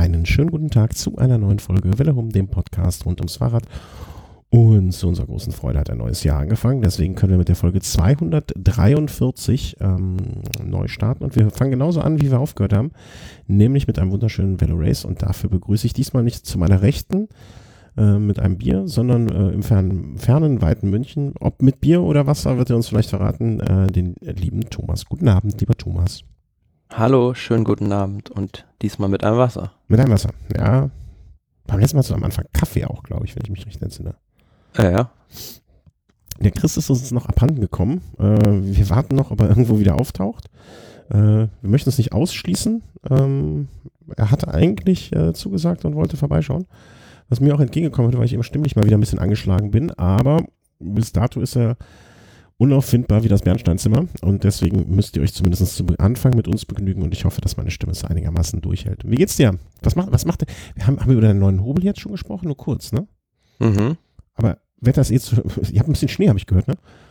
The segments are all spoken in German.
Einen schönen guten Tag zu einer neuen Folge Welle Hum, dem Podcast rund ums Fahrrad. Und zu unserer großen Freude hat ein neues Jahr angefangen. Deswegen können wir mit der Folge 243 neu starten. Und wir fangen genauso an, wie wir aufgehört haben, nämlich mit einem wunderschönen Velo Race. Und dafür begrüße ich diesmal nicht zu meiner Rechten mit einem Bier, sondern im fernen, weiten München. Ob mit Bier oder Wasser, wird er uns vielleicht verraten, den lieben Thomas. Guten Abend, lieber Thomas. Hallo, schönen guten Abend und diesmal mit einem Wasser. Mit einem Wasser, ja. Beim letzten Mal so am Anfang Kaffee auch, glaube ich, wenn ich mich richtig entsinne. Ja. Der Chris ist uns noch abhanden gekommen. Wir warten noch, ob er irgendwo wieder auftaucht. Wir möchten es nicht ausschließen. Er hatte eigentlich zugesagt und wollte vorbeischauen. Was mir auch entgegengekommen ist, weil ich eben stimmlich mal wieder ein bisschen angeschlagen bin. Aber bis dato ist er unauffindbar wie das Bernsteinzimmer. Und deswegen müsst ihr euch zumindest zu Anfang mit uns begnügen. Und ich hoffe, dass meine Stimme es einigermaßen durchhält. Wie geht's dir? Was macht der? Haben wir über den neuen Hobel jetzt schon gesprochen? Nur kurz, ne? Mhm. Aber Wetter ist ihr habt ein bisschen Schnee, habe ich gehört, ne?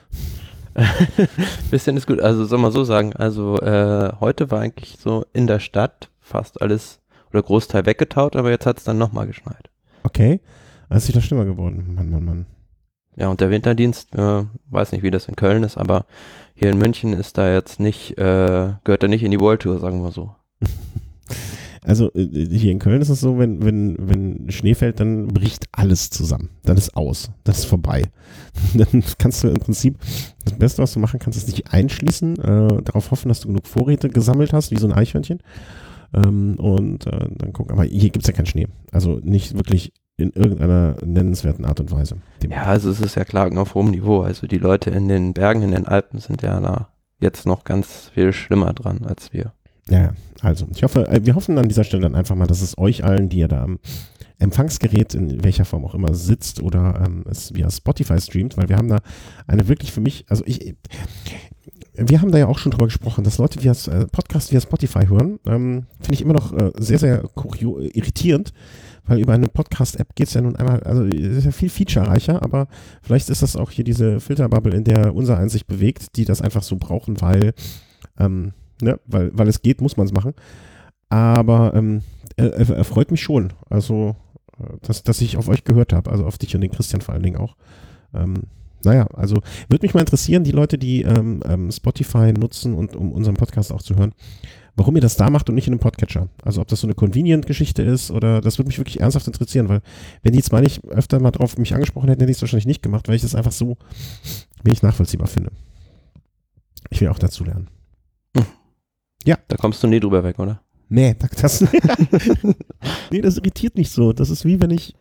Bisschen ist gut. Also soll man so sagen, also heute war eigentlich so in der Stadt fast alles oder Großteil weggetaut, aber jetzt hat es dann nochmal geschneit. Okay, es ist wieder schlimmer geworden. Mann. Ja, und der Winterdienst, weiß nicht, wie das in Köln ist, aber hier in München ist da jetzt nicht, gehört er nicht in die World Tour, sagen wir so. Also hier in Köln ist es so, wenn Schnee fällt, dann bricht alles zusammen. Dann ist aus. Das ist vorbei. Dann kannst du im Prinzip, das Beste, was du machen kannst, ist dich einschließen, darauf hoffen, dass du genug Vorräte gesammelt hast, wie so ein Eichhörnchen. Dann gucken. Aber hier gibt es ja keinen Schnee. Also nicht wirklich in irgendeiner nennenswerten Art und Weise. Ja, also es ist ja Klagen auf hohem Niveau. Also die Leute in den Bergen, in den Alpen sind ja da jetzt noch ganz viel schlimmer dran als wir. Ja, also ich hoffe, wir hoffen an dieser Stelle dann einfach mal, dass es euch allen, die ihr da am Empfangsgerät in welcher Form auch immer sitzt oder es via Spotify streamt, weil wir haben da eine wirklich für mich, wir haben da ja auch schon drüber gesprochen, dass Leute Podcast via Spotify hören, finde ich immer noch sehr, sehr irritierend, weil über eine Podcast-App geht es ja nun einmal, also ist ja viel featurereicher, aber vielleicht ist das auch hier diese Filterbubble, in der unser eins sich bewegt, die das einfach so brauchen, weil es geht, muss man es machen. Aber er freut mich schon, also dass ich auf euch gehört habe, also auf dich und den Christian vor allen Dingen auch. Also würde mich mal interessieren, die Leute, die Spotify nutzen und um unseren Podcast auch zu hören, warum ihr das da macht und nicht in einem Podcatcher. Also ob das so eine Convenient-Geschichte ist oder das würde mich wirklich ernsthaft interessieren, weil wenn die jetzt mal nicht öfter mal drauf mich angesprochen hätten, hätte ich es wahrscheinlich nicht gemacht, weil ich das einfach so wenig nachvollziehbar finde. Ich will auch dazu lernen. Ja. Da kommst du nie drüber weg, oder? Nee, das irritiert mich so. Das ist wie wenn ich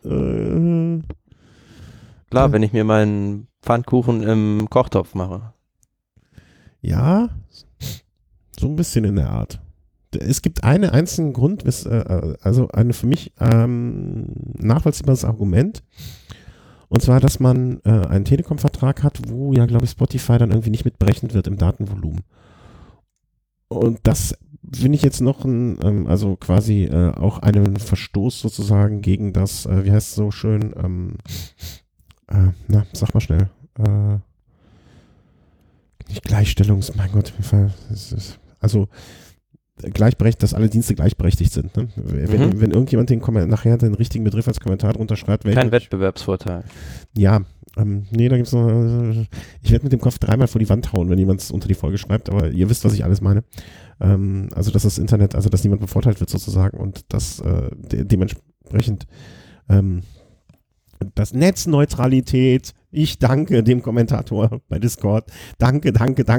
Klar, wenn ich mir meinen Pfannkuchen im Kochtopf mache. Ja, so ein bisschen in der Art. Es gibt einen einzigen Grund, also ein für mich nachvollziehbares Argument. Und zwar, dass man einen Telekom-Vertrag hat, wo ja, glaube ich, Spotify dann irgendwie nicht mitberechnet wird im Datenvolumen. Und das finde ich jetzt noch auch einen Verstoß sozusagen gegen das, wie heißt es so schön, sag mal schnell, nicht mein Gott, gleichberechtigt, dass alle Dienste gleichberechtigt sind. Ne? Wenn irgendjemand nachher den richtigen Begriff als Kommentar drunter schreibt. Kein Wettbewerbsvorteil. Ja, da gibt es noch, ich werde mit dem Kopf dreimal vor die Wand hauen, wenn jemand es unter die Folge schreibt, aber ihr wisst, was ich alles meine. Dass das Internet, also dass niemand bevorteilt wird sozusagen und dass dementsprechend das Netzneutralität, ich danke dem Kommentator bei Discord. Danke.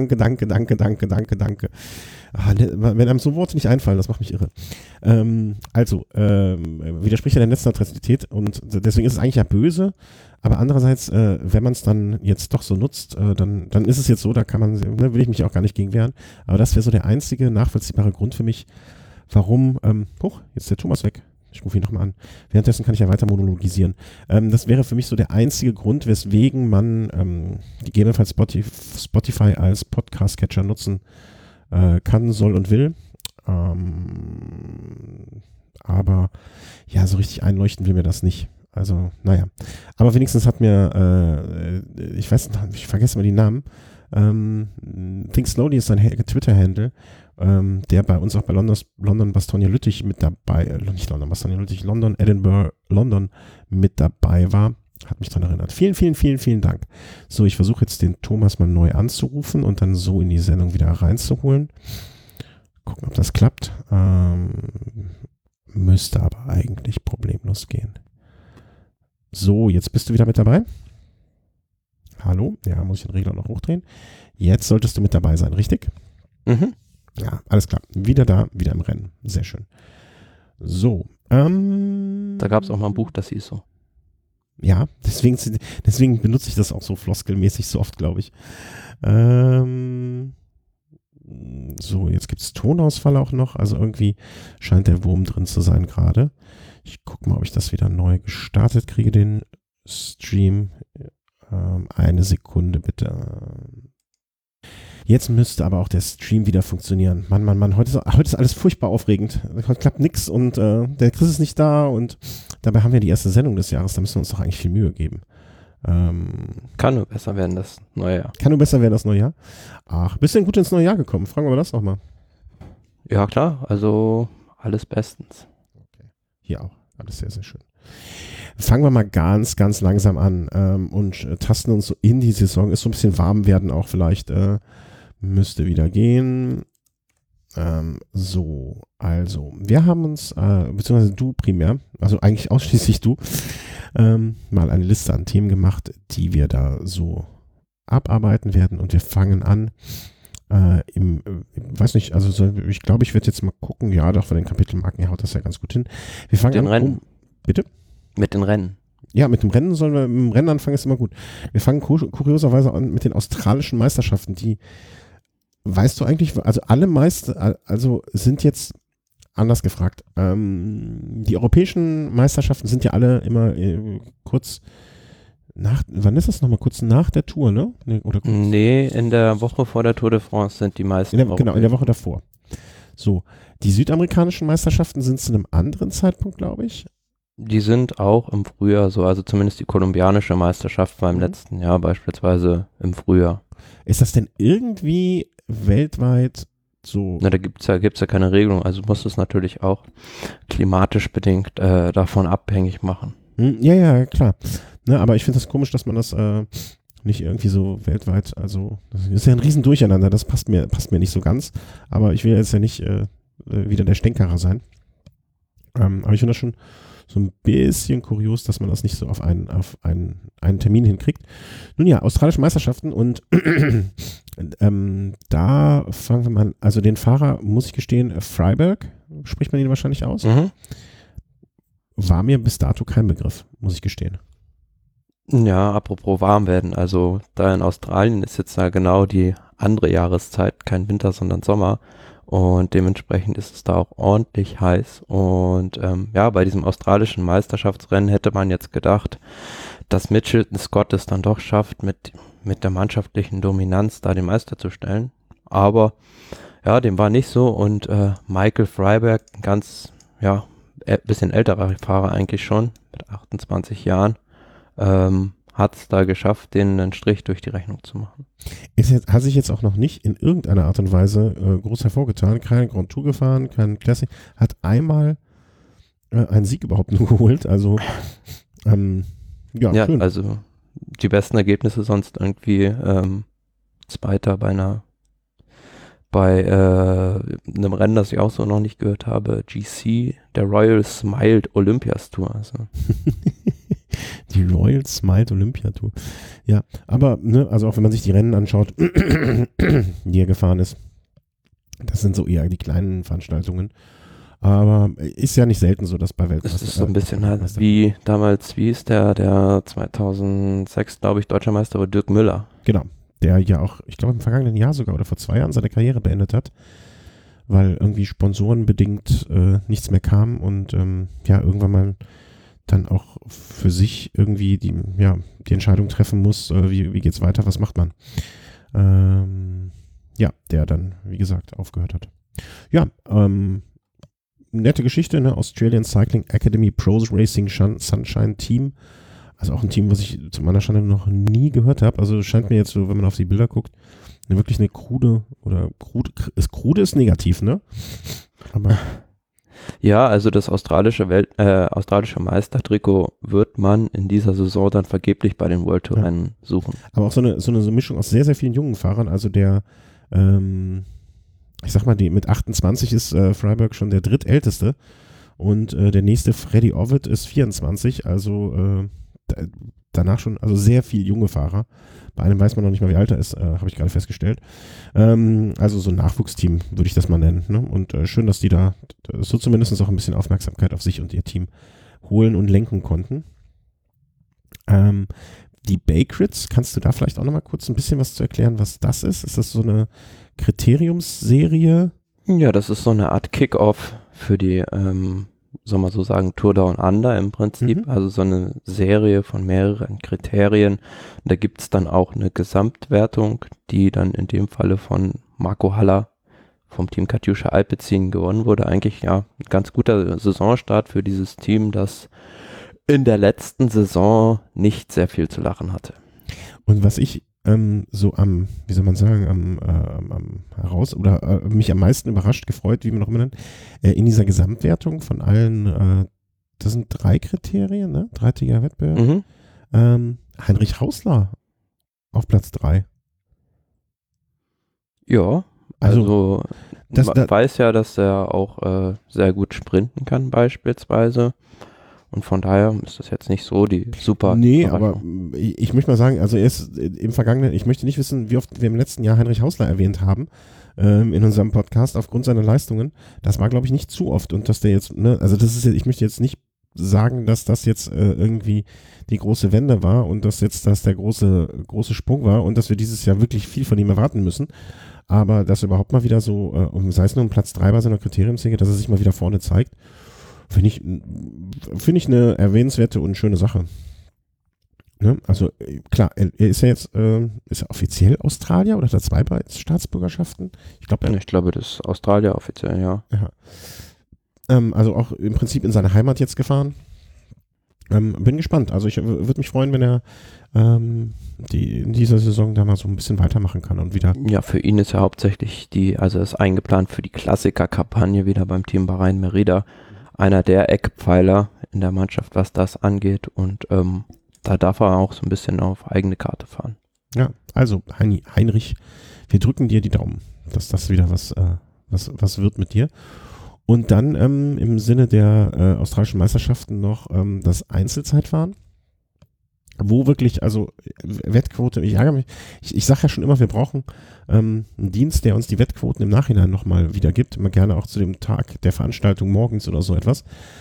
Wenn einem so Worte nicht einfallen, das macht mich irre. Widerspricht ja der Netzneutralität und deswegen ist es eigentlich ja böse, aber andererseits, wenn man es dann jetzt doch so nutzt, dann ist es jetzt so, da kann man, will ich mich auch gar nicht gegen wehren, aber das wäre so der einzige nachvollziehbare Grund für mich, warum, jetzt ist der Thomas weg. Ich rufe ihn nochmal an. Währenddessen kann ich ja weiter monologisieren. Das wäre für mich so der einzige Grund, weswegen man gegebenenfalls Spotify als Podcast-Catcher nutzen kann, soll und will. Aber ja, so richtig einleuchten will mir das nicht. Also, naja. Aber wenigstens hat mir, ich vergesse mal die Namen, Think Slowly ist sein Twitter-Handle. der bei uns auch bei London Bastogne Lüttich mit dabei, nicht London Bastogne Lüttich, London, Edinburgh, London mit dabei war. Hat mich daran erinnert. Vielen, vielen, vielen, vielen Dank. So, ich versuche jetzt den Thomas mal neu anzurufen und dann so in die Sendung wieder reinzuholen. Gucken, ob das klappt. Müsste aber eigentlich problemlos gehen. So, jetzt bist du wieder mit dabei. Hallo? Ja, muss ich den Regler noch hochdrehen. Jetzt solltest du mit dabei sein, richtig? Mhm. Ja, alles klar. Wieder da, wieder im Rennen. Sehr schön. So. Da gab es auch mal ein Buch, das hieß so. Ja, deswegen benutze ich das auch so floskelmäßig so oft, glaube ich. So, jetzt gibt es Tonausfall auch noch. Also irgendwie scheint der Wurm drin zu sein gerade. Ich gucke mal, ob ich das wieder neu gestartet kriege, den Stream. Eine Sekunde bitte. Jetzt müsste aber auch der Stream wieder funktionieren. Mann, heute ist alles furchtbar aufregend. Heute klappt nichts und der Chris ist nicht da und dabei haben wir die erste Sendung des Jahres. Da müssen wir uns doch eigentlich viel Mühe geben. Kann nur besser werden, das neue Jahr. Kann nur besser werden, das neue Jahr. Ach, bist du denn gut ins neue Jahr gekommen? Fragen wir das auch mal. Ja, klar. Also alles bestens. Okay. Hier auch. Alles sehr, sehr schön. Fangen wir mal ganz, ganz langsam an und tasten uns so in die Saison. Ist so ein bisschen warm werden auch vielleicht. Müsste wieder gehen. So, also, wir haben uns, beziehungsweise du primär, also eigentlich ausschließlich du, mal eine Liste an Themen gemacht, die wir da so abarbeiten werden und wir fangen an weiß nicht, also ich glaube, ich werde jetzt mal gucken, ja, doch von den Kapitelmarken her haut das ja ganz gut hin. Wir fangen mit den an. Rennen. Bitte? Mit den Rennen. Ja, mit dem Rennen mit dem Rennen anfangen ist immer gut. Wir fangen kurioserweise an mit den australischen Meisterschaften, die, weißt du eigentlich, also alle also sind jetzt, anders gefragt, die europäischen Meisterschaften sind ja alle immer kurz nach, wann ist das nochmal? Kurz nach der Tour, ne? Nee, in der Woche vor der Tour de France sind die meisten. Genau, in der Woche davor. So, die südamerikanischen Meisterschaften sind zu einem anderen Zeitpunkt, glaube ich. Die sind auch im Frühjahr so, also zumindest die kolumbianische Meisterschaft war im letzten Jahr beispielsweise im Frühjahr. Ist das denn irgendwie weltweit so? Na, da gibt's ja keine Regelung, also muss es natürlich auch klimatisch bedingt davon abhängig machen. Ja, klar. Ne, aber ich finde das komisch, dass man das nicht irgendwie so weltweit, also das ist ja ein Riesendurcheinander, das passt mir nicht so ganz, aber ich will jetzt ja nicht wieder der Stänkerer sein. Aber ich finde das schon so ein bisschen kurios, dass man das nicht so auf einen Termin hinkriegt. Nun ja, australische Meisterschaften und da fangen wir mal an. Also den Fahrer, muss ich gestehen, Freiberg, spricht man ihn wahrscheinlich aus? Mhm. War mir bis dato kein Begriff, muss ich gestehen. Ja, apropos warm werden, also da in Australien ist jetzt ja genau die andere Jahreszeit, kein Winter, sondern Sommer. Und dementsprechend ist es da auch ordentlich heiß. Und ja, bei diesem australischen Meisterschaftsrennen hätte man jetzt gedacht, dass Mitchelton Scott es dann doch schafft, mit der mannschaftlichen Dominanz da den Meister zu stellen. Aber ja, dem war nicht so. Und Michael Freiberg, ein ganz, ja, bisschen älterer Fahrer eigentlich schon, mit 28 Jahren, hat es da geschafft, denen einen Strich durch die Rechnung zu machen. Hat sich jetzt auch noch nicht in irgendeiner Art und Weise groß hervorgetan. Kein Grand Tour gefahren, kein Classic. Hat einmal einen Sieg überhaupt nur geholt. Also, ja, schön. Also die besten Ergebnisse sonst irgendwie Zweiter bei einem Rennen, das ich auch so noch nicht gehört habe, GC, der Royal Smiled Olympias Tour. Also. Die Royal Smiled Olympia Tour. Ja, aber, ne, also auch wenn man sich die Rennen anschaut, die er gefahren ist, das sind so eher die kleinen Veranstaltungen. Aber ist ja nicht selten so, dass bei Weltmeisterschaften. Es ist so ein bisschen halt wie damals, wie ist der 2006, glaube ich, Deutscher Meister war Dirk Müller. Genau, der ja auch, ich glaube im vergangenen Jahr sogar oder vor 2 Jahren seine Karriere beendet hat, weil irgendwie sponsorenbedingt nichts mehr kam und ja, irgendwann mal dann auch für sich irgendwie die Entscheidung treffen muss, wie geht's weiter, was macht man. Ja, der dann, wie gesagt, aufgehört hat. Ja, nette Geschichte, ne? Australian Cycling Academy Pros Racing Sunshine Team. Also auch ein Team, was ich zu meiner Schande noch nie gehört habe. Also scheint mir jetzt so, wenn man auf die Bilder guckt, wirklich eine krude ist negativ, ne? Aber Ja, also das australische Meistertrikot wird man in dieser Saison dann vergeblich bei den World Tour Rennen suchen. Aber auch so eine Mischung aus sehr, sehr vielen jungen Fahrern. Also ich sag mal, mit 28 ist Freiburg schon der drittälteste und der nächste Freddy Ovid ist 24, also danach schon, also sehr viel junge Fahrer. Bei einem weiß man noch nicht mal, wie alt er ist, habe ich gerade festgestellt. Also so ein Nachwuchsteam würde ich das mal nennen. Ne? Und schön, dass die da so zumindest auch ein bisschen Aufmerksamkeit auf sich und ihr Team holen und lenken konnten. Die Bay-Crits, kannst du da vielleicht auch nochmal kurz ein bisschen was zu erklären, was das ist? Ist das so eine Kriteriumsserie? Ja, das ist so eine Art Kick-Off für die, soll man so sagen, Tour Down Under im Prinzip. Also so eine Serie von mehreren Kriterien. Da gibt es dann auch eine Gesamtwertung, die dann in dem Falle von Marco Haller vom Team Katusha Alpecin gewonnen wurde. Eigentlich ja ein ganz guter Saisonstart für dieses Team, das in der letzten Saison nicht sehr viel zu lachen hatte. Und was ich so wie soll man sagen, mich am meisten überrascht, gefreut, wie man auch immer nennt, in dieser Gesamtwertung von allen, das sind 3 Kriterien, ne? 3-tägiger Wettbewerb. Heinrich Hausler auf Platz 3. Ja, also man weiß ja, dass er auch sehr gut sprinten kann beispielsweise. Und von daher ist das jetzt nicht so die super. Nee, aber ich möchte mal sagen, also er ist im Vergangenen, ich möchte nicht wissen, wie oft wir im letzten Jahr Heinrich Hausler erwähnt haben in unserem Podcast aufgrund seiner Leistungen. Das war, glaube ich, nicht zu oft und dass der jetzt, ne, also das ist jetzt, ich möchte jetzt nicht sagen, dass das jetzt irgendwie die große Wende war und dass jetzt das der große Sprung war und dass wir dieses Jahr wirklich viel von ihm erwarten müssen. Aber dass er überhaupt mal wieder so, sei es nur um Platz 3 bei seiner Kriteriumssäge, dass er sich mal wieder vorne zeigt, finde ich eine erwähnenswerte und schöne Sache. Ne? Also klar, er ist ja jetzt, ist er offiziell Australier oder hat er 2 Staatsbürgerschaften? Ich glaube, das ist Australier offiziell, ja. Also auch im Prinzip in seine Heimat jetzt gefahren. Bin gespannt. Also ich würde mich freuen, wenn er in dieser Saison da mal so ein bisschen weitermachen kann und wieder. Ja, für ihn ist ja hauptsächlich ist eingeplant für die Klassiker-Kampagne wieder beim Team Bahrain Merida. Einer der Eckpfeiler in der Mannschaft, was das angeht. Und da darf er auch so ein bisschen auf eigene Karte fahren. Ja, also Heinrich, wir drücken dir die Daumen, dass das wieder was wird mit dir. Und dann im Sinne der australischen Meisterschaften noch das Einzelzeitfahren, wo wirklich, also Wettquote, ich ärgere mich, ich sage ja schon immer, wir brauchen einen Dienst, der uns die Wettquoten im Nachhinein nochmal wiedergibt, immer gerne auch zu dem Tag der Veranstaltung morgens oder so etwas.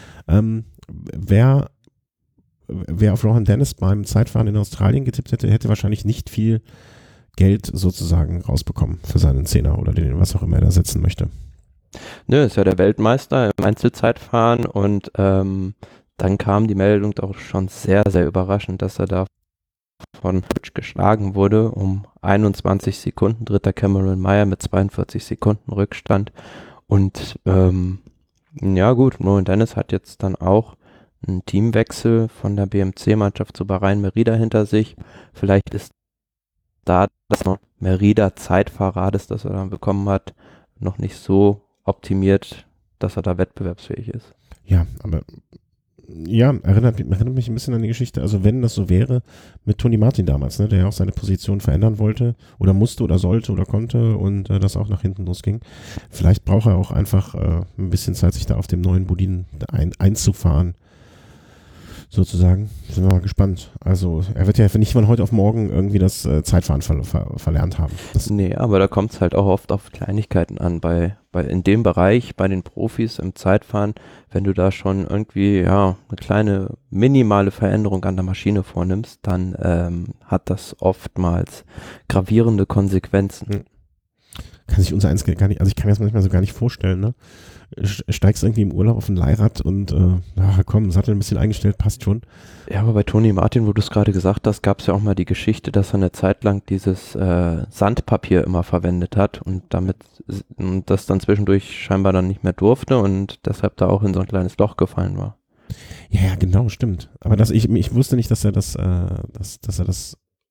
Wer auf Rohan Dennis beim Zeitfahren in Australien getippt hätte, hätte wahrscheinlich nicht viel Geld sozusagen rausbekommen für seinen Zehner oder den, was auch immer er da setzen möchte. Nö, ist ja der Weltmeister im Einzelzeitfahren und dann kam die Meldung doch schon sehr, sehr überraschend, dass er da von Hutch geschlagen wurde um 21 Sekunden, dritter Cameron Meyer mit 42 Sekunden Rückstand und ja gut, Rohan Dennis hat jetzt dann auch einen Teamwechsel von der BMC-Mannschaft zu Bahrain Merida hinter sich. Vielleicht ist da das Merida Zeitfahrrades, das er dann bekommen hat, noch nicht so optimiert, dass er da wettbewerbsfähig ist. Ja, aber erinnert mich ein bisschen an die Geschichte, also wenn das so wäre mit Tony Martin damals, ne, der ja auch seine Position verändern wollte oder musste oder sollte oder konnte und das auch nach hinten losging. Vielleicht braucht er auch einfach ein bisschen Zeit, sich da auf dem neuen Bodin einzufahren. Sozusagen. Sind wir mal gespannt. Also er wird ja nicht von heute auf morgen irgendwie das Zeitfahren verlernt haben. Nee, aber da kommt es halt auch oft auf Kleinigkeiten an. In dem Bereich, bei den Profis im Zeitfahren, wenn du da schon irgendwie eine kleine minimale Veränderung an der Maschine vornimmst, dann hat das oftmals gravierende Konsequenzen. Kann sich unser eins gar nicht, also ich kann mir das manchmal so gar nicht vorstellen, ne? Steigst irgendwie im Urlaub auf ein Leihrad und komm, Sattel ein bisschen eingestellt, passt schon. Ja, aber bei Tony Martin, wo du es gerade gesagt hast, gab es ja auch mal die Geschichte, dass er eine Zeit lang dieses Sandpapier immer verwendet hat und das dann zwischendurch scheinbar dann nicht mehr durfte und deshalb da auch in so ein kleines Loch gefallen war. Ja, genau, stimmt. Aber ich wusste nicht, dass er das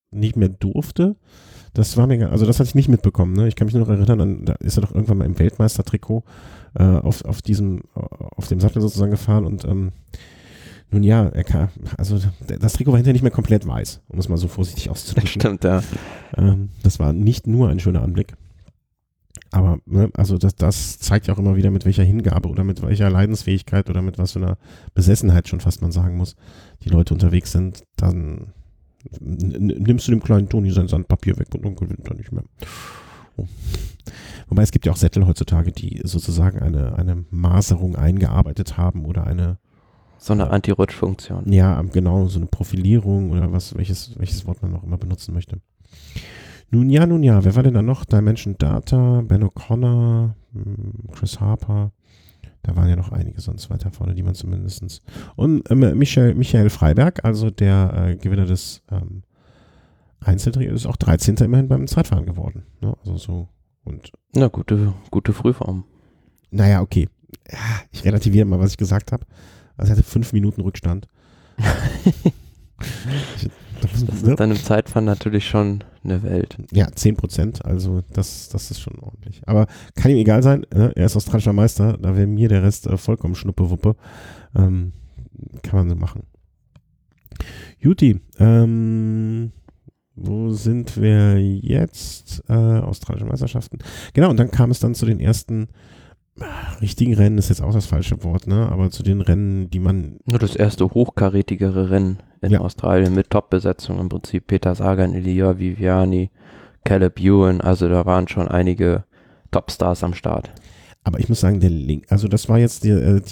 nicht mehr durfte. Das war mir, also das hatte ich nicht mitbekommen. Ne? Ich kann mich nur noch erinnern, da ist er doch irgendwann mal im Weltmeistertrikot auf dem Sattel sozusagen gefahren und nun ja, also das Trikot war hinterher nicht mehr komplett weiß, um es mal so vorsichtig auszudrücken. Stimmt, ja. Das war nicht nur ein schöner Anblick. Aber ne, also das zeigt ja auch immer wieder, mit welcher Hingabe oder mit welcher Leidensfähigkeit oder mit was für einer Besessenheit schon fast man sagen muss, die Leute unterwegs sind. Dann nimmst du dem kleinen Toni sein Sandpapier weg und dann gewinnt er nicht mehr. Oh. Wobei es gibt ja auch Sättel heutzutage, die sozusagen eine Maserung eingearbeitet haben oder so eine Anti-Rutsch-Funktion. Ja, genau, so eine Profilierung oder welches Wort man auch immer benutzen möchte. Nun ja, wer war denn da noch? Dimension Data, Ben O'Connor, Chris Harper, da waren ja noch einige sonst weiter vorne, die man zumindest. Und Michael Freiberg, also der Gewinner des Einzeltrios, ist auch 13. immerhin beim Zeitfahren geworden. Ne? Also so und. Na, gute Frühform. Naja, okay. Ja, ich relativiere mal, was ich gesagt habe. Also er hatte 5 Minuten Rückstand. Das ist dann im Zeitfahren natürlich schon eine Welt. Ja, 10%, also das ist schon ordentlich. Aber kann ihm egal sein, er ist australischer Meister, da wäre mir der Rest vollkommen Schnuppewuppe. Kann man so machen. Juti, wo sind wir jetzt? Australische Meisterschaften. Genau, und dann kam es dann zu den ersten richtigen Rennen, ist jetzt auch das falsche Wort, ne? Aber zu den Rennen, die man... Nur das erste hochkarätigere Rennen in Australien mit Top-Besetzung im Prinzip. Peter Sagan, Elia Viviani, Caleb Ewan, also da waren schon einige Topstars am Start. Aber ich muss sagen, der Link, also das war jetzt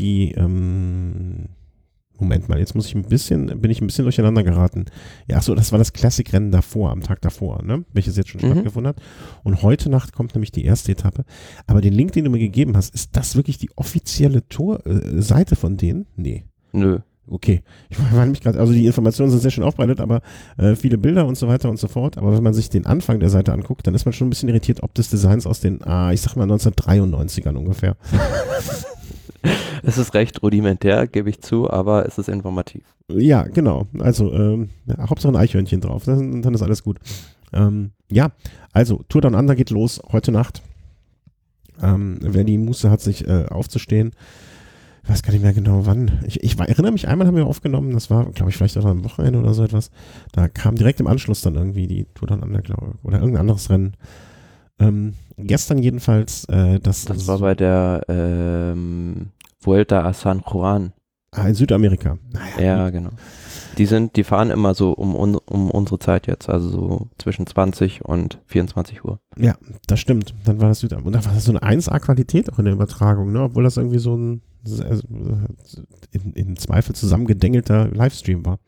Moment mal, jetzt bin ich ein bisschen durcheinander geraten. Ja, achso, das war das Classic-Rennen davor, am Tag davor, ne? Welches jetzt schon stattgefunden hat. Und heute Nacht kommt nämlich die erste Etappe. Aber den Link, den du mir gegeben hast, ist das wirklich die offizielle Seite von denen? Nee. Nö. Okay. Ich war nämlich gerade, also die Informationen sind sehr schön aufbereitet, aber viele Bilder und so weiter und so fort. Aber wenn man sich den Anfang der Seite anguckt, dann ist man schon ein bisschen irritiert, ob des Designs aus den, ich sag mal 1993ern ungefähr. Es ist recht rudimentär, gebe ich zu, aber es ist informativ. Ja, genau. Also Hauptsache ein Eichhörnchen drauf, dann ist alles gut. Ja, also Tour Down Under geht los heute Nacht. Wer die Muße hat, sich aufzustehen, ich weiß gar nicht mehr genau wann. Ich erinnere mich, einmal haben wir aufgenommen, das war, glaube ich, vielleicht auch am Wochenende oder so etwas. Da kam direkt im Anschluss dann irgendwie die Tour Down Under, glaube ich, oder irgendein anderes Rennen. Gestern jedenfalls, das war bei der Vuelta a San Juan. In Südamerika. Ja, genau. Die fahren immer so um unsere Zeit jetzt, also so zwischen 20 und 24 Uhr. Ja, das stimmt. Dann war das Südamerika. Und da war das so eine 1A-Qualität auch in der Übertragung, ne? Obwohl das irgendwie so ein in Zweifel zusammengedengelter Livestream war.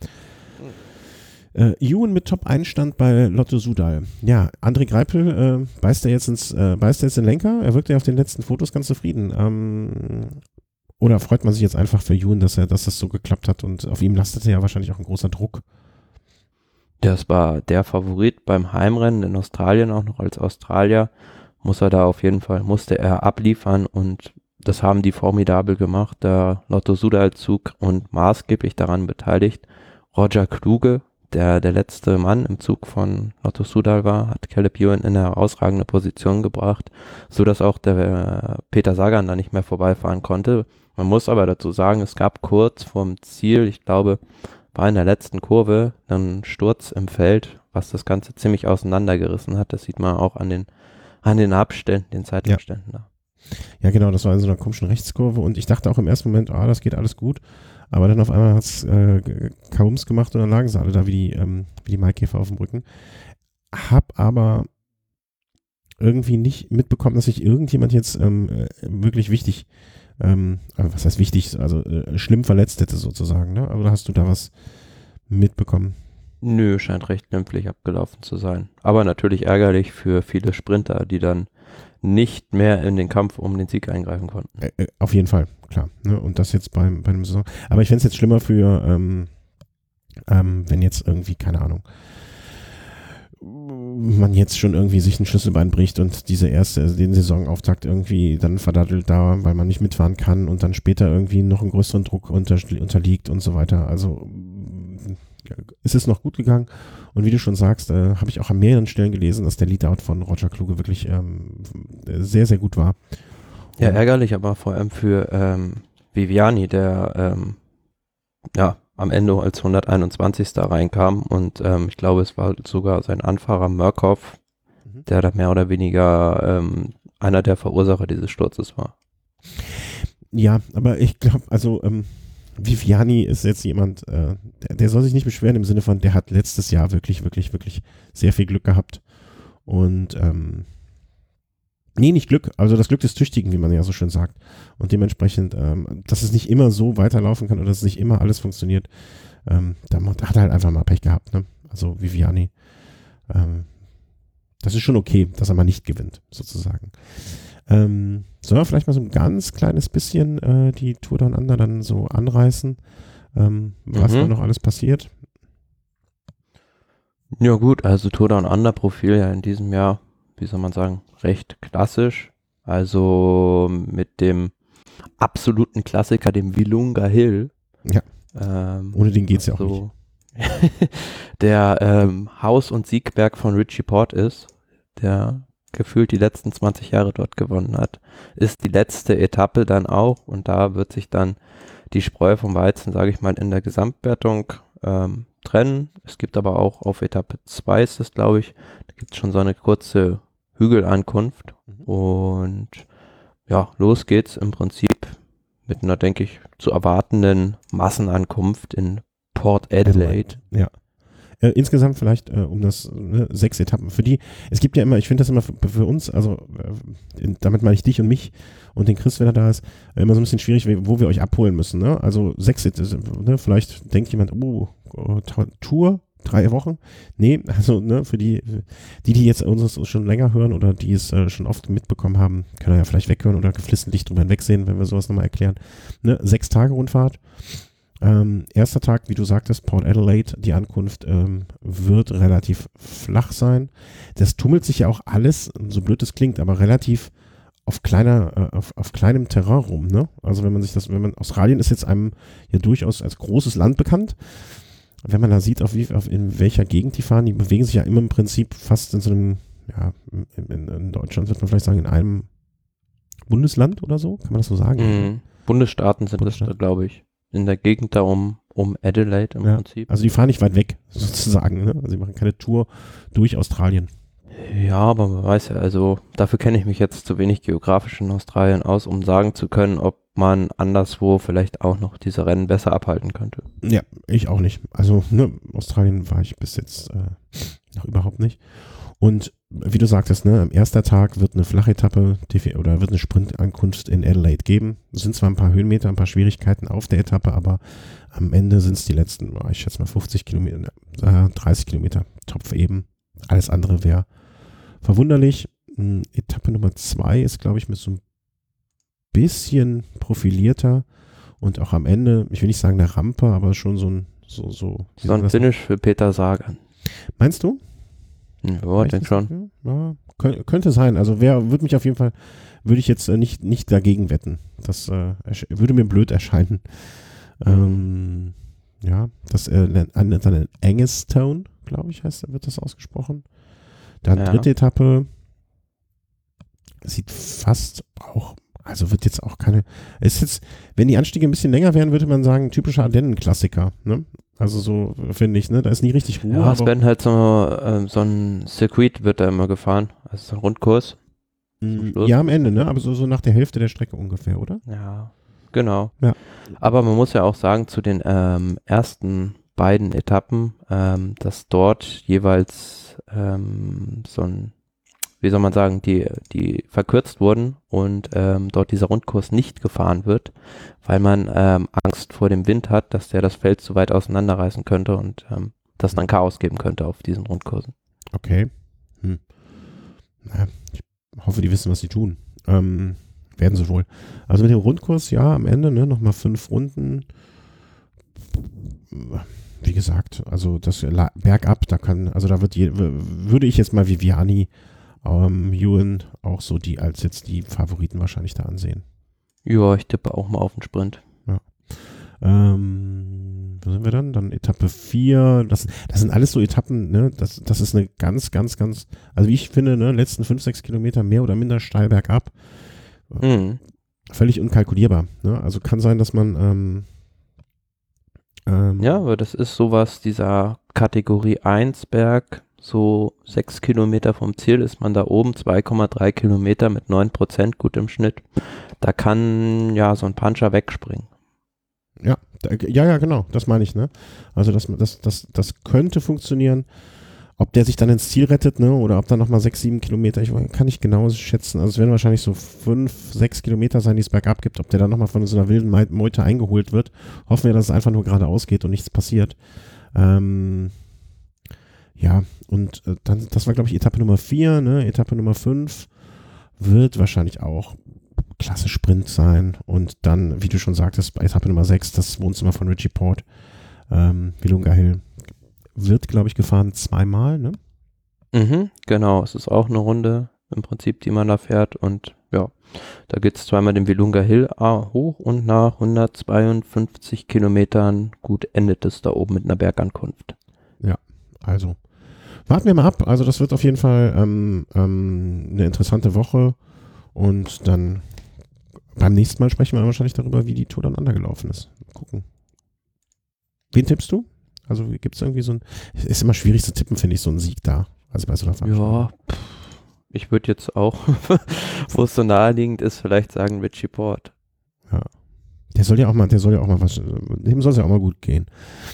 Ewan mit Top-Einstand bei Lotto Soudal. Ja, André Greipel beißt er jetzt den Lenker? Er wirkt ja auf den letzten Fotos ganz zufrieden. Oder freut man sich jetzt einfach für Ewan, dass das so geklappt hat und auf ihm lastete ja wahrscheinlich auch ein großer Druck. Das war der Favorit beim Heimrennen in Australien, auch noch als Australier musste er abliefern und das haben die formidabel gemacht, der Lotto Soudal-Zug und maßgeblich daran beteiligt. Roger Kluge, der letzte Mann im Zug von Lotto Soudal war, hat Caleb Ewan in eine herausragende Position gebracht, sodass auch der Peter Sagan da nicht mehr vorbeifahren konnte. Man muss aber dazu sagen, es gab kurz vorm Ziel, ich glaube, war in der letzten Kurve, einen Sturz im Feld, was das Ganze ziemlich auseinandergerissen hat. Das sieht man auch an den Abständen, den Zeitabständen da. Ja, genau, das war in so einer komischen Rechtskurve und ich dachte auch im ersten Moment, das geht alles gut. Aber dann auf einmal hat es Kabums gemacht und dann lagen sie alle da wie die Maikäfer auf dem Rücken. Hab aber irgendwie nicht mitbekommen, dass sich irgendjemand jetzt wirklich wichtig, was heißt wichtig, also schlimm verletzt hätte sozusagen, ne? Aber hast du da was mitbekommen? Nö, scheint recht glimpflich abgelaufen zu sein. Aber natürlich ärgerlich für viele Sprinter, die dann nicht mehr in den Kampf um den Sieg eingreifen konnten. Auf jeden Fall, klar. Ne? Und das jetzt bei einem Saison. Aber ich fände es jetzt schlimmer für, wenn jetzt irgendwie, keine Ahnung, man jetzt schon irgendwie sich ein Schlüsselbein bricht und den Saisonauftakt irgendwie dann verdattelt da, weil man nicht mitfahren kann und dann später irgendwie noch einen größeren Druck unterliegt und so weiter. Also ist es noch gut gegangen. Und wie du schon sagst, habe ich auch an mehreren Stellen gelesen, dass der Leadout von Roger Kluge wirklich sehr, sehr gut war. Ja, ärgerlich, aber vor allem für Viviani, der am Ende als 121. reinkam und ich glaube, es war sogar sein Anfahrer Murkoff, der da mehr oder weniger einer der Verursacher dieses Sturzes war. Ja, aber ich glaube, also Viviani ist jetzt jemand, der soll sich nicht beschweren im Sinne von, der hat letztes Jahr wirklich, wirklich, wirklich sehr viel Glück gehabt. Und nee, nicht Glück, also das Glück des Tüchtigen, wie man ja so schön sagt. Und dementsprechend, dass es nicht immer so weiterlaufen kann oder dass nicht immer alles funktioniert, da hat er halt einfach mal Pech gehabt, ne? Also Viviani. Das ist schon okay, dass er mal nicht gewinnt, sozusagen. Sollen wir vielleicht mal so ein ganz kleines bisschen die Tour Down Under dann so anreißen, was da noch alles passiert? Ja gut, also Tour Down Under Profil ja in diesem Jahr, wie soll man sagen, recht klassisch. Also mit dem absoluten Klassiker, dem Willunga Hill. Ja. Ohne den geht's ja auch nicht. Der Haus- und Siegberg von Richie Port ist, der gefühlt die letzten 20 Jahre dort gewonnen hat, ist die letzte Etappe dann auch und da wird sich dann die Spreu vom Weizen, sage ich mal, in der Gesamtwertung trennen. Es gibt aber auch auf Etappe 2 ist es, glaube ich, da gibt es schon so eine kurze Hügelankunft und ja, los geht's im Prinzip mit einer, denke ich, zu erwartenden Massenankunft in Port Adelaide. Ja. Insgesamt vielleicht um das 6 Etappen. Für die, es gibt ja immer, ich finde das immer für uns, also damit meine ich dich und mich und den Chris, wenn er da ist, immer so ein bisschen schwierig, wo wir euch abholen müssen. Ne? Also 6, vielleicht denkt jemand, Tour, 3 Wochen. Nee, also für die jetzt uns schon länger hören oder die es schon oft mitbekommen haben, können ja vielleicht weghören oder geflissentlich drüber hinwegsehen, wenn wir sowas nochmal erklären. 6 Tage Rundfahrt. Erster Tag, wie du sagtest, Port Adelaide, die Ankunft wird relativ flach sein. Das tummelt sich ja auch alles, so blöd es klingt, aber relativ auf kleinem Terrain rum, ne? Also Australien ist jetzt einem ja durchaus als großes Land bekannt. Wenn man da sieht, in welcher Gegend die fahren, die bewegen sich ja immer im Prinzip fast in so einem, ja, in Deutschland würde man vielleicht sagen, in einem Bundesland oder so, kann man das so sagen? Bundesstaaten sind das, glaube ich. In der Gegend da um Adelaide im Prinzip. Also die fahren nicht weit weg, sozusagen. Ne? Also sie machen keine Tour durch Australien. Ja, aber man weiß ja, also dafür kenne ich mich jetzt zu wenig geografisch in Australien aus, um sagen zu können, ob man anderswo vielleicht auch noch diese Rennen besser abhalten könnte. Ja, ich auch nicht. Also Australien war ich bis jetzt noch überhaupt nicht. Und wie du sagtest, am ersten Tag wird eine Flachetappe oder wird eine Sprintankunft in Adelaide geben. Es sind zwar ein paar Höhenmeter, ein paar Schwierigkeiten auf der Etappe, aber am Ende sind es die letzten, ich schätze mal 50 Kilometer, 30 Kilometer, Topf eben. Alles andere wäre verwunderlich. Etappe Nummer 2 ist, glaube ich, mit so ein bisschen profilierter und auch am Ende, ich will nicht sagen eine Rampe, aber schon so ein Finish für Peter Sagan. Meinst du? Ja, ich denke schon. Ja, könnte sein. Also würde ich jetzt nicht dagegen wetten. Das würde mir blöd erscheinen. Ja, das dann in Angstone, glaube ich, wird das ausgesprochen. Dann dritte Etappe sieht fast auch, also wird jetzt auch wenn die Anstiege ein bisschen länger wären, würde man sagen, typischer Ardennen-Klassiker, ne? Also so, finde ich, ne? Da ist nie richtig Ruhe. Ja, es werden halt so ein Circuit wird da immer gefahren, also so ein Rundkurs. Ja, am Ende, ne? Aber so nach der Hälfte der Strecke ungefähr, oder? Ja, genau. Ja. Aber man muss ja auch sagen, zu den ersten beiden Etappen, dass dort jeweils so ein, wie soll man sagen, die verkürzt wurden und dort dieser Rundkurs nicht gefahren wird, weil man Angst vor dem Wind hat, dass der das Feld zu weit auseinanderreißen könnte und das dann Chaos geben könnte auf diesen Rundkursen. Okay. Ich hoffe, die wissen, was sie tun. Werden sie wohl. Also mit dem Rundkurs, ja, am Ende, ne, nochmal 5 Runden. Wie gesagt, also das bergab, würde ich jetzt mal Viviani, Ewan auch so als jetzt die Favoriten wahrscheinlich da ansehen. Ja, ich tippe auch mal auf den Sprint. Ja. wo sind wir dann? Dann Etappe 4, das sind alles so Etappen, ne? Das ist eine ganz, ganz, ganz, also wie ich finde, ne, letzten 5, 6 Kilometer mehr oder minder steil bergab. Völlig unkalkulierbar. Ne? Also kann sein, dass man ja, aber das ist sowas, dieser Kategorie 1 Berg, so 6 Kilometer vom Ziel ist man da oben, 2,3 Kilometer mit 9% gut im Schnitt. Da kann ja so ein Puncher wegspringen. Ja, genau, das meine ich, ne? Also das könnte funktionieren. Ob der sich dann ins Ziel rettet, ne? Oder ob da nochmal 6, 7 Kilometer, kann ich genau schätzen. Also es werden wahrscheinlich so 5, 6 Kilometer sein, die es bergab gibt. Ob der dann nochmal von so einer wilden Meute eingeholt wird. Hoffen wir, dass es einfach nur geradeaus geht und nichts passiert. Ja, und dann, das war, glaube ich, Etappe Nummer 4, ne? Etappe Nummer 5 wird wahrscheinlich auch klasse Sprint sein. Und dann, wie du schon sagtest, bei Etappe Nummer 6, das Wohnzimmer von Richie Porte, Virunga Hill, wird, glaube ich, gefahren 2-mal, ne? Genau, es ist auch eine Runde im Prinzip, die man da fährt und ja, da geht es 2-mal den Virunga Hill hoch und nach 152 Kilometern gut endet es da oben mit einer Bergankunft. Ja, also warten wir mal ab. Also das wird auf jeden Fall eine interessante Woche und dann beim nächsten Mal sprechen wir wahrscheinlich darüber, wie die Tour dann gelaufen ist. Gucken. Wen tippst du? Also gibt es irgendwie so ein, ist immer schwierig zu tippen, finde ich, so ein Sieg da. Also bei so einer Veranstaltung. Ja, ich würde jetzt auch, wo es so naheliegend ist, vielleicht sagen Richie Porte. Ja. Der soll ja auch mal was, dem soll es ja auch mal gut gehen.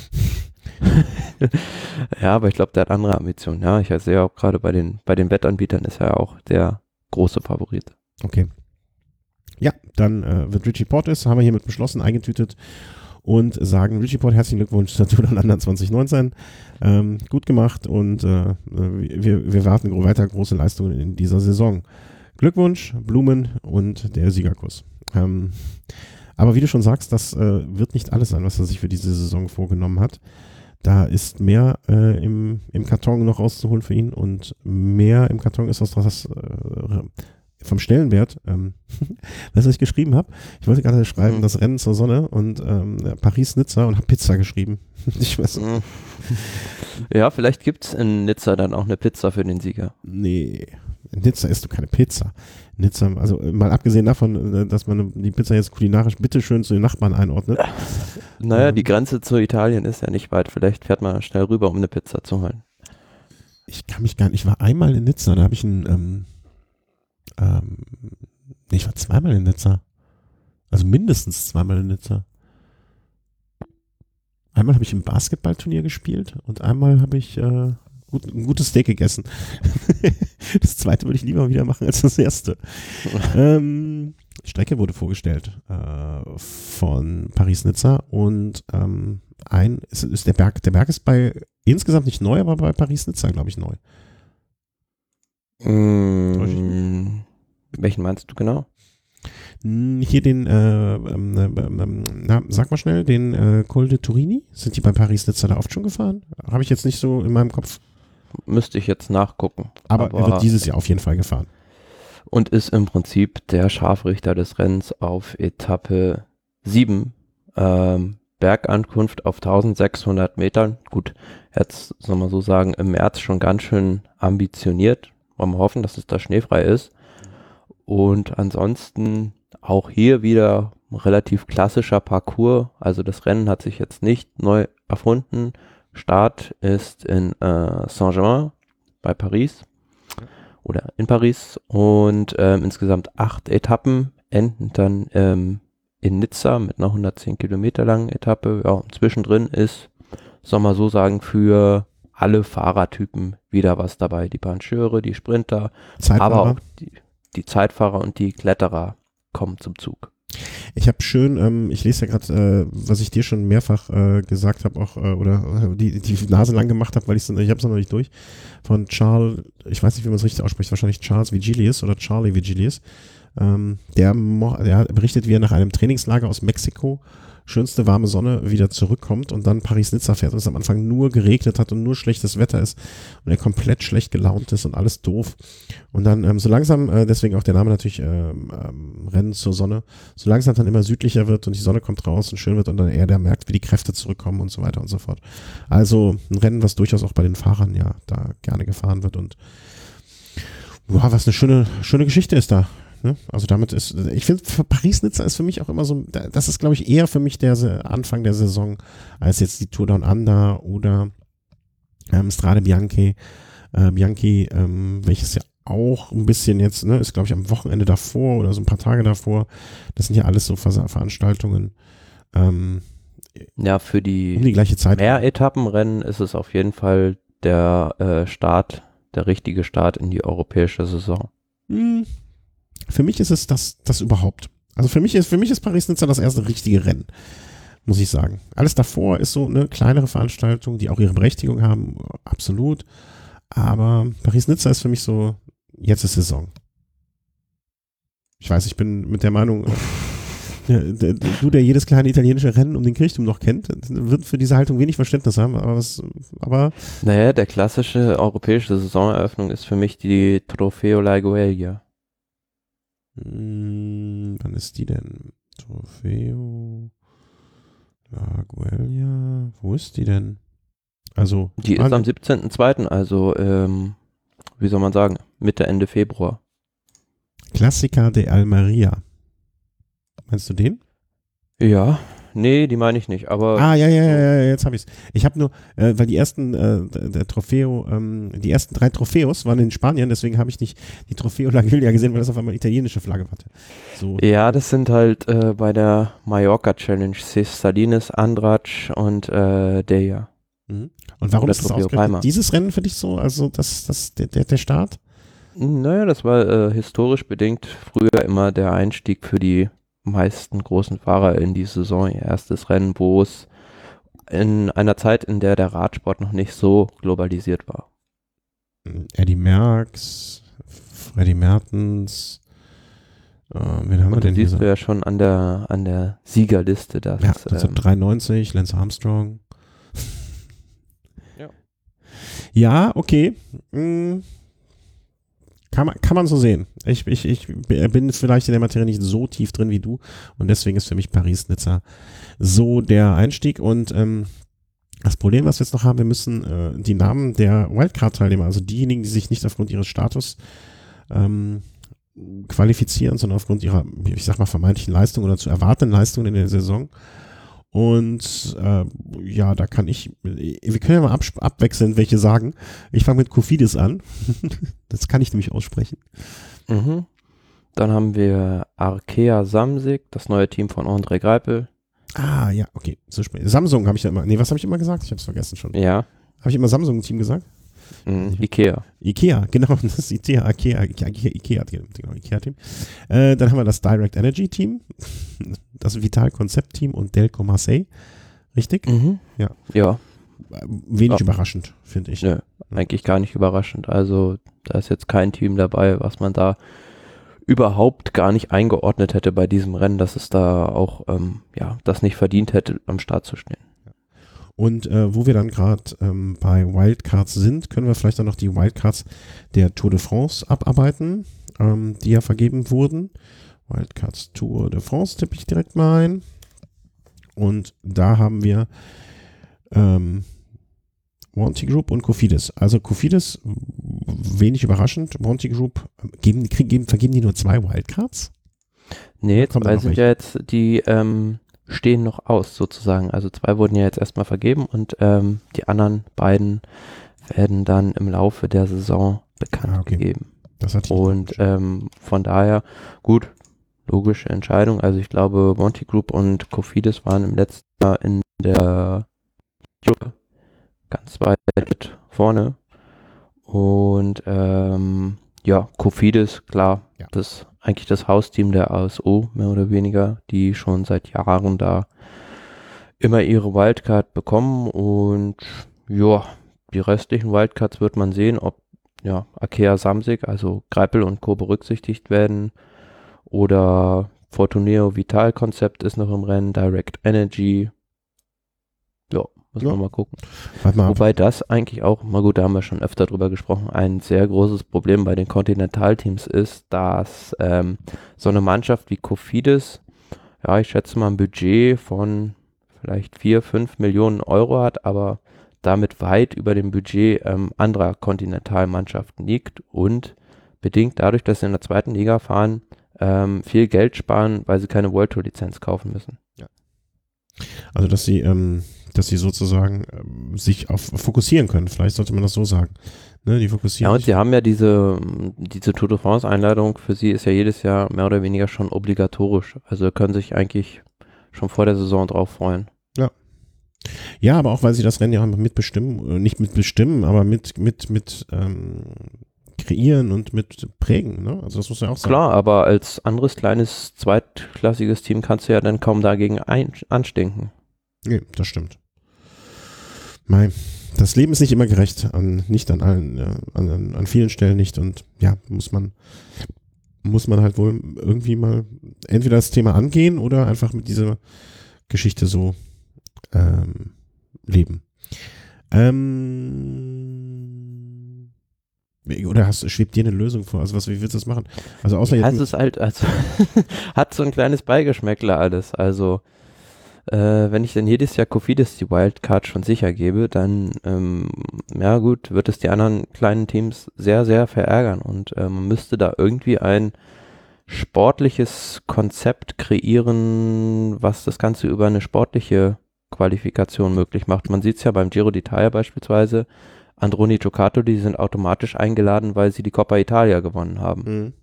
Ja, aber ich glaube, der hat andere Ambitionen. Ja, ich sehe ja auch gerade bei den Wettanbietern ist er ja auch der große Favorit. Okay. Ja, dann wird Richie Porte haben wir hiermit beschlossen, eingetütet und sagen Richie Porte herzlichen Glückwunsch zur Tour Down Under 2019. Gut gemacht und wir warten weiter große Leistungen in dieser Saison. Glückwunsch, Blumen und der Siegerkuss. Aber wie du schon sagst, das wird nicht alles sein, was er sich für diese Saison vorgenommen hat. Da ist mehr im Karton noch rauszuholen für ihn und mehr im Karton ist das vom Stellenwert, was ich geschrieben habe. Ich wollte gerade schreiben, das Rennen zur Sonne und Paris-Nizza und habe Pizza geschrieben. Ich weiß nicht. Ja, vielleicht gibt es in Nizza dann auch eine Pizza für den Sieger. Nee, in Nizza isst du keine Pizza. Nizza, also mal abgesehen davon, dass man die Pizza jetzt kulinarisch bitteschön zu den Nachbarn einordnet. Naja, die Grenze zu Italien ist ja nicht weit. Vielleicht fährt man schnell rüber, um eine Pizza zu holen. Ich kann mich gar nicht, ich war einmal in Nizza, da habe ich ich war zweimal in Nizza. Also mindestens zweimal in Nizza. Einmal habe ich im Basketballturnier gespielt und einmal habe ich ein gutes Steak gegessen. Das zweite würde ich lieber wieder machen als das erste. Die Strecke wurde vorgestellt von Paris-Nizza und ist der Berg ist insgesamt nicht neu, aber bei Paris-Nizza, glaube ich, neu. Welchen meinst du genau? Hier den, sag mal schnell, den Col de Turini. Sind die bei Paris-Nizza da oft schon gefahren? Habe ich jetzt nicht so in meinem Kopf. Müsste ich jetzt nachgucken. Aber er wird dieses Jahr auf jeden Fall gefahren. Und ist im Prinzip der Scharfrichter des Rennens auf Etappe 7. Bergankunft auf 1600 Metern. Gut, jetzt soll man so sagen, im März schon ganz schön ambitioniert. Wollen wir hoffen, dass es da schneefrei ist. Und ansonsten auch hier wieder ein relativ klassischer Parcours. Also das Rennen hat sich jetzt nicht neu erfunden. Start ist in Saint-Germain bei Paris oder in Paris und insgesamt 8 Etappen enden dann in Nizza mit einer 110 Kilometer langen Etappe. Ja, und zwischendrin ist, soll man so sagen, für alle Fahrertypen wieder was dabei. Die Pancheure, die Sprinter, Zeitfahrer. aber auch die Zeitfahrer und die Kletterer kommen zum Zug. Ich habe schön, ich lese ja gerade, was ich dir schon mehrfach gesagt habe, auch oder die Nase lang gemacht habe, weil ich habe es noch nicht durch, von Charles, ich weiß nicht, wie man es richtig ausspricht, wahrscheinlich Charles Vigilius oder Charlie Vigilius. Der berichtet, wie er nach einem Trainingslager aus Mexiko schönste warme Sonne wieder zurückkommt und dann Paris-Nizza fährt und es am Anfang nur geregnet hat und nur schlechtes Wetter ist und er komplett schlecht gelaunt ist und alles doof. Und dann so langsam, deswegen auch der Name natürlich Rennen zur Sonne, so langsam dann immer südlicher wird und die Sonne kommt raus und schön wird und dann er merkt, wie die Kräfte zurückkommen und so weiter und so fort. Also ein Rennen, was durchaus auch bei den Fahrern ja da gerne gefahren wird und wow, was eine schöne Geschichte ist da. Ne? Also damit ist, ich finde, Paris-Nizza ist für mich auch immer so, das ist glaube ich eher für mich der Anfang der Saison als jetzt die Tour Down Under oder Strade Bianche, welches ja auch ein bisschen jetzt, ne, ist glaube ich am Wochenende davor oder so ein paar Tage davor. Das sind ja alles so Veranstaltungen. Ja, für die, um die gleiche Zeit. Mehretappenrennen ist es auf jeden Fall der richtige Start in die europäische Saison. Für mich ist es das überhaupt. Also für mich ist Paris-Nizza das erste richtige Rennen, muss ich sagen. Alles davor ist so eine kleinere Veranstaltung, die auch ihre Berechtigung haben, absolut. Aber Paris-Nizza ist für mich so, jetzt ist Saison. Ich weiß, ich bin mit der Meinung, du, der jedes kleine italienische Rennen um den Kirchturm noch kennt, wird für diese Haltung wenig Verständnis haben, aber naja, der klassische europäische Saisoneröffnung ist für mich die Trofeo Laigueglia. Wann ist die denn? Trofeo Laigueglia, wo ist die denn? Also die ist am 17.02., also wie soll man sagen, Mitte, Ende Februar. Classica de Almeria. Meinst du den? Ja, nee, die meine ich nicht, aber... Ja, jetzt habe ich es. Ich habe nur, weil die ersten die ersten 3 Trofeos waren in Spanien, deswegen habe ich nicht die Trofeo Laigueglia gesehen, weil das auf einmal italienische Flagge hatte. So. Ja, das sind halt bei der Mallorca Challenge Ses Salines, Andratx und Deja. Und warum ist das ausgerechnet dieses Rennen für dich so, also der Start? Naja, das war historisch bedingt früher immer der Einstieg für die meisten großen Fahrer in die Saison. Ihr erstes Rennen, wo es in einer Zeit, in der der Radsport noch nicht so globalisiert war. Eddy Merckx, Freddy Mertens, wen haben wir denn hier? Siehst du ja schon an der Siegerliste. Dass, ja, 1993, Lance Armstrong. Ja, okay. Kann man so sehen. Ich bin vielleicht in der Materie nicht so tief drin wie du und deswegen ist für mich Paris-Nizza so der Einstieg und das Problem, was wir jetzt noch haben, wir müssen die Namen der Wildcard-Teilnehmer, also diejenigen, die sich nicht aufgrund ihres Status qualifizieren, sondern aufgrund ihrer, ich sag mal, vermeintlichen Leistung oder zu erwartenden Leistungen in der Saison. Und ja, da kann wir können ja mal abwechselnd welche sagen. Ich fange mit Cofidis an. Das kann ich nämlich aussprechen. Mhm. Dann haben wir Arkea Samsic, das neue Team von André Greipel. Ja, okay. So Samsung habe ich ja immer. Nee, was habe ich immer gesagt? Ich habe es vergessen schon. Ja. Habe ich immer Samsung-Team gesagt? Ikea, genau, das ist Ikea-Team. Dann haben wir das Direct Energy Team, das Vital Concept Team und Delco Marseille. Richtig? Ja. Wenig überraschend, finde ich. Nö, eigentlich gar nicht überraschend. Also da ist jetzt kein Team dabei, was man da überhaupt gar nicht eingeordnet hätte bei diesem Rennen, dass es da auch das nicht verdient hätte, am Start zu stehen. Und wo wir dann gerade bei Wildcards sind, können wir vielleicht dann noch die Wildcards der Tour de France abarbeiten, die ja vergeben wurden. Wildcards Tour de France tippe ich direkt mal ein. Und da haben wir Wanty Group und Cofidis. Also Cofidis, wenig überraschend. Wanty Group, vergeben die nur 2 Wildcards? Nee, 2 sind ja jetzt die stehen noch aus sozusagen. Also 2 wurden ja jetzt erstmal vergeben und die anderen beiden werden dann im Laufe der Saison bekannt gegeben. Das hatte ich und von daher, gut, logische Entscheidung. Also ich glaube, Wanty Group und Cofidis waren im letzten Jahr in der Tour ganz weit vorne. Und Cofidis, klar, das ist eigentlich das Hausteam der ASO, mehr oder weniger, die schon seit Jahren da immer ihre Wildcard bekommen und ja, die restlichen Wildcards wird man sehen, ob Arkea Samsic, also Greipel und Co. berücksichtigt werden oder Fortuneo Vital Konzept ist noch im Rennen, Direct Energy. Ja, muss man mal gucken. Wobei das eigentlich auch, mal gut, da haben wir schon öfter drüber gesprochen, ein sehr großes Problem bei den Kontinentalteams ist, dass so eine Mannschaft wie Cofidis, ja, ich schätze mal ein Budget von vielleicht 4-5 Millionen Euro hat, aber damit weit über dem Budget anderer Kontinentalmannschaften liegt und bedingt dadurch, dass sie in der zweiten Liga fahren, viel Geld sparen, weil sie keine World Tour Lizenz kaufen müssen. Ja. Also dass sie sozusagen sich fokussieren können, vielleicht sollte man das so sagen. Ne, die fokussieren ja, und sie haben ja diese Tour de France Einladung, für sie ist ja jedes Jahr mehr oder weniger schon obligatorisch. Also können sich eigentlich schon vor der Saison drauf freuen. Ja. Ja, aber auch weil sie das Rennen ja mitbestimmen, nicht mitbestimmen, aber mit kreieren und mit prägen, ne? Also das muss ja auch sein. Klar, aber als anderes kleines zweitklassiges Team kannst du ja dann kaum dagegen anstinken. Nee, das stimmt. Das Leben ist nicht immer gerecht, nicht an allen, an vielen Stellen nicht und ja, muss man halt wohl irgendwie mal entweder das Thema angehen oder einfach mit dieser Geschichte so leben. Oder schwebt dir eine Lösung vor? Also wie willst du das machen? Also außer ja, jetzt es ist halt, also hat so ein kleines Beigeschmäckler alles. Also wenn ich dann jedes Jahr Cofidis die Wildcard schon sicher gebe, dann ja gut, wird es die anderen kleinen Teams sehr, sehr verärgern und man müsste da irgendwie ein sportliches Konzept kreieren, was das Ganze über eine sportliche Qualifikation möglich macht. Man sieht es ja beim Giro d'Italia beispielsweise, Androni Giocattoli, die sind automatisch eingeladen, weil sie die Coppa Italia gewonnen haben. Mhm.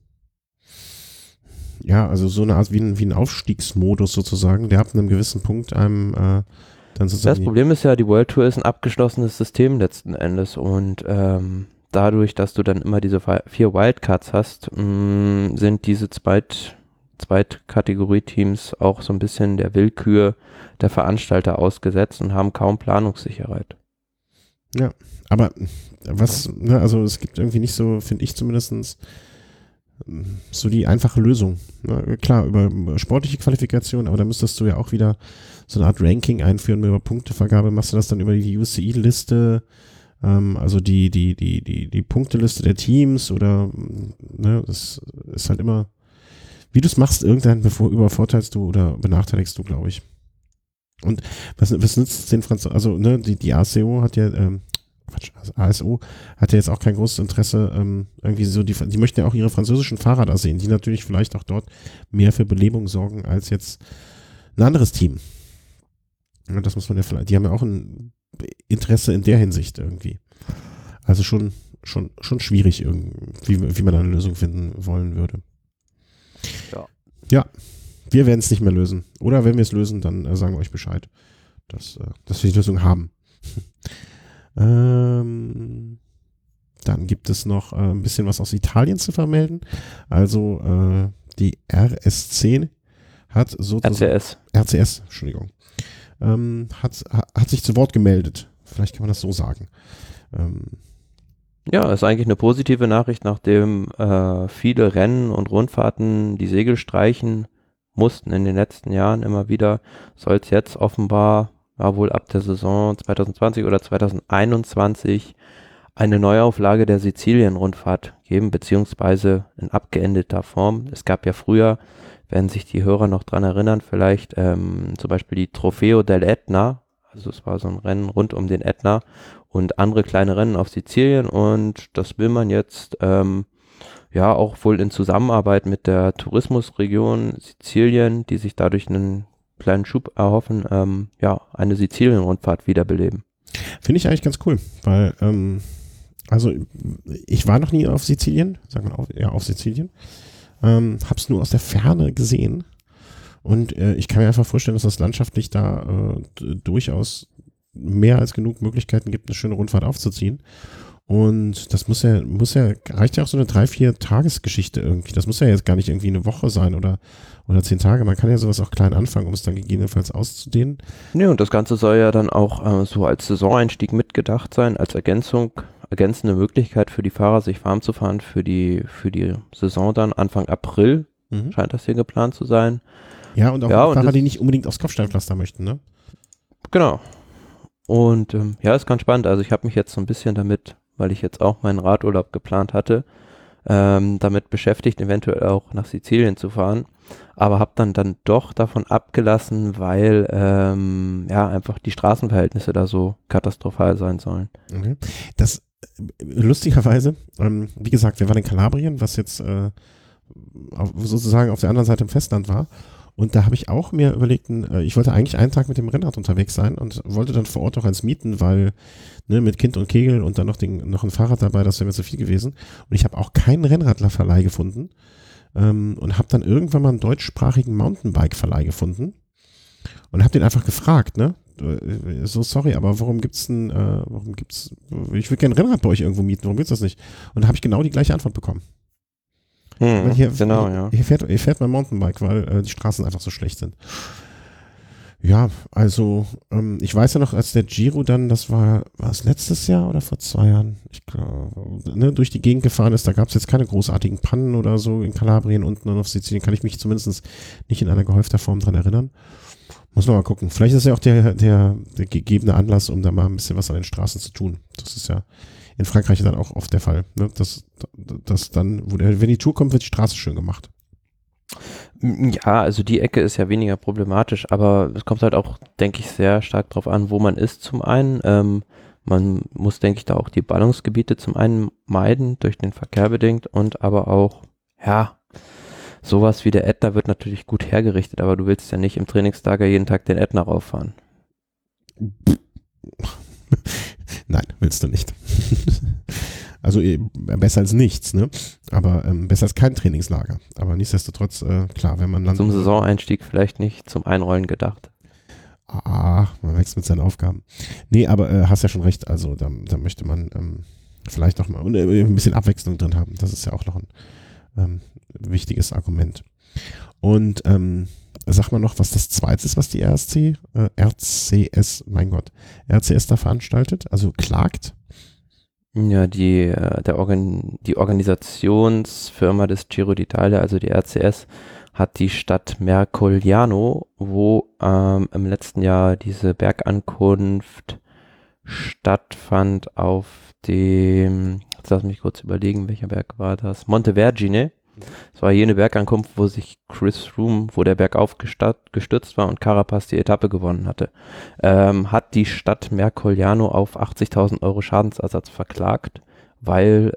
Ja, also so eine Art wie ein Aufstiegsmodus sozusagen, der ab einem gewissen Punkt einem dann sozusagen... Das Problem ist ja, die World Tour ist ein abgeschlossenes System letzten Endes und dadurch, dass du dann immer diese 4 Wildcards hast, sind diese Zweitkategorie-Teams auch so ein bisschen der Willkür der Veranstalter ausgesetzt und haben kaum Planungssicherheit. Ja, aber also es gibt irgendwie nicht so, finde ich zumindest, so die einfache Lösung. Na, klar, über sportliche Qualifikation, aber da müsstest du ja auch wieder so eine Art Ranking einführen, über Punktevergabe. Machst du das dann über die UCI-Liste, also die Punkteliste der Teams oder, ne, das ist halt immer, wie du es machst, irgendwann übervorteilst du oder benachteiligst du, glaube ich. Und was nützt den Franzosen, also ne, die ASO hat ja, ASO hat ja jetzt auch kein großes Interesse, irgendwie so, die möchten ja auch ihre französischen Fahrer da sehen, die natürlich vielleicht auch dort mehr für Belebung sorgen als jetzt ein anderes Team. Und das muss man ja vielleicht, die haben ja auch ein Interesse in der Hinsicht irgendwie. Also schon schwierig irgendwie, wie man da eine Lösung finden wollen würde. Ja. Wir werden es nicht mehr lösen. Oder wenn wir es lösen, dann sagen wir euch Bescheid, dass wir die Lösung haben. Dann gibt es noch ein bisschen was aus Italien zu vermelden. Also die RS10 hat sozusagen... RCS, Entschuldigung. Hat sich zu Wort gemeldet. Vielleicht kann man das so sagen. Ja, ist eigentlich eine positive Nachricht, nachdem viele Rennen und Rundfahrten die Segel streichen mussten in den letzten Jahren immer wieder, soll es jetzt offenbar, wohl ab der Saison 2020 oder 2021 eine Neuauflage der Sizilien-Rundfahrt geben, beziehungsweise in abgeänderter Form. Es gab ja früher, werden sich die Hörer noch dran erinnern, vielleicht zum Beispiel die Trofeo dell'Etna, also es war so ein Rennen rund um den Ätna und andere kleine Rennen auf Sizilien und das will man jetzt ja auch wohl in Zusammenarbeit mit der Tourismusregion Sizilien, die sich dadurch einen kleinen Schub erhoffen, ja, eine Sizilien-Rundfahrt wiederbeleben. Finde ich eigentlich ganz cool, weil also ich war noch nie auf Sizilien, sagt man auch, ja, auf Sizilien, hab's nur aus der Ferne gesehen und ich kann mir einfach vorstellen, dass das landschaftlich da durchaus mehr als genug Möglichkeiten gibt, eine schöne Rundfahrt aufzuziehen. Und das reicht ja auch so eine 3-4 Tagesgeschichte irgendwie. Das muss ja jetzt gar nicht irgendwie eine Woche sein oder 10 Tage. Man kann ja sowas auch klein anfangen, um es dann gegebenenfalls auszudehnen. Ja, und das Ganze soll ja dann auch so als Saisoneinstieg mitgedacht sein, als ergänzende Möglichkeit für die Fahrer, sich warm zu fahren für die Saison dann Anfang April. scheint das hier geplant zu sein. Ja, und auch Fahrer, die nicht unbedingt aufs Kopfsteinpflaster möchten, ne? Genau. Und ist ganz spannend. Also ich habe mich jetzt so ein bisschen damit, weil ich jetzt auch meinen Radurlaub geplant hatte, damit beschäftigt, eventuell auch nach Sizilien zu fahren. Aber habe dann doch davon abgelassen, weil einfach die Straßenverhältnisse da so katastrophal sein sollen. Okay. Das lustigerweise, wie gesagt, wir waren in Kalabrien, was jetzt sozusagen auf der anderen Seite im Festland war. Und da habe ich auch mir überlegt, ich wollte eigentlich einen Tag mit dem Rennrad unterwegs sein und wollte dann vor Ort auch eins mieten, weil mit Kind und Kegel und dann noch ein Fahrrad dabei, das wäre mir zu viel gewesen. Und ich habe auch keinen Rennradlerverleih gefunden und habe dann irgendwann mal einen deutschsprachigen Mountainbike-Verleih gefunden und habe den einfach gefragt, so sorry, aber ich will gerne ein Rennrad bei euch irgendwo mieten, warum gibt's das nicht? Und da habe ich genau die gleiche Antwort bekommen. Hier fährt mein Mountainbike, weil die Straßen einfach so schlecht sind. Ja, also ich weiß ja noch, als der Giro dann, war es letztes Jahr oder vor 2 Jahren, ich glaube, durch die Gegend gefahren ist, da gab es jetzt keine großartigen Pannen oder so in Kalabrien unten und auf Sizilien, kann ich mich zumindest nicht in einer gehäufter Form dran erinnern. Muss man mal gucken. Vielleicht ist ja auch der gegebene Anlass, um da mal ein bisschen was an den Straßen zu tun. Das ist ja in Frankreich dann auch oft der Fall. Ne? Dass dann, wenn die Tour kommt, wird die Straße schön gemacht. Ja, also die Ecke ist ja weniger problematisch, aber es kommt halt auch, denke ich, sehr stark drauf an, wo man ist zum einen. Man muss, denke ich, da auch die Ballungsgebiete zum einen meiden, durch den Verkehr bedingt und aber auch, sowas wie der Ätna wird natürlich gut hergerichtet, aber du willst ja nicht im Trainingslager jeden Tag den Ätna rauffahren. Nein, willst du nicht. Also besser als nichts, ne? Aber besser als kein Trainingslager. Aber nichtsdestotrotz, klar, wenn man zum Saisoneinstieg vielleicht nicht, zum Einrollen gedacht. Man wächst mit seinen Aufgaben. Nee, aber hast ja schon recht, also da möchte man vielleicht auch mal ein bisschen Abwechslung drin haben. Das ist ja auch noch ein wichtiges Argument. Und sag mal noch, was das Zweite ist, was die RCS da veranstaltet, also klagt. Ja, die Organisationsfirma des Giro d'Italia, also die RCS, hat die Stadt Mercogliano, wo im letzten Jahr diese Bergankunft stattfand auf dem, jetzt lass mich kurz überlegen, welcher Berg war das? Monte Vergine. Es war jene Bergankunft, wo sich Chris Froome, wo der bergauf gestürzt war und Carapaz die Etappe gewonnen hatte, hat die Stadt Mercogliano auf 80.000 Euro Schadensersatz verklagt, weil,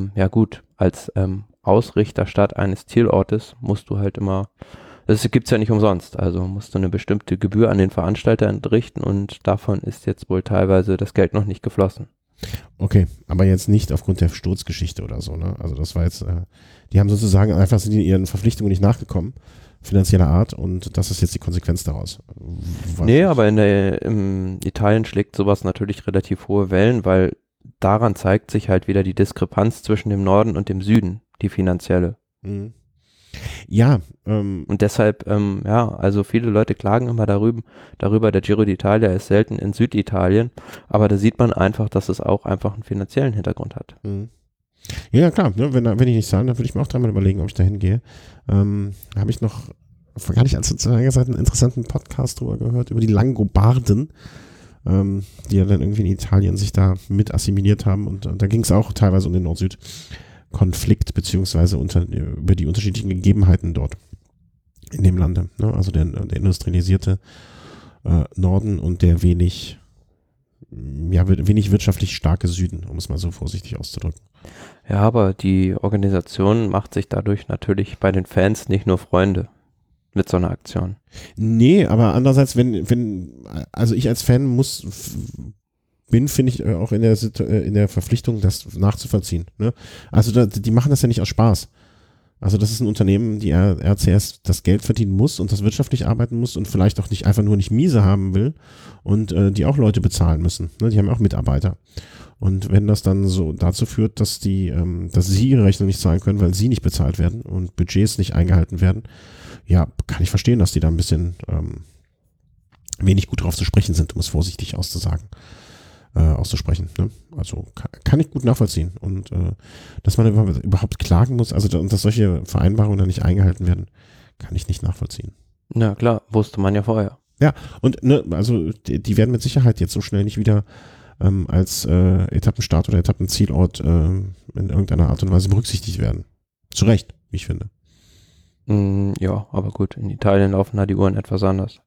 als Ausrichterstadt eines Zielortes musst du halt immer, das gibt's ja nicht umsonst, also musst du eine bestimmte Gebühr an den Veranstalter entrichten und davon ist jetzt wohl teilweise das Geld noch nicht geflossen. Okay, aber jetzt nicht aufgrund der Sturzgeschichte oder so, ne? Also das war jetzt, die haben sozusagen einfach sind ihren Verpflichtungen nicht nachgekommen, finanzieller Art, und das ist jetzt die Konsequenz daraus. Aber in Italien schlägt sowas natürlich relativ hohe Wellen, weil daran zeigt sich halt wieder die Diskrepanz zwischen dem Norden und dem Süden, die finanzielle. Mhm. Ja. Und deshalb, also viele Leute klagen immer darüber, der Giro d'Italia ist selten in Süditalien, aber da sieht man einfach, dass es auch einfach einen finanziellen Hintergrund hat. Mhm. Ja, klar, ne, wenn ich nicht sagen, dann würde ich mir auch dreimal überlegen, ob ich da hingehe. Habe ich noch vor gar nicht allzu langer Zeit einen interessanten Podcast drüber gehört, über die Langobarden, die ja dann irgendwie in Italien sich da mit assimiliert haben, und da ging es auch teilweise um den Nord-Süd-Konflikt, beziehungsweise über die unterschiedlichen Gegebenheiten dort in dem Lande. Ne? Also der industrialisierte Norden und der wenig wirtschaftlich starke Süden, um es mal so vorsichtig auszudrücken. Ja, aber die Organisation macht sich dadurch natürlich bei den Fans nicht nur Freunde mit so einer Aktion. Nee, aber andererseits, also ich als Fan finde ich auch in der Verpflichtung, das nachzuvollziehen. Ne? Also die machen das ja nicht aus Spaß. Also das ist ein Unternehmen, die RCS das Geld verdienen muss und das wirtschaftlich arbeiten muss und vielleicht auch nicht einfach nur nicht miese haben will und die auch Leute bezahlen müssen. Ne? Die haben auch Mitarbeiter. Und wenn das dann so dazu führt, dass sie ihre Rechnung nicht zahlen können, weil sie nicht bezahlt werden und Budgets nicht eingehalten werden, ja, kann ich verstehen, dass die da ein bisschen wenig gut drauf zu sprechen sind, um es vorsichtig auszusagen. auszusprechen. Ne? Also kann ich gut nachvollziehen. Und dass man überhaupt klagen muss, also und dass solche Vereinbarungen dann nicht eingehalten werden, kann ich nicht nachvollziehen. Na klar, wusste man ja vorher. Ja, und ne, also die werden mit Sicherheit jetzt so schnell nicht wieder als Etappenstart oder Etappenzielort in irgendeiner Art und Weise berücksichtigt werden. Zu Recht, wie ich finde. Ja, aber gut, in Italien laufen da die Uhren etwas anders.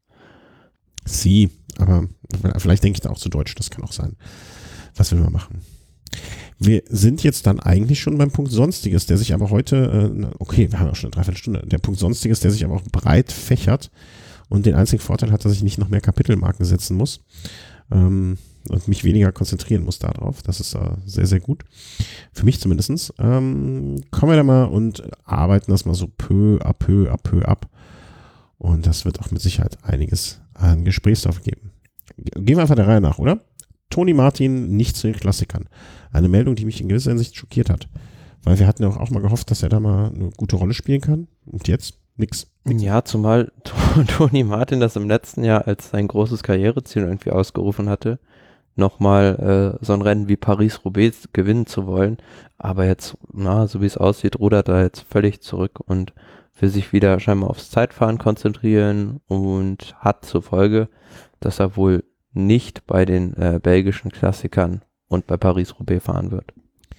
Aber vielleicht denke ich da auch zu deutsch, das kann auch sein. Was will man machen? Wir sind jetzt dann eigentlich schon beim Punkt Sonstiges, der sich aber heute, okay, wir haben auch schon eine Dreiviertelstunde, der Punkt Sonstiges, der sich aber auch breit fächert und den einzigen Vorteil hat, dass ich nicht noch mehr Kapitelmarken setzen muss und mich weniger konzentrieren muss darauf. Das ist sehr, sehr gut. Für mich zumindest. Kommen wir da mal und arbeiten das mal so peu à peu ab. Und das wird auch mit Sicherheit einiges an Gesprächsstoff geben. Gehen wir einfach der Reihe nach, oder? Toni Martin nicht zu den Klassikern. Eine Meldung, die mich in gewisser Hinsicht schockiert hat. Weil wir hatten ja auch mal gehofft, dass er da mal eine gute Rolle spielen kann. Und jetzt nix. Ja, zumal Toni Martin das im letzten Jahr als sein großes Karriereziel irgendwie ausgerufen hatte, nochmal so ein Rennen wie Paris-Roubaix gewinnen zu wollen. Aber jetzt, so wie es aussieht, rudert er jetzt völlig zurück und will sich wieder scheinbar aufs Zeitfahren konzentrieren und hat zur Folge, dass er wohl nicht bei den belgischen Klassikern und bei Paris-Roubaix fahren wird.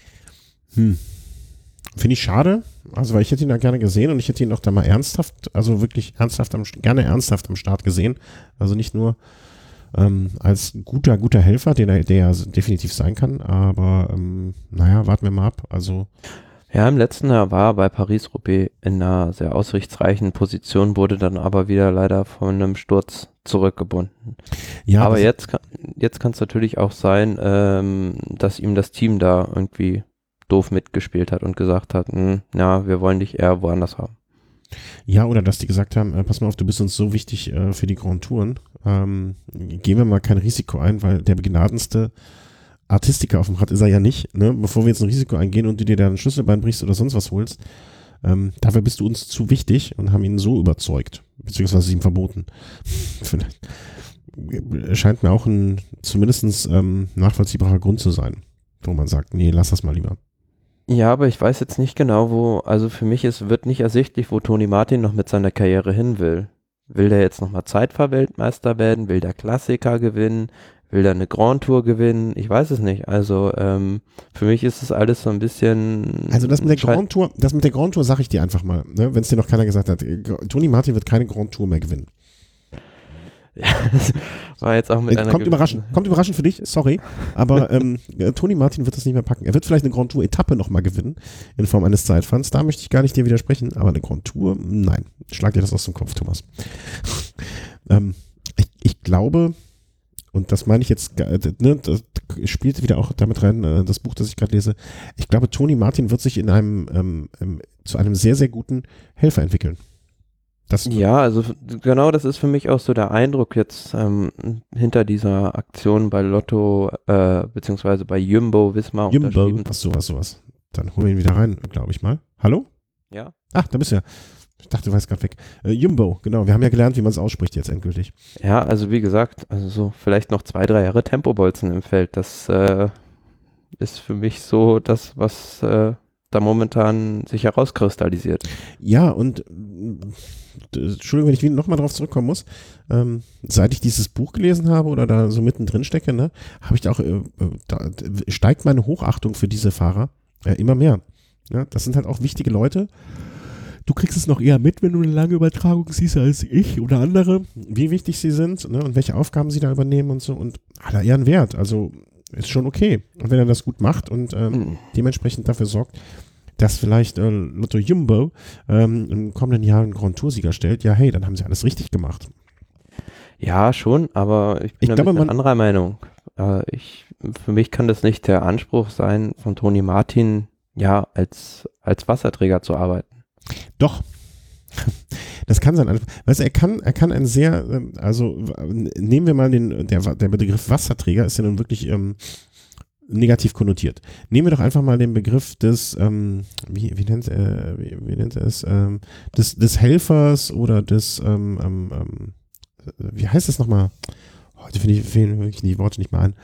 Finde ich schade, also weil ich hätte ihn da gerne gesehen und ich hätte ihn auch da mal ernsthaft, also wirklich gerne ernsthaft am Start gesehen. Also nicht nur als guter Helfer, der ja definitiv sein kann, aber warten wir mal ab. Also ja, im letzten Jahr war er bei Paris-Roubaix in einer sehr aussichtsreichen Position, wurde dann aber wieder leider von einem Sturz zurückgebunden. Ja, aber jetzt kann es natürlich auch sein, dass ihm das Team da irgendwie doof mitgespielt hat und gesagt hat, wir wollen dich eher woanders haben. Ja, oder dass die gesagt haben, pass mal auf, du bist uns so wichtig für die Grand Touren, gehen wir mal kein Risiko ein, weil der begnadenste Artistiker auf dem Rad ist er ja nicht, ne? Bevor wir jetzt ein Risiko eingehen und du dir da ein Schlüsselbein brichst oder sonst was holst, dafür bist du uns zu wichtig und haben ihn so überzeugt, beziehungsweise ihm verboten. Scheint mir auch ein zumindest nachvollziehbarer Grund zu sein, wo man sagt, nee, lass das mal lieber. Ja, aber ich weiß jetzt nicht genau, also für mich wird nicht ersichtlich, wo Toni Martin noch mit seiner Karriere hin will. Will der jetzt nochmal Zeitfahrweltmeister werden? Will der Klassiker gewinnen? Will der eine Grand Tour gewinnen? Ich weiß es nicht. Also für mich ist es alles so ein bisschen... Also das mit der Grand Tour sage ich dir einfach mal, ne? Wenn es dir noch keiner gesagt hat. Toni Martin wird keine Grand Tour mehr gewinnen. Ja, das war jetzt auch mit einer... Kommt überraschend für dich, sorry, aber Toni Martin wird das nicht mehr packen. Er wird vielleicht eine Grand Tour Etappe nochmal gewinnen, in Form eines Zeitfahrens, da möchte ich gar nicht dir widersprechen, aber eine Grand Tour, nein, schlag dir das aus dem Kopf, Thomas. Ich glaube, und das meine ich jetzt, das spielt wieder auch damit rein, das Buch, das ich gerade lese, ich glaube, Toni Martin wird sich zu einem sehr, sehr guten Helfer entwickeln. Ja, also genau, das ist für mich auch so der Eindruck jetzt hinter dieser Aktion bei Lotto, beziehungsweise bei Jumbo-Visma unterschrieben. Sowas. Dann holen wir ihn wieder rein, glaube ich mal. Hallo? Ja. Ach, da bist du ja. Ich dachte, du warst gerade weg. Jumbo, genau. Wir haben ja gelernt, wie man es ausspricht jetzt endgültig. Ja, also wie gesagt, also so vielleicht noch 2-3 Jahre Tempobolzen im Feld. Das ist für mich so das, was da momentan sich herauskristallisiert. Ja, und Entschuldigung, wenn ich nochmal drauf zurückkommen muss, seit ich dieses Buch gelesen habe oder da so mittendrin stecke, ne, habe ich da auch, da steigt meine Hochachtung für diese Fahrer immer mehr. Ja, das sind halt auch wichtige Leute. Du kriegst es noch eher mit, wenn du eine lange Übertragung siehst als ich oder andere, wie wichtig sie sind, ne, und welche Aufgaben sie da übernehmen und so, und aller Ehren wert. Also ist schon okay. Und wenn er das gut macht und dementsprechend dafür sorgt, dass vielleicht Lotto Jumbo im kommenden Jahr einen Grand Tour-Sieger stellt, ja hey, dann haben sie alles richtig gemacht. Ja, schon, aber ich bin anderer Meinung. Für mich kann das nicht der Anspruch sein, von Toni Martin ja als Wasserträger zu arbeiten. Doch. Das kann sein. Weißt du, er kann ein sehr, also nehmen wir mal der Begriff Wasserträger ist ja nun wirklich negativ konnotiert. Nehmen wir doch einfach mal den Begriff des, wie nennt er es, des Helfers oder des, wie heißt das nochmal? Heute fehlen wirklich die Worte nicht mal ein.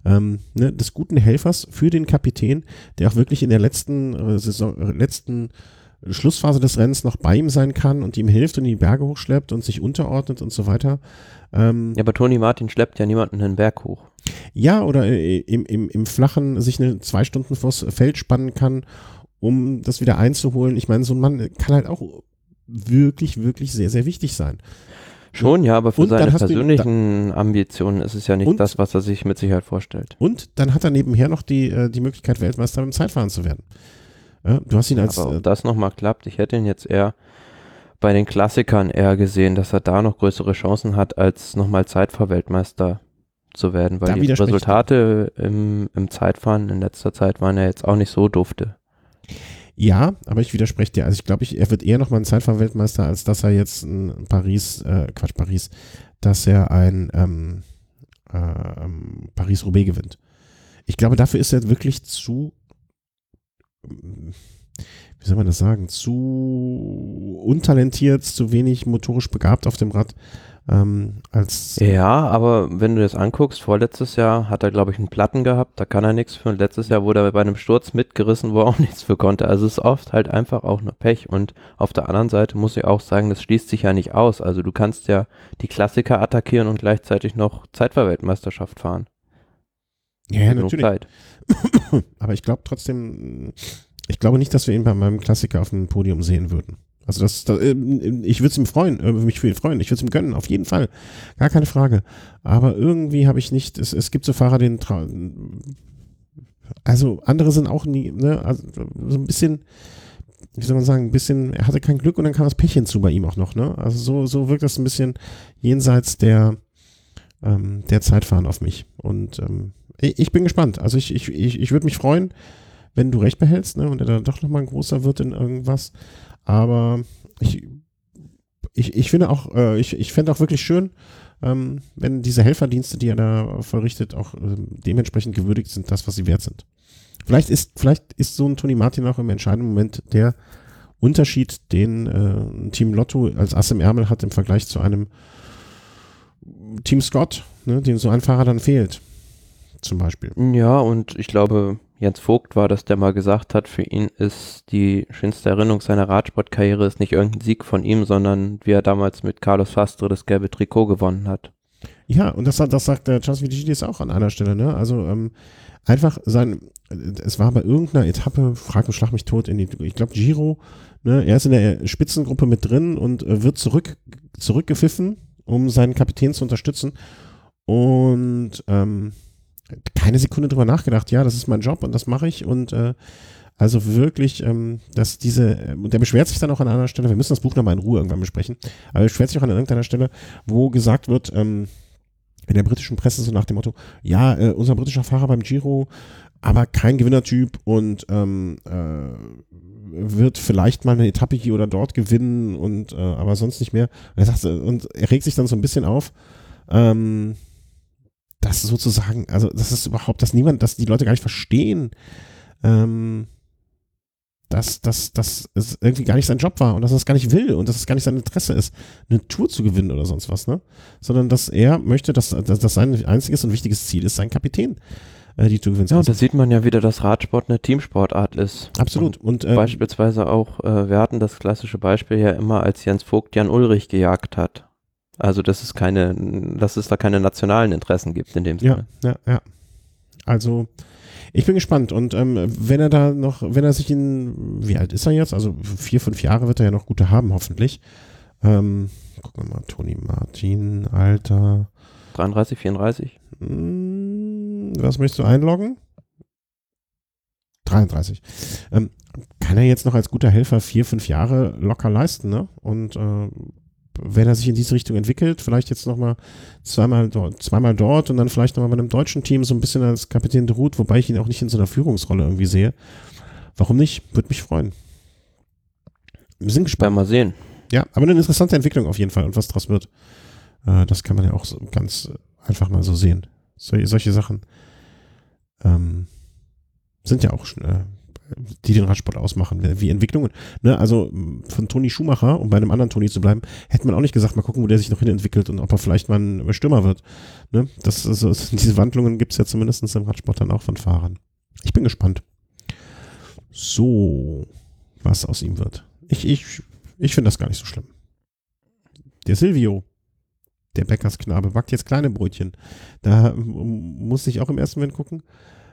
des guten Helfers für den Kapitän, der auch wirklich in der letzten Schlussphase des Rennens noch bei ihm sein kann und ihm hilft und die Berge hochschleppt und sich unterordnet und so weiter. Ja, aber Toni Martin schleppt ja niemanden einen Berg hoch. Ja, oder im Flachen sich 2 Stunden vors Feld spannen kann, um das wieder einzuholen. Ich meine, so ein Mann kann halt auch wirklich, wirklich sehr, sehr wichtig sein. Schon, ja, aber für seine persönlichen Ambitionen ist es ja nicht das, was er sich mit Sicherheit vorstellt. Und dann hat er nebenher noch die Möglichkeit, Weltmeister beim Zeitfahren zu werden. Ja, du hast ihn als... Aber ob das nochmal klappt, ich hätte ihn jetzt eher bei den Klassikern eher gesehen, dass er da noch größere Chancen hat, als nochmal Zeitfahrweltmeister zu werden, weil die Resultate im Zeitfahren in letzter Zeit waren ja jetzt auch nicht so dufte. Ja, aber ich widerspreche dir. Also ich glaube, er wird eher nochmal ein Zeitfahrweltmeister, als dass er jetzt ein dass er ein Paris-Roubaix gewinnt. Ich glaube, dafür ist er wirklich zu, wie soll man das sagen, zu untalentiert, zu wenig motorisch begabt auf dem Rad. Ja, aber wenn du das anguckst, vorletztes Jahr hat er, glaube ich, einen Platten gehabt, da kann er nichts für. Und letztes Jahr wurde er bei einem Sturz mitgerissen, wo er auch nichts für konnte. Also es ist oft halt einfach auch nur Pech. Und auf der anderen Seite muss ich auch sagen, das schließt sich ja nicht aus. Also du kannst ja die Klassiker attackieren und gleichzeitig noch Zeitfahrweltmeisterschaft fahren. Ja, natürlich. Aber ich glaube trotzdem, ich glaube nicht, dass wir ihn bei meinem Klassiker auf dem Podium sehen würden. Also ich würde es ihm freuen, mich für ihn freuen, ich würde es ihm gönnen, auf jeden Fall, gar keine Frage. Aber irgendwie habe ich nicht, es gibt so Fahrer, also andere sind auch nie, ne, also so ein bisschen, wie soll man sagen, ein bisschen, er hatte kein Glück und dann kam das Pech hinzu bei ihm auch noch, ne? Also so wirkt das ein bisschen jenseits der Zeitfahren auf mich. Und ich bin gespannt. Also ich würde mich freuen, wenn du recht behältst, ne, und er dann doch nochmal ein großer wird in irgendwas. Aber ich finde auch, ich fände auch wirklich schön, wenn diese Helferdienste, die er da vollrichtet, auch dementsprechend gewürdigt sind, das, was sie wert sind. Vielleicht ist so ein Toni Martin auch im entscheidenden Moment der Unterschied, den Team Lotto als Ass im Ärmel hat im Vergleich zu einem Team Scott, ne, dem so ein Fahrer dann fehlt, zum Beispiel. Ja, und ich glaube, Jens Vogt war das, der mal gesagt hat, für ihn ist die schönste Erinnerung seiner Radsportkarriere ist nicht irgendein Sieg von ihm, sondern wie er damals mit Carlos Fastre das gelbe Trikot gewonnen hat. Ja, und das sagt der Chance Vitigis auch an einer Stelle, ne? Also einfach es war bei irgendeiner Etappe, schlag mich tot, ich glaube Giro, ne? Er ist in der Spitzengruppe mit drin und wird zurückgepfiffen, um seinen Kapitän zu unterstützen und keine Sekunde drüber nachgedacht, ja, das ist mein Job und das mache ich und also wirklich, dass der beschwert sich dann auch an einer Stelle, wir müssen das Buch nochmal in Ruhe irgendwann besprechen, aber er beschwert sich auch an irgendeiner Stelle, wo gesagt wird, in der britischen Presse so nach dem Motto, ja, unser britischer Fahrer beim Giro, aber kein Gewinnertyp und wird vielleicht mal eine Etappe hier oder dort gewinnen und aber sonst nicht mehr. Und er regt sich dann so ein bisschen auf, dass sozusagen, also das ist überhaupt, dass die Leute gar nicht verstehen, dass es irgendwie gar nicht sein Job war und dass er es gar nicht will und dass es gar nicht sein Interesse ist, eine Tour zu gewinnen oder sonst was, ne? Sondern dass er möchte, dass sein einziges und wichtiges Ziel ist, sein Kapitän die Tour gewinnen. Ja, und da sieht man ja wieder, dass Radsport eine Teamsportart ist. Absolut. Und beispielsweise auch, wir hatten das klassische Beispiel ja immer, als Jens Vogt Jan Ullrich gejagt hat. Also dass es da keine nationalen Interessen gibt in dem Sinne. Ja. Also ich bin gespannt und wenn er sich wie alt ist er jetzt? Also 4-5 Jahre wird er ja noch gute haben, hoffentlich. Gucken wir mal, Toni Martin, Alter. 33, 34? Was möchtest du einloggen? 33. Kann er jetzt noch als guter Helfer 4-5 Jahre locker leisten, ne? Und wenn er sich in diese Richtung entwickelt, vielleicht jetzt nochmal zweimal dort und dann vielleicht nochmal bei einem deutschen Team so ein bisschen als Kapitän de Route, wobei ich ihn auch nicht in so einer Führungsrolle irgendwie sehe. Warum nicht? Würde mich freuen. Wir sind gespannt. Mal sehen. Ja, aber eine interessante Entwicklung auf jeden Fall und was draus wird. Das kann man ja auch so ganz einfach mal so sehen. Solche Sachen sind ja auch die den Radsport ausmachen, wie Entwicklungen. Ne? Also von Toni Schumacher, um bei einem anderen Toni zu bleiben, hätte man auch nicht gesagt, mal gucken, wo der sich noch hin entwickelt und ob er vielleicht mal ein Stürmer wird. Ne? Diese Wandlungen gibt es ja zumindest im Radsport dann auch von Fahrern. Ich bin gespannt. So, was aus ihm wird. Ich finde das gar nicht so schlimm. Der Silvio, der Bäckersknabe, backt jetzt kleine Brötchen. Da muss ich auch im ersten Moment gucken.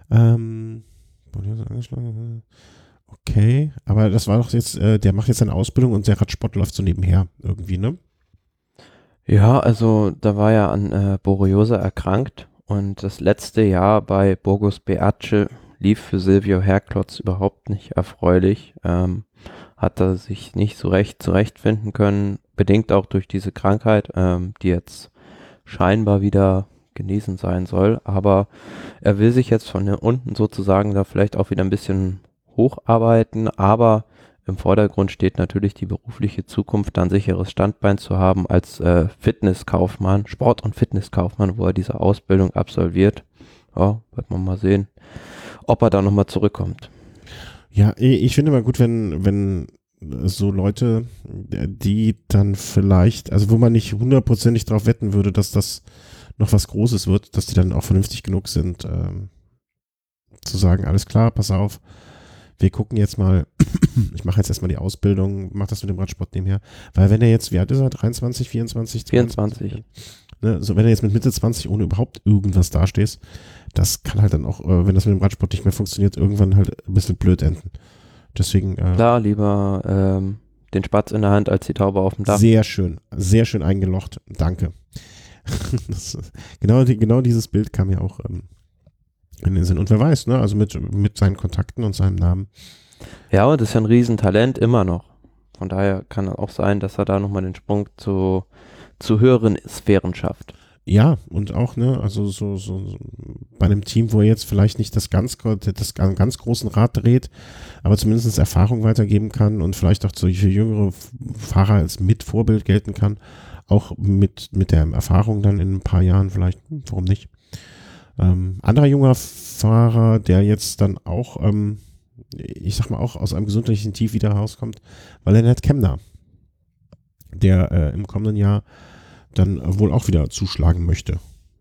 Okay, aber das war doch jetzt, der macht jetzt seine Ausbildung und der Radsport läuft so nebenher irgendwie, ne? Ja, also da war er an Borreliose erkrankt und das letzte Jahr bei Burgos Beace lief für Silvio Herklotz überhaupt nicht erfreulich. Hat er sich nicht so recht zurechtfinden können, bedingt auch durch diese Krankheit, die jetzt scheinbar wieder genesen sein soll. Aber er will sich jetzt von unten sozusagen da vielleicht auch wieder ein bisschen hocharbeiten, aber im Vordergrund steht natürlich die berufliche Zukunft, da ein sicheres Standbein zu haben als Fitnesskaufmann, Sport- und Fitnesskaufmann, wo er diese Ausbildung absolviert. Ja, wird man mal sehen, ob er da nochmal zurückkommt. Ja, ich finde mal gut, wenn so Leute, die dann vielleicht, also wo man nicht hundertprozentig drauf wetten würde, dass das noch was Großes wird, dass die dann auch vernünftig genug sind, zu sagen, alles klar, pass auf, wir gucken jetzt mal, ich mache jetzt erstmal die Ausbildung, mach das mit dem Radsport nebenher, weil wenn er jetzt, wie alt ist er, 23, 24? 24. Ne, so wenn er jetzt mit Mitte 20 ohne überhaupt irgendwas dastehst, das kann halt dann auch, wenn das mit dem Radsport nicht mehr funktioniert, irgendwann halt ein bisschen blöd enden. Deswegen. Klar, lieber den Spatz in der Hand als die Taube auf dem Dach. Sehr schön eingelocht. Danke. Genau dieses Bild kam ja auch in den Sinn. Und wer weiß, ne, also mit seinen Kontakten und seinem Namen. Ja, und das ist ja ein Riesentalent immer noch. Von daher kann es auch sein, dass er da nochmal den Sprung zu höheren Sphären schafft. Ja, und auch, ne, also so bei einem Team, wo er jetzt vielleicht nicht das ganz großen Rad dreht, aber zumindest Erfahrung weitergeben kann und vielleicht auch für jüngere Fahrer als Mitvorbild gelten kann, auch mit der Erfahrung dann in ein paar Jahren vielleicht, warum nicht. Anderer junger Fahrer, der jetzt dann auch, ich sag mal auch aus einem gesundheitlichen Tief wieder rauskommt, war Lennart Kemna, der im kommenden Jahr dann wohl auch wieder zuschlagen möchte.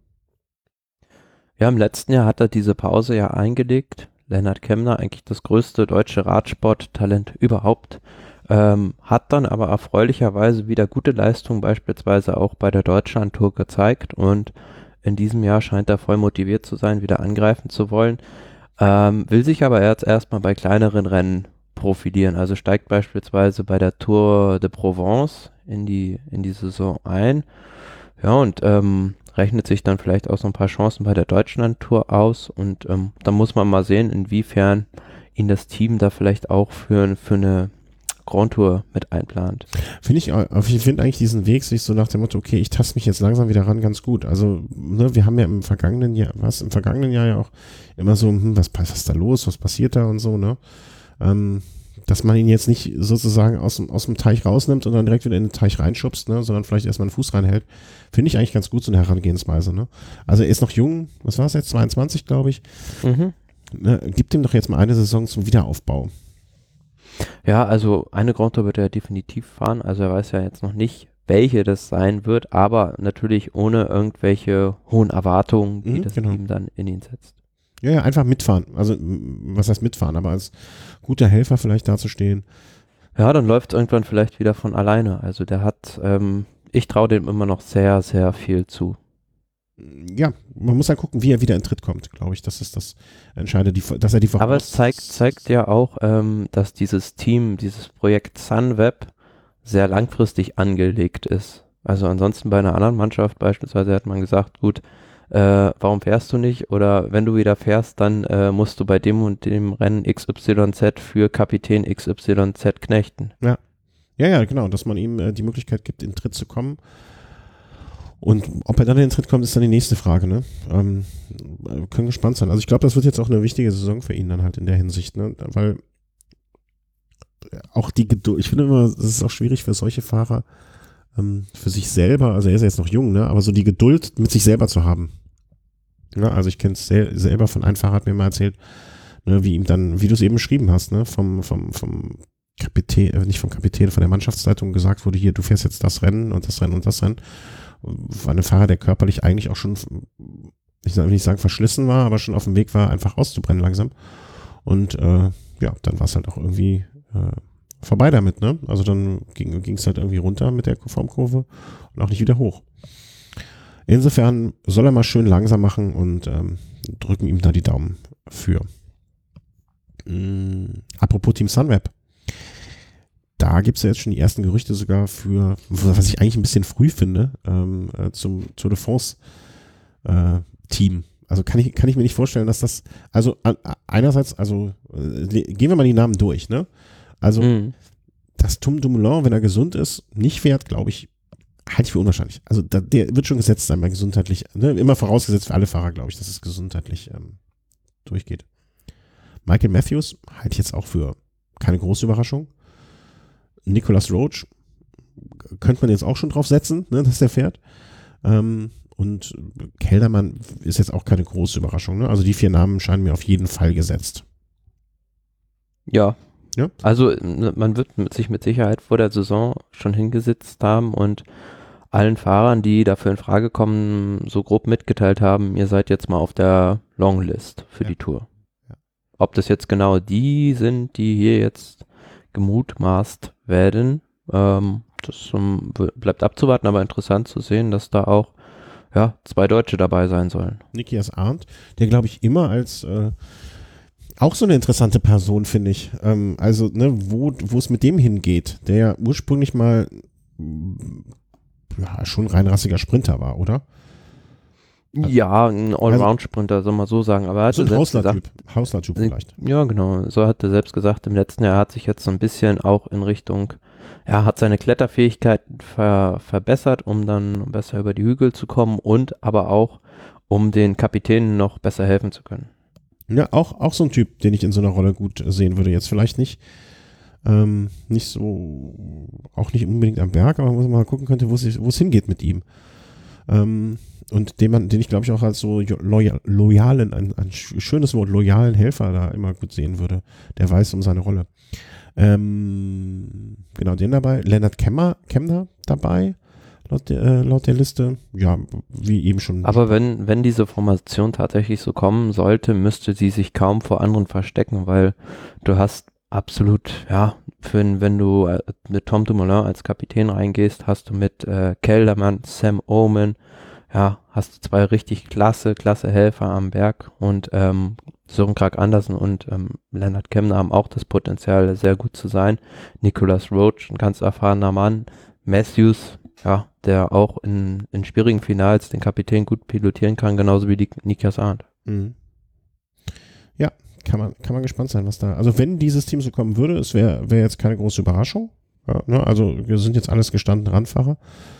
Ja, im letzten Jahr hat er diese Pause ja eingelegt. Lennart Kemna, eigentlich das größte deutsche Radsporttalent überhaupt, hat dann aber erfreulicherweise wieder gute Leistungen beispielsweise auch bei der Deutschlandtour gezeigt und in diesem Jahr scheint er voll motiviert zu sein, wieder angreifen zu wollen, will sich aber jetzt erstmal bei kleineren Rennen profilieren, also steigt beispielsweise bei der Tour de Provence in die Saison ein, ja, und rechnet sich dann vielleicht auch so ein paar Chancen bei der Deutschlandtour aus und da muss man mal sehen, inwiefern ihn das Team da vielleicht auch für eine Grand Tour mit einplant. Ich finde eigentlich diesen Weg sich so nach dem Motto, okay, ich taste mich jetzt langsam wieder ran, ganz gut. Also, ne, wir haben ja im vergangenen Jahr ja auch immer so, was ist da los, was passiert da und so, ne? Dass man ihn jetzt nicht sozusagen aus dem Teich rausnimmt und dann direkt wieder in den Teich reinschubst, ne, sondern vielleicht erstmal einen Fuß reinhält, finde ich eigentlich ganz gut, so eine Herangehensweise, ne? Also er ist noch jung, was war es jetzt, 22, glaube ich. Mhm. Ne, gibt ihm doch jetzt mal eine Saison zum Wiederaufbau. Ja, also eine Grand Tour wird er definitiv fahren, also er weiß ja jetzt noch nicht, welche das sein wird, aber natürlich ohne irgendwelche hohen Erwartungen, die das Team dann in ihn setzt. Ja, einfach mitfahren. Also, was heißt mitfahren? Aber als guter Helfer vielleicht dazustehen. Ja, dann läuft es irgendwann vielleicht wieder von alleine. Also der hat, ich traue dem immer noch sehr, sehr viel zu. Ja, man muss dann gucken, wie er wieder in Tritt kommt, glaube ich. Das ist das Entscheidende, dass er die Aber es zeigt ja auch, dass dieses Team, dieses Projekt Sunweb sehr langfristig angelegt ist. Also ansonsten bei einer anderen Mannschaft beispielsweise hat man gesagt, gut, warum fährst du nicht? Oder wenn du wieder fährst, dann musst du bei dem und dem Rennen XYZ für Kapitän XYZ knechten. Ja, genau, dass man ihm die Möglichkeit gibt, in den Tritt zu kommen. Und ob er dann in den Tritt kommt, ist dann die nächste Frage, ne? Können gespannt sein. Also ich glaube, das wird jetzt auch eine wichtige Saison für ihn dann halt in der Hinsicht, ne? Weil auch die Geduld, ich finde immer, es ist auch schwierig für solche Fahrer, für sich selber, also er ist ja jetzt noch jung, ne? Aber so die Geduld mit sich selber zu haben. Ja, also ich kenne es selber von einem Fahrer, hat mir mal erzählt, wie ihm dann, wie du es eben beschrieben hast, ne, vom Kapitän, nicht vom Kapitän, von der Mannschaftsleitung gesagt wurde, hier, du fährst jetzt das Rennen und das Rennen und das Rennen. War ein Fahrer, der körperlich eigentlich auch schon, ich will nicht sagen verschlissen war, aber schon auf dem Weg war, einfach auszubrennen langsam. Und ja, dann war es halt auch irgendwie vorbei damit, ne? Also dann ging es halt irgendwie runter mit der Formkurve und auch nicht wieder hoch. Insofern soll er mal schön langsam machen und drücken ihm da die Daumen für. Apropos Team Sunweb. Da gibt es ja jetzt schon die ersten Gerüchte sogar für, was ich eigentlich ein bisschen früh finde, zum Tour de France Team. Also kann ich mir nicht vorstellen, dass das, also einerseits, also gehen wir mal die Namen durch, ne? Also, dass Tom Dumoulin, wenn er gesund ist, nicht fährt, glaube ich, halte ich für unwahrscheinlich. Also der wird schon gesetzt sein, bei gesundheitlich, ne? Immer vorausgesetzt für alle Fahrer, glaube ich, dass es gesundheitlich durchgeht. Michael Matthews halte ich jetzt auch für keine große Überraschung. Nicolas Roach könnte man jetzt auch schon drauf setzen, ne, dass der fährt. Und Kelderman ist jetzt auch keine große Überraschung. Ne? Also die 4 Namen scheinen mir auf jeden Fall gesetzt. Ja. Ja? Also man wird sich mit Sicherheit vor der Saison schon hingesetzt haben und allen Fahrern, die dafür in Frage kommen, so grob mitgeteilt haben, ihr seid jetzt mal auf der Longlist für die Tour. Ja. Ob das jetzt genau die sind, die hier jetzt gemutmaßt werden, das bleibt abzuwarten, aber interessant zu sehen, dass da auch 2 Deutsche dabei sein sollen. Nikias Arndt, der glaube ich immer als auch so eine interessante Person, finde ich. Also, ne, wo es mit dem hingeht, der ja ursprünglich mal schon reinrassiger Sprinter war, oder? Ja, ein Allround-Sprinter, soll man so sagen. Aber er hatte so ein selbst Hausler-Typ vielleicht. Ja, genau. So hat er selbst gesagt, im letzten Jahr hat sich jetzt so ein bisschen auch in Richtung, hat seine Kletterfähigkeiten verbessert, um dann besser über die Hügel zu kommen und aber auch, um den Kapitänen noch besser helfen zu können. Ja, auch so ein Typ, den ich in so einer Rolle gut sehen würde. Jetzt vielleicht nicht so, auch nicht unbedingt am Berg, aber wo man mal gucken könnte, wo es hingeht mit ihm. Und den ich glaube ich auch als so loyalen, ein schönes Wort, loyalen Helfer da immer gut sehen würde. Der weiß um seine Rolle. Genau, den dabei. Lennart Kemner dabei, laut der Liste. Ja, wie eben schon. Aber wenn diese Formation tatsächlich so kommen sollte, müsste sie sich kaum vor anderen verstecken, weil du hast absolut, wenn du mit Tom Dumoulin als Kapitän reingehst, hast du mit Kelderman, Sam Oomen, hast du 2 richtig klasse Helfer am Berg und Søren Kragh Andersen und Lennart Kemner haben auch das Potenzial, sehr gut zu sein. Nicolas Roach, ein ganz erfahrener Mann. Matthews, der auch in schwierigen Finals den Kapitän gut pilotieren kann, genauso wie Nikias Arndt. Mhm. Ja, kann man gespannt sein, was da, also wenn dieses Team so kommen würde, es wäre jetzt keine große Überraschung. Ja, ne? Also wir sind jetzt alles gestandene Randfahrer.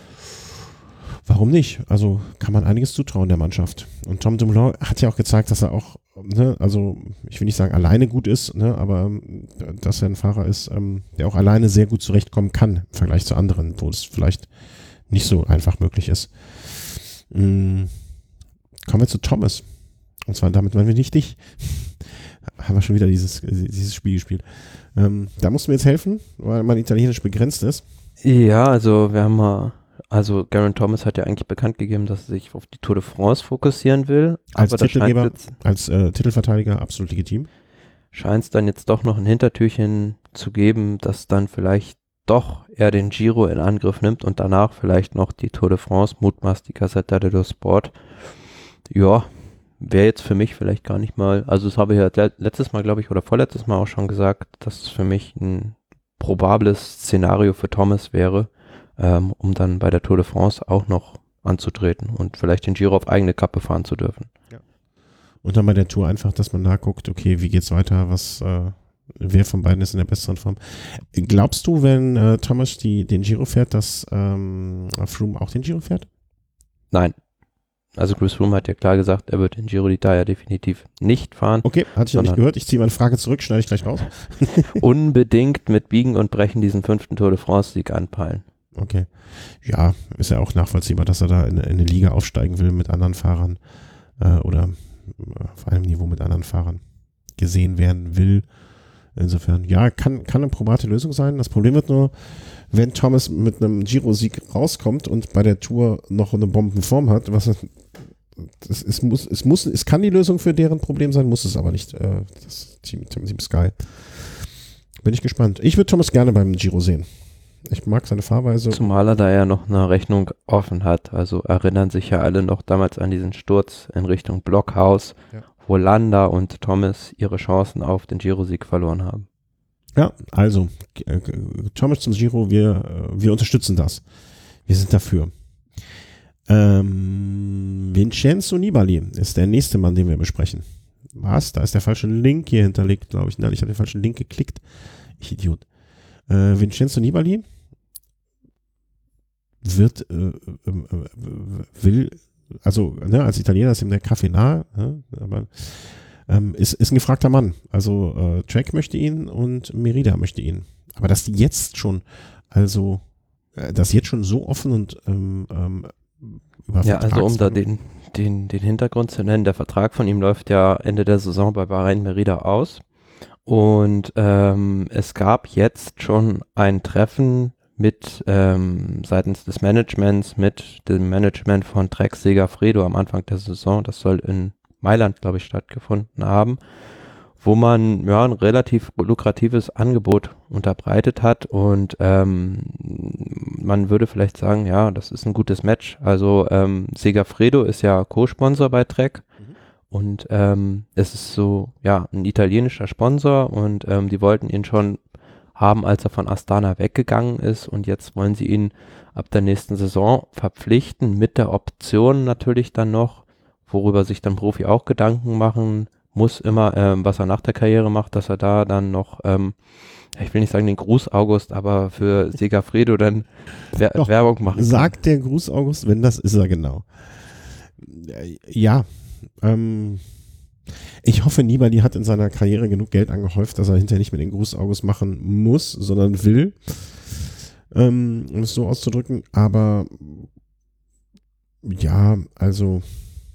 Warum nicht? Also kann man einiges zutrauen der Mannschaft. Und Tom Dumoulin hat ja auch gezeigt, dass er auch, ne, also ich will nicht sagen alleine gut ist, ne, aber dass er ein Fahrer ist, der auch alleine sehr gut zurechtkommen kann im Vergleich zu anderen, wo es vielleicht nicht so einfach möglich ist. Kommen wir zu Thomas. Und zwar damit meinen wir nicht dich. Haben wir schon wieder dieses Spiel gespielt. Da mussten wir jetzt helfen, weil mein Italienisch begrenzt ist. Ja, also wir haben Geraint Thomas hat ja eigentlich bekannt gegeben, dass er sich auf die Tour de France fokussieren will. Als Titelgeber, als Titelverteidiger absolut legitim. Scheint es dann jetzt doch noch ein Hintertürchen zu geben, dass dann vielleicht doch er den Giro in Angriff nimmt und danach vielleicht noch die Tour de France, mutmaßt die Gazzetta dello Sport. Ja, wäre jetzt für mich vielleicht gar nicht mal, also das habe ich ja letztes Mal, glaube ich, oder vorletztes Mal auch schon gesagt, dass es für mich ein probables Szenario für Thomas wäre, um dann bei der Tour de France auch noch anzutreten und vielleicht den Giro auf eigene Kappe fahren zu dürfen. Ja. Und dann bei der Tour einfach, dass man nachguckt, okay, wie geht's weiter, wer von beiden ist in der besseren Form. Glaubst du, wenn Thomas den Giro fährt, dass Froome auch den Giro fährt? Nein. Also Chris Froome hat ja klar gesagt, er wird den Giro d'Italia definitiv nicht fahren. Okay, hatte ich noch nicht gehört. Ich ziehe meine Frage zurück, schneide ich gleich raus. Unbedingt mit Biegen und Brechen diesen 5. Tour de France-Sieg anpeilen. Okay. Ja, ist ja auch nachvollziehbar, dass er da in eine Liga aufsteigen will mit anderen Fahrern oder auf einem Niveau mit anderen Fahrern. gesehen werden will. Insofern, ja, kann eine probate Lösung sein. Das Problem wird nur, wenn Thomas mit einem Giro-Sieg rauskommt und bei der Tour noch eine Bombenform hat, es kann die Lösung für deren Problem sein, muss es aber nicht. Das Team Sky. Bin ich gespannt. Ich würde Thomas gerne beim Giro sehen. Ich mag seine Fahrweise. Zumal er da ja noch eine Rechnung offen hat. Also erinnern sich ja alle noch damals an diesen Sturz in Richtung Blockhaus, wo Landa und Thomas ihre Chancen auf den Giro-Sieg verloren haben. Ja, also Thomas zum Giro, wir unterstützen das. Wir sind dafür. Vincenzo Nibali ist der nächste Mann, den wir besprechen. Was? Da ist der falsche Link hier hinterlegt, glaube ich. Nein, ich habe den falschen Link geklickt. Ich Idiot. Vincenzo Nibali als Italiener ist ihm der Kaffee nahe, aber ist ein gefragter Mann. Also Trek möchte ihn und Merida möchte ihn. Aber dass die jetzt schon, das jetzt schon so offen und über ja, also um da den Hintergrund zu nennen, der Vertrag von ihm läuft ja Ende der Saison bei Bahrain Merida aus. Und es gab jetzt schon ein Treffen mit seitens des Managements, mit dem Management von Trek Segafredo am Anfang der Saison. Das soll in Mailand, glaube ich, stattgefunden haben, wo man ja ein relativ lukratives Angebot unterbreitet hat und man würde vielleicht sagen, ja, das ist ein gutes Match. Also Segafredo ist ja Co-Sponsor bei Trek. Und es ist so, ja, ein italienischer Sponsor und die wollten ihn schon haben, als er von Astana weggegangen ist und jetzt wollen sie ihn ab der nächsten Saison verpflichten, mit der Option natürlich dann noch, worüber sich dann Profi auch Gedanken machen muss, immer, was er nach der Karriere macht, dass er da dann noch, ich will nicht sagen den Gruß August, aber für Segafredo dann Werbung machen kann. Sagt der Gruß August, wenn das ist er genau. Ja, ich hoffe, Nibali hat in seiner Karriere genug Geld angehäuft, dass er hinterher nicht mehr den Gruß August machen muss, sondern will, um es so auszudrücken. Aber ja, also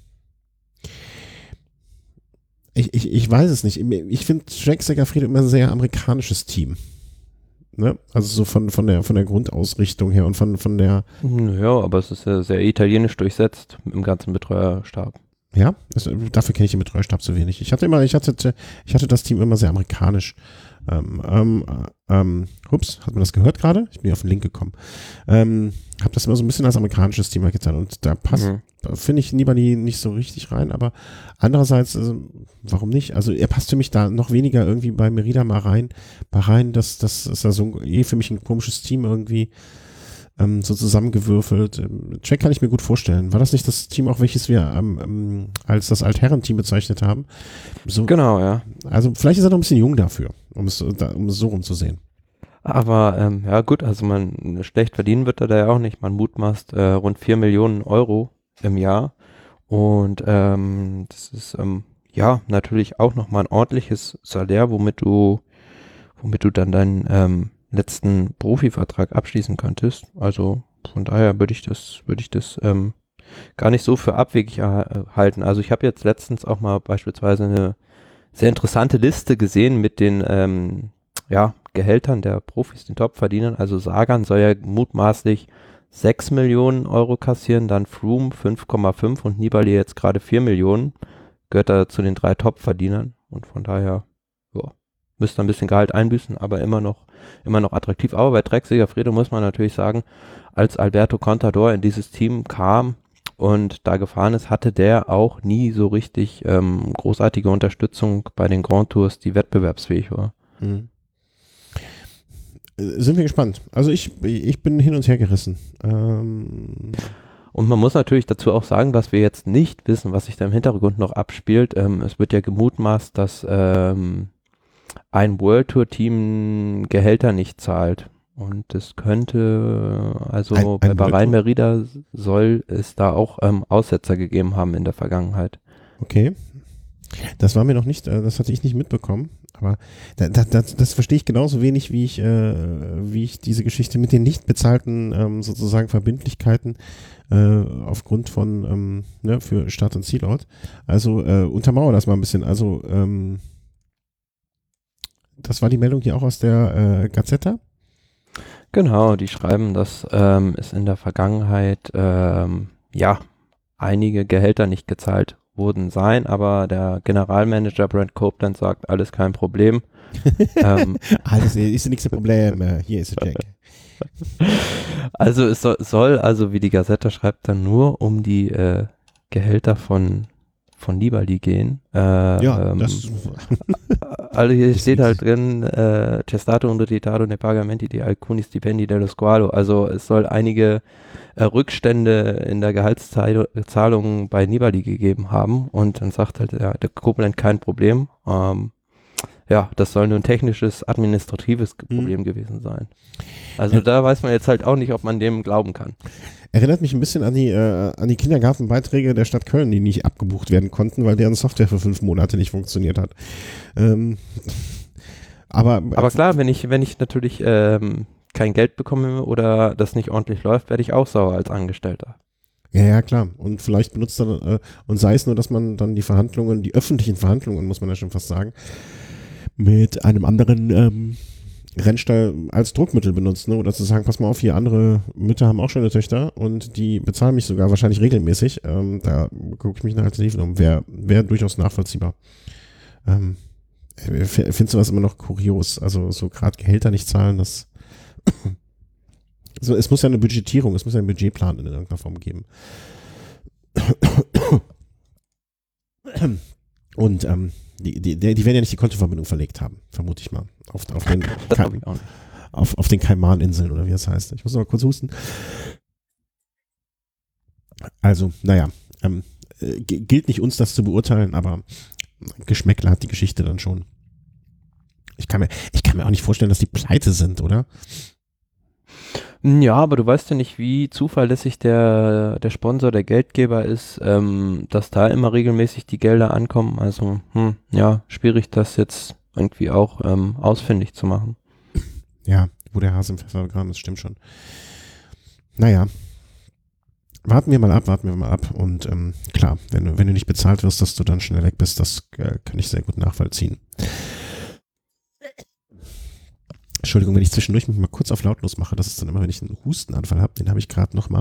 ich weiß es nicht. Ich finde Trek Segafredo immer ein sehr amerikanisches Team. Ne? Also so von der Grundausrichtung her und von der. Ja, aber es ist ja sehr italienisch durchsetzt im ganzen Betreuerstab. Ja, dafür kenne ich den Betreuerstab zu wenig. Ich hatte das Team immer sehr amerikanisch. Ups, hat man das gehört gerade? Ich bin auf den Link gekommen. Habe das immer so ein bisschen als amerikanisches Team getan und da passt, finde ich Nibali nicht so richtig rein, aber andererseits, warum nicht? Also er passt für mich da noch weniger irgendwie bei Merida mal rein. Das ist ja so für mich ein komisches Team irgendwie. So zusammengewürfelt. Trek kann ich mir gut vorstellen. War das nicht das Team auch, welches wir als das Altherren-Team bezeichnet haben? So, genau, ja. Also vielleicht ist er noch ein bisschen jung dafür, um es so rum zu sehen. Aber ja gut, also man schlecht verdienen wird er da ja auch nicht. Man mutmaßt rund 4 Millionen Euro im Jahr und das ist ja natürlich auch nochmal ein ordentliches Salär, womit du dann deinen letzten Profivertrag abschließen könntest. Also von daher würde ich das gar nicht so für abwegig halten. Also ich habe jetzt letztens auch mal beispielsweise eine sehr interessante Liste gesehen mit den Gehältern der Profis, den Topverdienern. Also Sagan soll ja mutmaßlich 6 Millionen Euro kassieren, dann Froome 5,5 und Nibali jetzt gerade 4 Millionen. Gehört da zu den 3 Topverdienern und von daher müsste ein bisschen Gehalt einbüßen, aber immer noch attraktiv. Aber bei Trek Segafredo muss man natürlich sagen, als Alberto Contador in dieses Team kam und da gefahren ist, hatte der auch nie so richtig großartige Unterstützung bei den Grand Tours, die wettbewerbsfähig war. Mhm. Sind wir gespannt. Also ich bin hin und her gerissen. Und man muss natürlich dazu auch sagen, dass wir jetzt nicht wissen, was sich da im Hintergrund noch abspielt. Es wird ja gemutmaßt, dass ein World Tour Team Gehälter nicht zahlt. Und das könnte, bei Bahrain Merida soll es da auch Aussetzer gegeben haben in der Vergangenheit. Okay. Das war mir noch nicht, das hatte ich nicht mitbekommen. Aber das verstehe ich genauso wenig, wie ich diese Geschichte mit den nicht bezahlten sozusagen Verbindlichkeiten aufgrund von für Start- und Zielort. Also untermauer das mal ein bisschen. Also das war die Meldung hier auch aus der Gazzetta? Genau, die schreiben, dass es in der Vergangenheit einige Gehälter nicht gezahlt wurden sein, aber der Generalmanager Brent Copeland sagt, alles kein Problem. Alles ist nichts Problem, hier ist der Jack. Also es soll also, wie die Gazette schreibt, dann nur um die Gehälter von Nibali gehen. Das Also hier steht halt drin, c'è stato un ritardo nei pagamenti di alcuni stipendi dello squalo. Also es soll einige Rückstände in der Gehaltszahlung bei Nibali gegeben haben und dann sagt halt der Copeland kein Problem. Das soll nur ein technisches, administratives Problem gewesen sein. Also da weiß man jetzt halt auch nicht, ob man dem glauben kann. Erinnert mich ein bisschen an die Kindergartenbeiträge der Stadt Köln, die nicht abgebucht werden konnten, weil deren Software für 5 Monate nicht funktioniert hat. Aber klar, wenn ich natürlich kein Geld bekomme oder das nicht ordentlich läuft, werde ich auch sauer als Angestellter. Ja, klar. Und vielleicht benutzt er, und sei es nur, dass man dann die öffentlichen Verhandlungen, muss man ja schon fast sagen, mit einem anderen Rennstall als Druckmittel benutzt, ne? Oder zu sagen, pass mal auf, hier andere Mütter haben auch schöne Töchter und die bezahlen mich sogar wahrscheinlich regelmäßig. Da gucke ich mich nach Alternativen um. Wäre durchaus nachvollziehbar. Findest du was immer noch kurios? Also so gerade Gehälter nicht zahlen, das so, es muss ja eine Budgetierung, es muss ja einen Budgetplan in irgendeiner Form geben. Und die werden ja nicht die Kontoverbindung verlegt haben, vermute ich mal. Auf den Kaimaninseln oder wie das heißt. Ich muss noch mal kurz husten. Also, naja, gilt nicht uns, das zu beurteilen, aber Geschmäckle hat die Geschichte dann schon. Ich kann mir auch nicht vorstellen, dass die pleite sind, oder? Ja, aber du weißt ja nicht, wie zuverlässig der Sponsor, der Geldgeber ist, dass da immer regelmäßig die Gelder ankommen. Also, schwierig, das jetzt irgendwie auch ausfindig zu machen. Ja, wo der Hase im Pfeffer begraben ist, stimmt schon. Naja, warten wir mal ab. Und klar, wenn du nicht bezahlt wirst, dass du dann schnell weg bist, das kann ich sehr gut nachvollziehen. Entschuldigung, wenn ich zwischendurch mich mal kurz auf lautlos mache, das ist dann immer, wenn ich einen Hustenanfall habe, den habe ich gerade noch mal.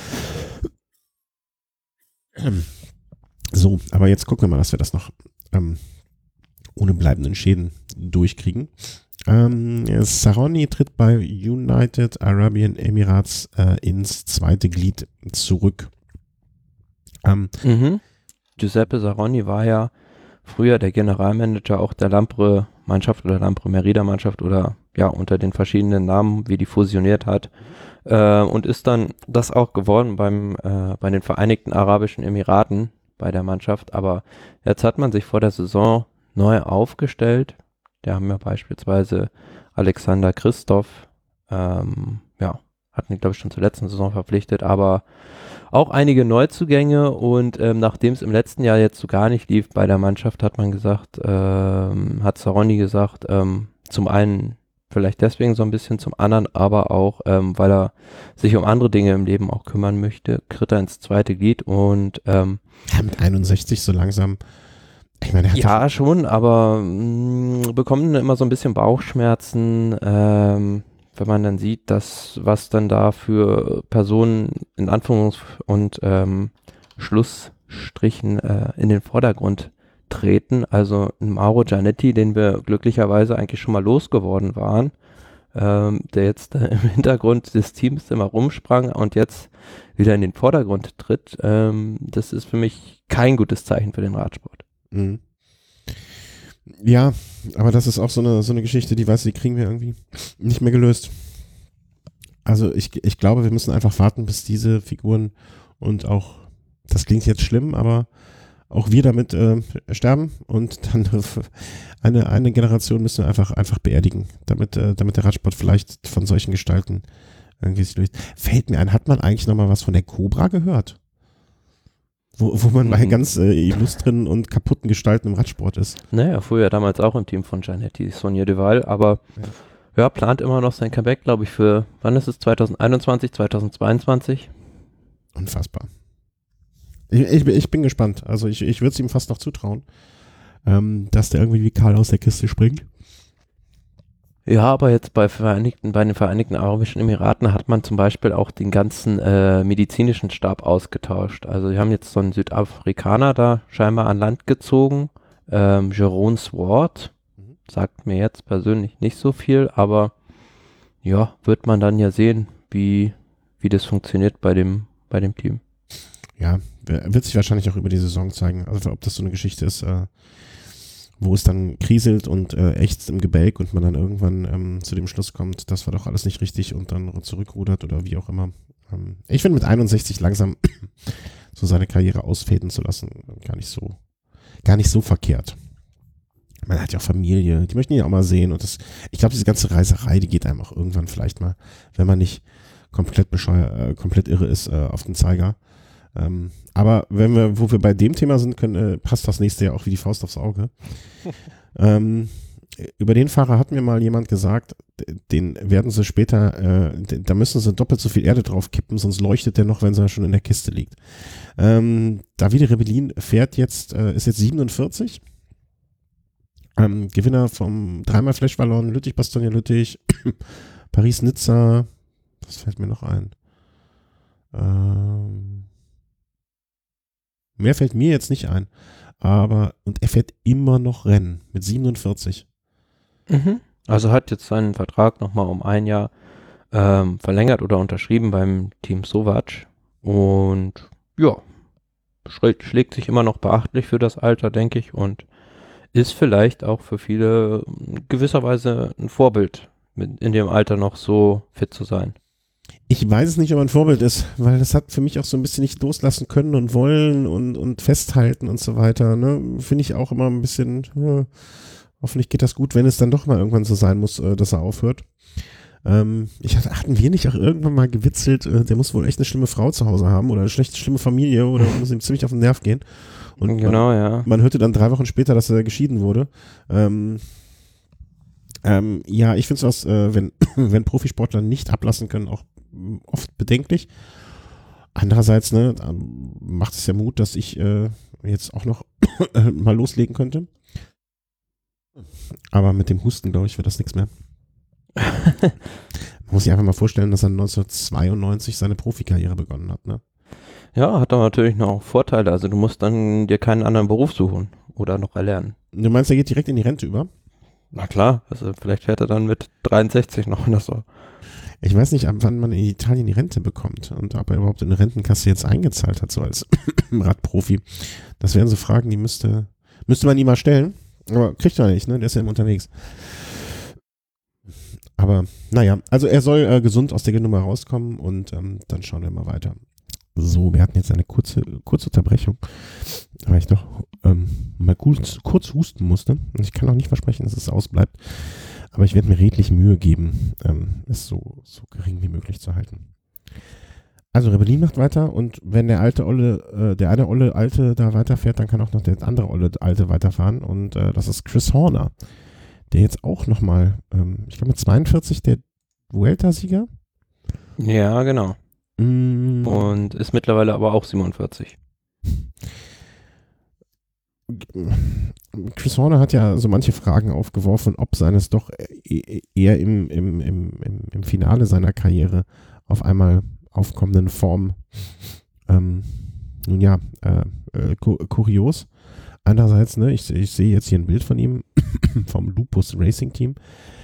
So, aber jetzt gucken wir mal, dass wir das noch ohne bleibenden Schäden durchkriegen. Saronni tritt bei United Arabian Emirates ins zweite Glied zurück. Giuseppe Saronni war ja früher der Generalmanager auch der Lampre-Mannschaft oder Lampre-Merida-Mannschaft oder unter den verschiedenen Namen, wie die fusioniert hat, und ist dann das auch geworden bei den Vereinigten Arabischen Emiraten bei der Mannschaft. Aber jetzt hat man sich vor der Saison neu aufgestellt. Da haben wir beispielsweise Alexander Christoph, hatten die, glaube ich, schon zur letzten Saison verpflichtet, aber auch einige Neuzugänge und nachdem es im letzten Jahr jetzt so gar nicht lief bei der Mannschaft, hat Saronni gesagt, zum einen vielleicht deswegen so ein bisschen, zum anderen aber auch, weil er sich um andere Dinge im Leben auch kümmern möchte, tritt er ins zweite Glied und mit 61 so langsam. Ich meine, ja, schon, aber bekommen immer so ein bisschen Bauchschmerzen, wenn man dann sieht, was dann da für Personen in Anführungs- und Schlussstrichen in den Vordergrund treten. Also Mauro Gianetti, den wir glücklicherweise eigentlich schon mal losgeworden waren, der jetzt im Hintergrund des Teams immer rumsprang und jetzt wieder in den Vordergrund tritt. Das ist für mich kein gutes Zeichen für den Radsport. Mhm. Ja, aber das ist auch so eine Geschichte, die kriegen wir irgendwie nicht mehr gelöst. Also ich glaube, wir müssen einfach warten, bis diese Figuren und auch, das klingt jetzt schlimm, aber auch wir damit sterben und dann eine Generation müssen wir einfach beerdigen, damit der Radsport vielleicht von solchen Gestalten irgendwie sich löst. Fällt mir ein, hat man eigentlich nochmal was von der Cobra gehört? Wo man bei ganz illustren und kaputten Gestalten im Radsport ist. Naja, fuhr ja damals auch im Team von Gianetti, Sonja Duval, aber plant immer noch sein Comeback, glaube ich, für, wann ist es, 2021, 2022? Unfassbar. Ich bin gespannt. Also ich würde es ihm fast noch zutrauen, dass der irgendwie wie Karl aus der Kiste springt. Ja, aber jetzt bei den Vereinigten Arabischen Emiraten hat man zum Beispiel auch den ganzen medizinischen Stab ausgetauscht. Also wir haben jetzt so einen Südafrikaner da scheinbar an Land gezogen, Jerome Swart, Mhm. sagt mir jetzt persönlich nicht so viel, aber ja, wird man dann ja sehen, wie das funktioniert bei dem Team. Ja, wird sich wahrscheinlich auch über die Saison zeigen. Also ob das so eine Geschichte ist, wo es dann kriselt und ächzt im Gebälk und man dann irgendwann zu dem Schluss kommt, das war doch alles nicht richtig und dann zurückrudert oder wie auch immer. Ich finde mit 61 langsam so seine Karriere ausfäden zu lassen, gar nicht so verkehrt. Man hat ja auch Familie, die möchten ihn ja auch mal sehen und ich glaube, diese ganze Reiserei, die geht einem auch irgendwann vielleicht mal, wenn man nicht komplett komplett irre ist, auf den Zeiger. Aber wo wir bei dem Thema sind, passt das nächste ja auch wie die Faust aufs Auge. Über den Fahrer hat mir mal jemand gesagt, den werden sie später, da müssen sie doppelt so viel Erde drauf kippen, sonst leuchtet der noch, wenn er schon in der Kiste liegt. Davide Rebellin ist jetzt 47. Gewinner vom dreimal Flash Wallon, Lüttich-Bastogne-Lüttich, Paris-Nizza, was fällt mir noch ein? Mehr fällt mir jetzt nicht ein. Und er fährt immer noch Rennen mit 47. Mhm. Also hat jetzt seinen Vertrag nochmal um ein Jahr verlängert oder unterschrieben beim Team Sovac. Und ja, schlägt sich immer noch beachtlich für das Alter, denke ich. Und ist vielleicht auch für viele gewisserweise ein Vorbild, in dem Alter noch so fit zu sein. Ich weiß es nicht, ob er ein Vorbild ist, weil das hat für mich auch so ein bisschen nicht loslassen können und wollen und festhalten und so weiter. Ne? Finde ich auch immer ein bisschen, hoffentlich geht das gut, wenn es dann doch mal irgendwann so sein muss, dass er aufhört. Hatten wir nicht auch irgendwann mal gewitzelt, der muss wohl echt eine schlimme Frau zu Hause haben oder eine schlimme Familie oder muss ihm ziemlich auf den Nerv gehen. Und genau, ja. Man hörte dann 3 Wochen später, dass er geschieden wurde. Ja, ich finde sowas, wenn Profisportler nicht ablassen können, auch oft bedenklich. Andererseits, ne, macht es ja Mut, dass ich jetzt auch noch mal loslegen könnte. Aber mit dem Husten, glaube ich, wird das nichts mehr. Man muss sich einfach mal vorstellen, dass er 1992 seine Profikarriere begonnen hat, ne? Ja, hat aber natürlich noch Vorteile. Also du musst dann dir keinen anderen Beruf suchen oder noch erlernen. Du meinst, er geht direkt in die Rente über? Na klar, also vielleicht fährt er dann mit 63 noch oder so. Ich weiß nicht, ab wann man in Italien die Rente bekommt und ob er überhaupt in eine Rentenkasse jetzt eingezahlt hat, so als Radprofi. Das wären so Fragen, die müsste man ihm mal stellen. Aber kriegt er nicht, ne? Der ist ja immer unterwegs. Aber naja, also er soll gesund aus der Nummer rauskommen und dann schauen wir mal weiter. So, wir hatten jetzt eine kurze Unterbrechung, weil ich doch mal kurz husten musste. Und ich kann auch nicht versprechen, dass es ausbleibt. Aber ich werde mir redlich Mühe geben, es so gering wie möglich zu halten. Also Rebellin macht weiter und wenn der eine Olle Alte da weiterfährt, dann kann auch noch der andere Olle Alte weiterfahren und das ist Chris Horner, der jetzt auch nochmal, ich glaube mit 42 der Vuelta-Sieger. Ja, genau. Und ist mittlerweile aber auch 47. Chris Horner hat ja so manche Fragen aufgeworfen, ob seines doch eher im Finale seiner Karriere auf einmal aufkommenden Form kurios. Andererseits, ne, ich sehe jetzt hier ein Bild von ihm vom Lupus Racing Team.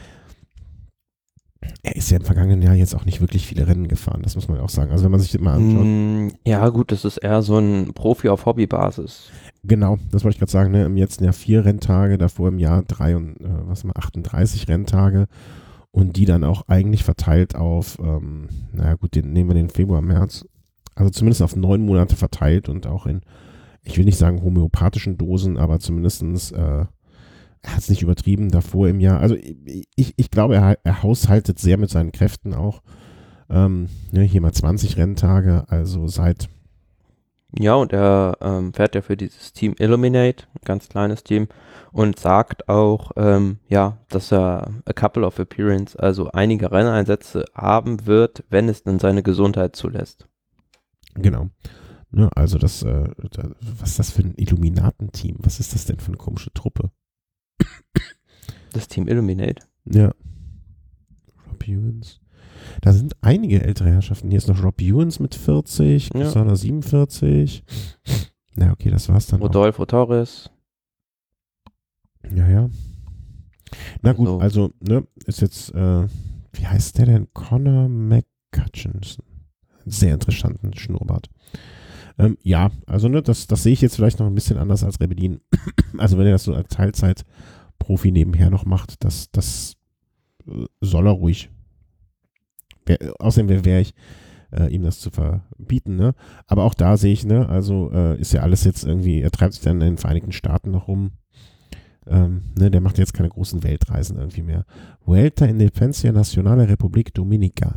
Er ist ja im vergangenen Jahr jetzt auch nicht wirklich viele Rennen gefahren, das muss man auch sagen. Also wenn man sich das mal anschaut. Ja gut, das ist eher so ein Profi auf Hobbybasis. Genau, das wollte ich gerade sagen, ne? Im letzten Jahr 4 Renntage, davor im Jahr 38 Renntage und die dann auch eigentlich verteilt auf, nehmen wir den Februar, März, also zumindest auf 9 Monate verteilt und auch in, ich will nicht sagen homöopathischen Dosen, aber zumindestens er hat es nicht übertrieben davor im Jahr. Also ich glaube, er haushaltet sehr mit seinen Kräften auch. Hier mal 20 Renntage, also seit. Ja, und er fährt ja für dieses Team Illuminate, ein ganz kleines Team, und sagt auch, dass er a couple of appearance, also einige Renneinsätze haben wird, wenn es denn seine Gesundheit zulässt. Genau. Ne, also was ist das für ein Illuminaten-Team? Was ist das denn für eine komische Truppe? Das Team Illuminate? Ja. Ewans. Da sind einige ältere Herrschaften. Hier ist noch Rob Ewans mit 40, Cusano 47. Na okay, das war's dann Rodolfo Torres. Ja. Na gut, also, ne, ist jetzt, wie heißt der denn? Connor McCutcheon. Sehr interessanten Schnurrbart. Ja, also, ne, das sehe ich jetzt vielleicht noch ein bisschen anders als Rebellin. Also, wenn er das so als Teilzeit-Profi nebenher noch macht, das soll er ruhig. Außerdem wäre ich, ihm das zu verbieten, ne? Aber auch da sehe ich, ne, also ist ja alles jetzt irgendwie, er treibt sich dann in den Vereinigten Staaten noch rum. Ne, der macht jetzt keine großen Weltreisen irgendwie mehr. Vuelta Independencia Nacional Republik Dominicana.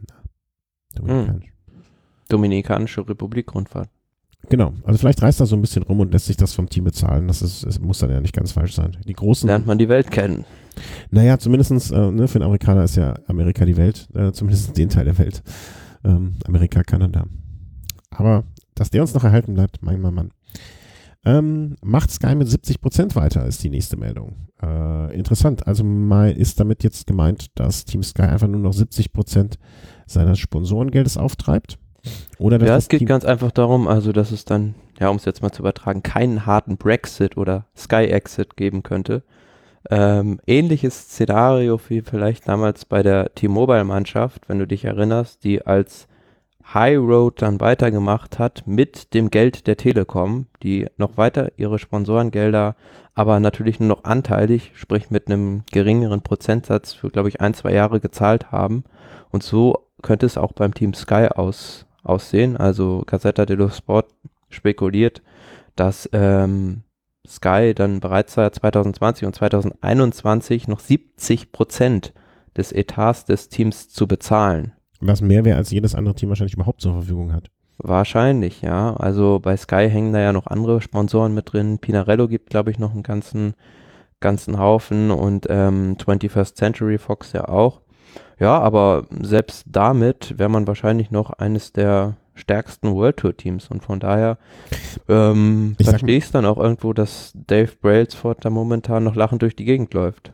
Dominikanische Republik-Rundfahrt. Genau, also vielleicht reist er so ein bisschen rum und lässt sich das vom Team bezahlen. Es muss dann ja nicht ganz falsch sein. Die großen. Lernt man die Welt kennen. Naja, zumindestens, ne, für einen Amerikaner ist ja Amerika die Welt, zumindest den Teil der Welt. Amerika, Kanada. Aber dass der uns noch erhalten bleibt, mein Mann. Macht Sky mit 70% weiter, ist die nächste Meldung. Interessant, also mal ist damit jetzt gemeint, dass Team Sky einfach nur noch 70% seines Sponsorengeldes auftreibt? Oder dass es geht ganz einfach darum, also dass es dann, ja, um es jetzt mal zu übertragen, keinen harten Brexit oder Sky-Exit geben könnte. Ähnliches Szenario wie vielleicht damals bei der T-Mobile-Mannschaft, wenn du dich erinnerst, die als High Road dann weitergemacht hat mit dem Geld der Telekom, die noch weiter ihre Sponsorengelder, aber natürlich nur noch anteilig, sprich mit einem geringeren Prozentsatz für, glaube ich, 1-2 Jahre gezahlt haben. Und so könnte es auch beim Team Sky aussehen. Also Gazzetta dello Sport spekuliert, dass Sky dann bereits 2020 und 2021 noch 70% des Etats des Teams zu bezahlen. Was mehr wäre, als jedes andere Team wahrscheinlich überhaupt zur Verfügung hat. Wahrscheinlich, ja. Also bei Sky hängen da ja noch andere Sponsoren mit drin. Pinarello gibt, glaube ich, noch einen ganzen Haufen und 21st Century Fox ja auch. Ja, aber selbst damit wäre man wahrscheinlich noch eines der stärksten World Tour Teams und von daher verstehe ich es dann auch irgendwo, dass Dave Brailsford da momentan noch lachend durch die Gegend läuft.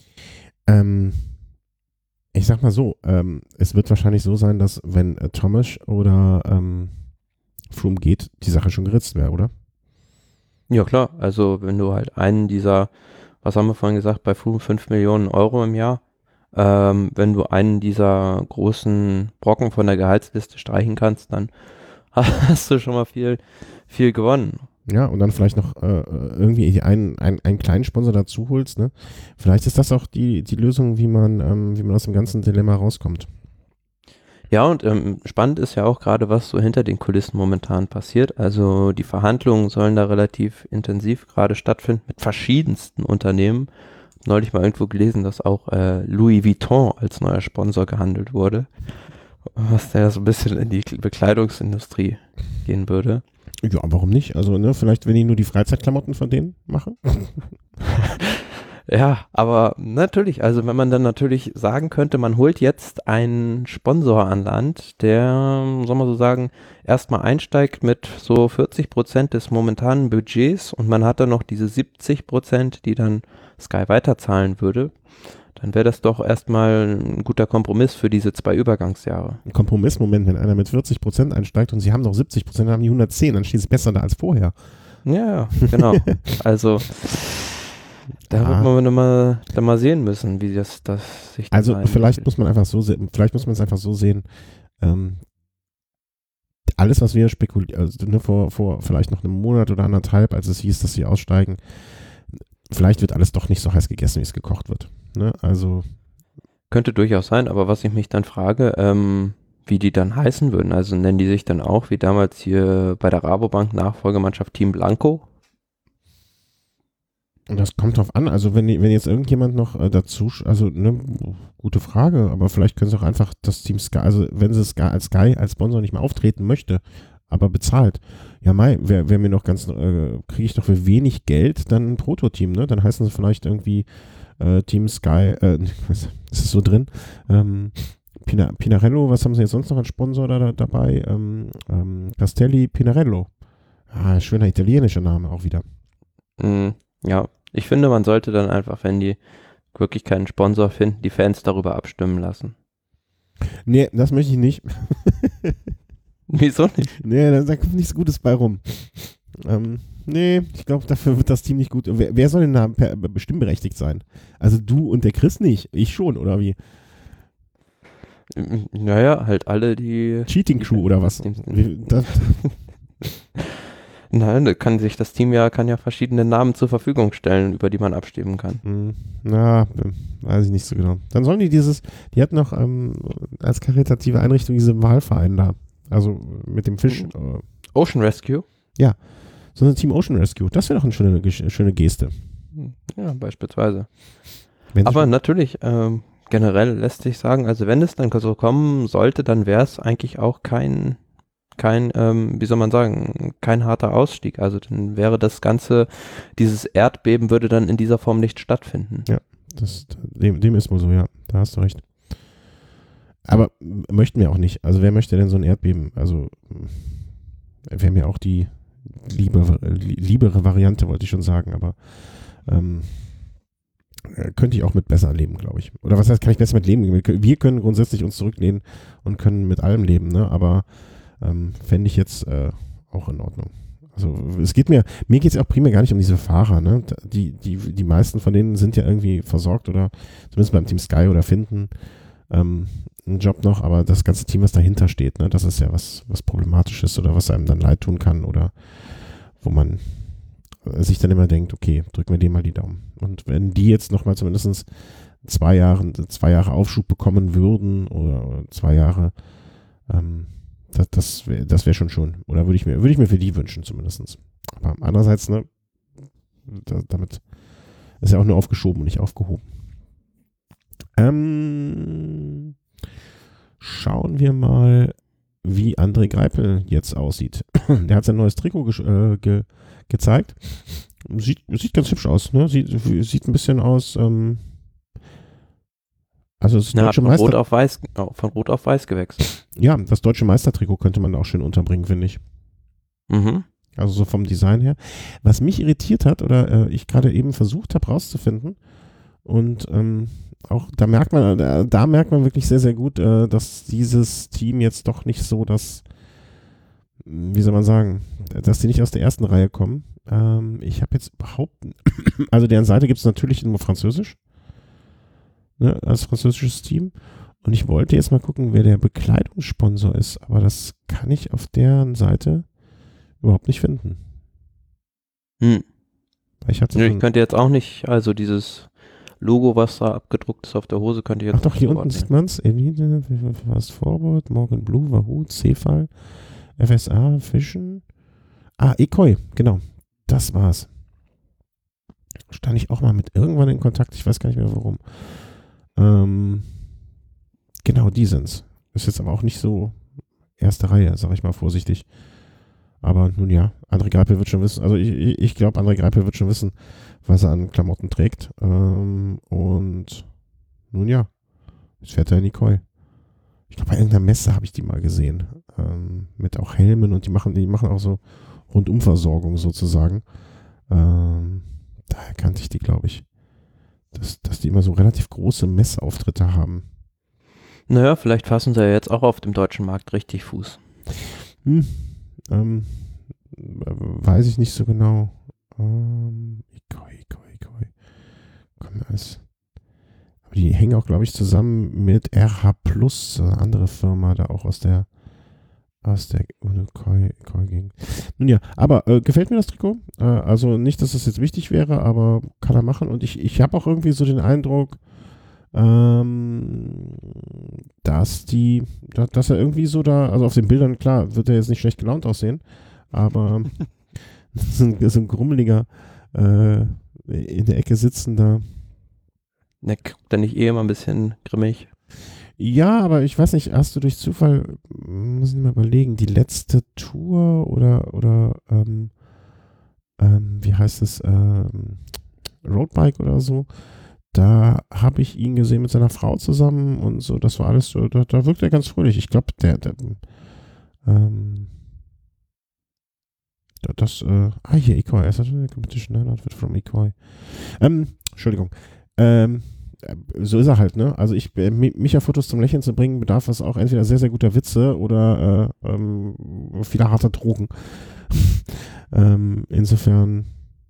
Ich sag mal so, es wird wahrscheinlich so sein, dass wenn Thomas oder Froome geht, die Sache schon geritzt wäre, oder? Ja klar, also wenn du halt einen dieser, was haben wir vorhin gesagt, bei Froome 5 Millionen Euro im Jahr, wenn du einen dieser großen Brocken von der Gehaltsliste streichen kannst, dann hast du schon mal viel gewonnen. Ja, und dann vielleicht noch irgendwie einen kleinen Sponsor dazu holst, ne? Vielleicht ist das auch die Lösung, wie man aus dem ganzen Dilemma rauskommt. Ja, und spannend ist ja auch gerade, was so hinter den Kulissen momentan passiert. Also die Verhandlungen sollen da relativ intensiv gerade stattfinden mit verschiedensten Unternehmen. Neulich mal irgendwo gelesen, dass auch Louis Vuitton als neuer Sponsor gehandelt wurde, was da so ein bisschen in die Bekleidungsindustrie gehen würde. Ja, warum nicht? Also, ne, vielleicht, wenn die nur die Freizeitklamotten von denen machen. Ja, aber natürlich, also wenn man dann natürlich sagen könnte, man holt jetzt einen Sponsor an Land, der, soll man so sagen, erstmal einsteigt mit so 40% des momentanen Budgets und man hat dann noch diese 70%, die dann Sky weiterzahlen würde, dann wäre das doch erstmal ein guter Kompromiss für diese 2 Übergangsjahre. Ein Kompromissmoment, wenn einer mit 40% einsteigt und sie haben noch 70%, dann haben die 110, dann steht es besser da als vorher. Ja, genau. Also da wird man dann mal sehen müssen, wie das sich also vielleicht muss man einfach so sehen, vielleicht muss man es einfach so sehen, alles, was wir spekulieren, also, ne, vor vielleicht noch einem Monat oder anderthalb, als es hieß, dass sie aussteigen, vielleicht wird alles doch nicht so heiß gegessen, wie es gekocht wird. Ne? Also könnte durchaus sein, aber was ich mich dann frage, wie die dann heißen würden, also nennen die sich dann auch wie damals hier bei der Rabobank Nachfolgemannschaft Team Blanco? Und das kommt drauf an, also wenn jetzt irgendjemand noch dazu, also ne, gute Frage, aber vielleicht können sie auch einfach das Team Sky, also wenn sie Sky als Sponsor nicht mehr auftreten möchte, aber bezahlt, ja wer mir noch kriege ich doch für wenig Geld dann ein Prototeam, ne? Dann heißen sie vielleicht irgendwie Team Sky, ist es so drin? Pinarello, was haben sie jetzt sonst noch als Sponsor dabei? Castelli Pinarello. Schöner italienischer Name auch wieder. Ja, ich finde, man sollte dann einfach, wenn die wirklich keinen Sponsor finden, die Fans darüber abstimmen lassen. Nee, das möchte ich nicht. Wieso nicht? Nee, da kommt nichts Gutes bei rum. Nee, ich glaube, dafür wird das Team nicht gut. Wer soll denn da stimmberechtigt sein? Also du und der Chris nicht, ich schon, oder wie? Naja, halt alle, die... Cheating Crew oder was? Nein, das Team kann ja verschiedene Namen zur Verfügung stellen, über die man abstimmen kann. Na, weiß ich nicht so genau. Dann sollen die hatten noch als karitative Einrichtung diese Wahlverein da. Also mit dem Fisch. Ocean Rescue? Ja, so ein Team Ocean Rescue. Das wäre doch eine schöne Geste. Ja, beispielsweise. Aber natürlich, generell lässt sich sagen, also wenn es dann so kommen sollte, dann wäre es eigentlich auch kein, wie soll man sagen, kein harter Ausstieg. Also dann wäre dieses Erdbeben würde dann in dieser Form nicht stattfinden. Ja, dem ist wohl so, ja. Da hast du recht. Aber möchten wir auch nicht. Also wer möchte denn so ein Erdbeben? Also wäre mir auch die liebere Variante, wollte ich schon sagen, aber könnte ich auch mit besser leben, glaube ich. Oder was heißt, kann ich besser mit leben? Wir können grundsätzlich uns zurücklehnen und können mit allem leben, ne? Aber fände ich jetzt auch in Ordnung. Also mir geht es auch primär gar nicht um diese Fahrer, ne? Die meisten von denen sind ja irgendwie versorgt oder zumindest beim Team Sky oder finden einen Job noch, aber das ganze Team, was dahinter steht, ne? Das ist ja was Problematisches oder was einem dann leid tun kann oder wo man sich dann immer denkt, okay, drücken wir denen mal die Daumen. Und wenn die jetzt nochmal zumindest 2 Jahre Aufschub bekommen würden oder 2 Jahre, das wäre schon. Oder würde ich mir für die wünschen zumindest. Aber andererseits, ne, damit ist ja auch nur aufgeschoben und nicht aufgehoben. Schauen wir mal, wie André Greipel jetzt aussieht. Der hat sein neues Trikot gezeigt. Sieht ganz hübsch aus, ne? Sieht ein bisschen aus, also das deutsche Meister. Von Rot auf Weiß gewechselt. Ja, das deutsche Meistertrikot könnte man auch schön unterbringen, finde ich. Mhm. Also so vom Design her. Was mich irritiert hat oder ich gerade eben versucht habe rauszufinden und auch da merkt man wirklich sehr, sehr gut, dass dieses Team jetzt doch nicht so wie soll man sagen, dass die nicht aus der ersten Reihe kommen. Ich habe jetzt also deren Seite gibt es natürlich nur Französisch, ne, als französisches Team. Und ich wollte jetzt mal gucken, wer der Bekleidungssponsor ist, aber das kann ich auf deren Seite überhaupt nicht finden. Ich könnte jetzt auch nicht, also dieses Logo, was da abgedruckt ist auf der Hose, könnte ich jetzt doch, hier unten sieht man es. Elite, Fast Forward, Morgan Blue, Wahoo, Cefal, FSA, Fischen. Ekoi, genau. Das war's. Stand ich auch mal mit irgendwann in Kontakt, ich weiß gar nicht mehr warum. Genau, die sind's. Ist jetzt aber auch nicht so erste Reihe, sag ich mal vorsichtig. Aber nun ja, André Greipel wird schon wissen, also ich glaube, André Greipel wird schon wissen, was er an Klamotten trägt. Und nun ja, jetzt fährt er in die Koi. Ich glaube, bei irgendeiner Messe habe ich die mal gesehen. Mit auch Helmen und die machen auch so Rundumversorgung sozusagen. Daher kannte ich die, glaube ich. Dass die immer so relativ große Messeauftritte haben. Naja, vielleicht fassen sie ja jetzt auch auf dem deutschen Markt richtig Fuß. Weiß ich nicht so genau. Ekoi. Aber die hängen auch, glaube ich, zusammen mit RH Plus, eine andere Firma, da auch aus der Koi-Gegend. Nun ja, aber gefällt mir das Trikot? Also nicht, dass das jetzt wichtig wäre, aber kann er machen. Und ich habe auch irgendwie so den Eindruck, dass er irgendwie so da, also auf den Bildern, klar, wird er jetzt nicht schlecht gelaunt aussehen, aber so ein grummeliger in der Ecke sitzender. Ne, guckt er nicht immer ein bisschen grimmig? Ja, aber ich weiß nicht, hast du durch Zufall, muss ich mal überlegen, die letzte Tour oder wie heißt es, Roadbike oder so, da habe ich ihn gesehen mit seiner Frau zusammen und so, das war alles so, da wirkt er ganz fröhlich. Ich glaube, hier, Ekoi, Competition Outfit from Ekoi. Entschuldigung. so ist er halt, ne? Also mich auf Fotos zum Lächeln zu bringen, bedarf es auch entweder sehr, sehr guter Witze oder vieler harter Drogen. Insofern,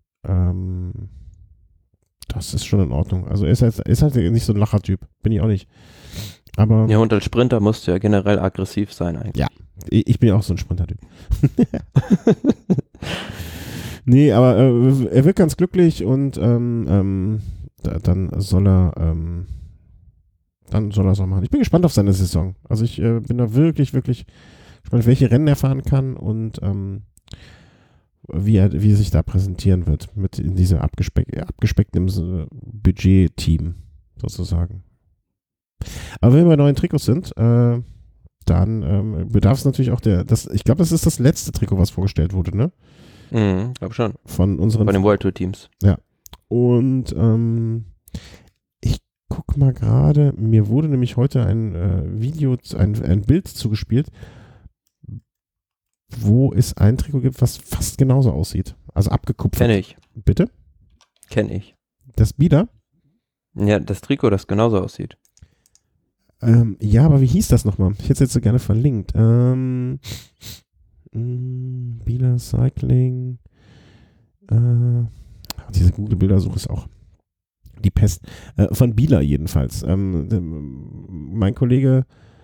das ist schon in Ordnung. Also er ist halt nicht so ein Lachertyp, bin ich auch nicht. Aber Ja, und als Sprinter musst du ja generell aggressiv sein eigentlich. Ja, ich bin ja auch so ein Sprintertyp. Nee, aber er wird ganz glücklich und dann soll er es auch machen. Ich bin gespannt auf seine Saison. Also ich bin da wirklich, wirklich gespannt, welche Rennen er fahren kann und wie er sich da präsentieren wird mit in diesem abgespeckten Budget-Team sozusagen. Aber wenn wir bei neuen Trikots sind, dann bedarf es natürlich auch ich glaube, das ist das letzte Trikot, was vorgestellt wurde, ne? Glaube schon. Von den World Tour Teams. Ja. Und ich guck mal gerade, mir wurde nämlich heute ein Bild zugespielt, wo es ein Trikot gibt, was fast genauso aussieht. Also abgekupfert. Kenn ich. Bitte? Kenn ich. Das Bieder? Ja, das Trikot, das genauso aussieht. Ja, aber wie hieß das nochmal? Ich hätte es jetzt so gerne verlinkt. Bieler Cycling. Diese Google-Bildersuche ist auch die Pest. Von Bieler jedenfalls. Mein Kollege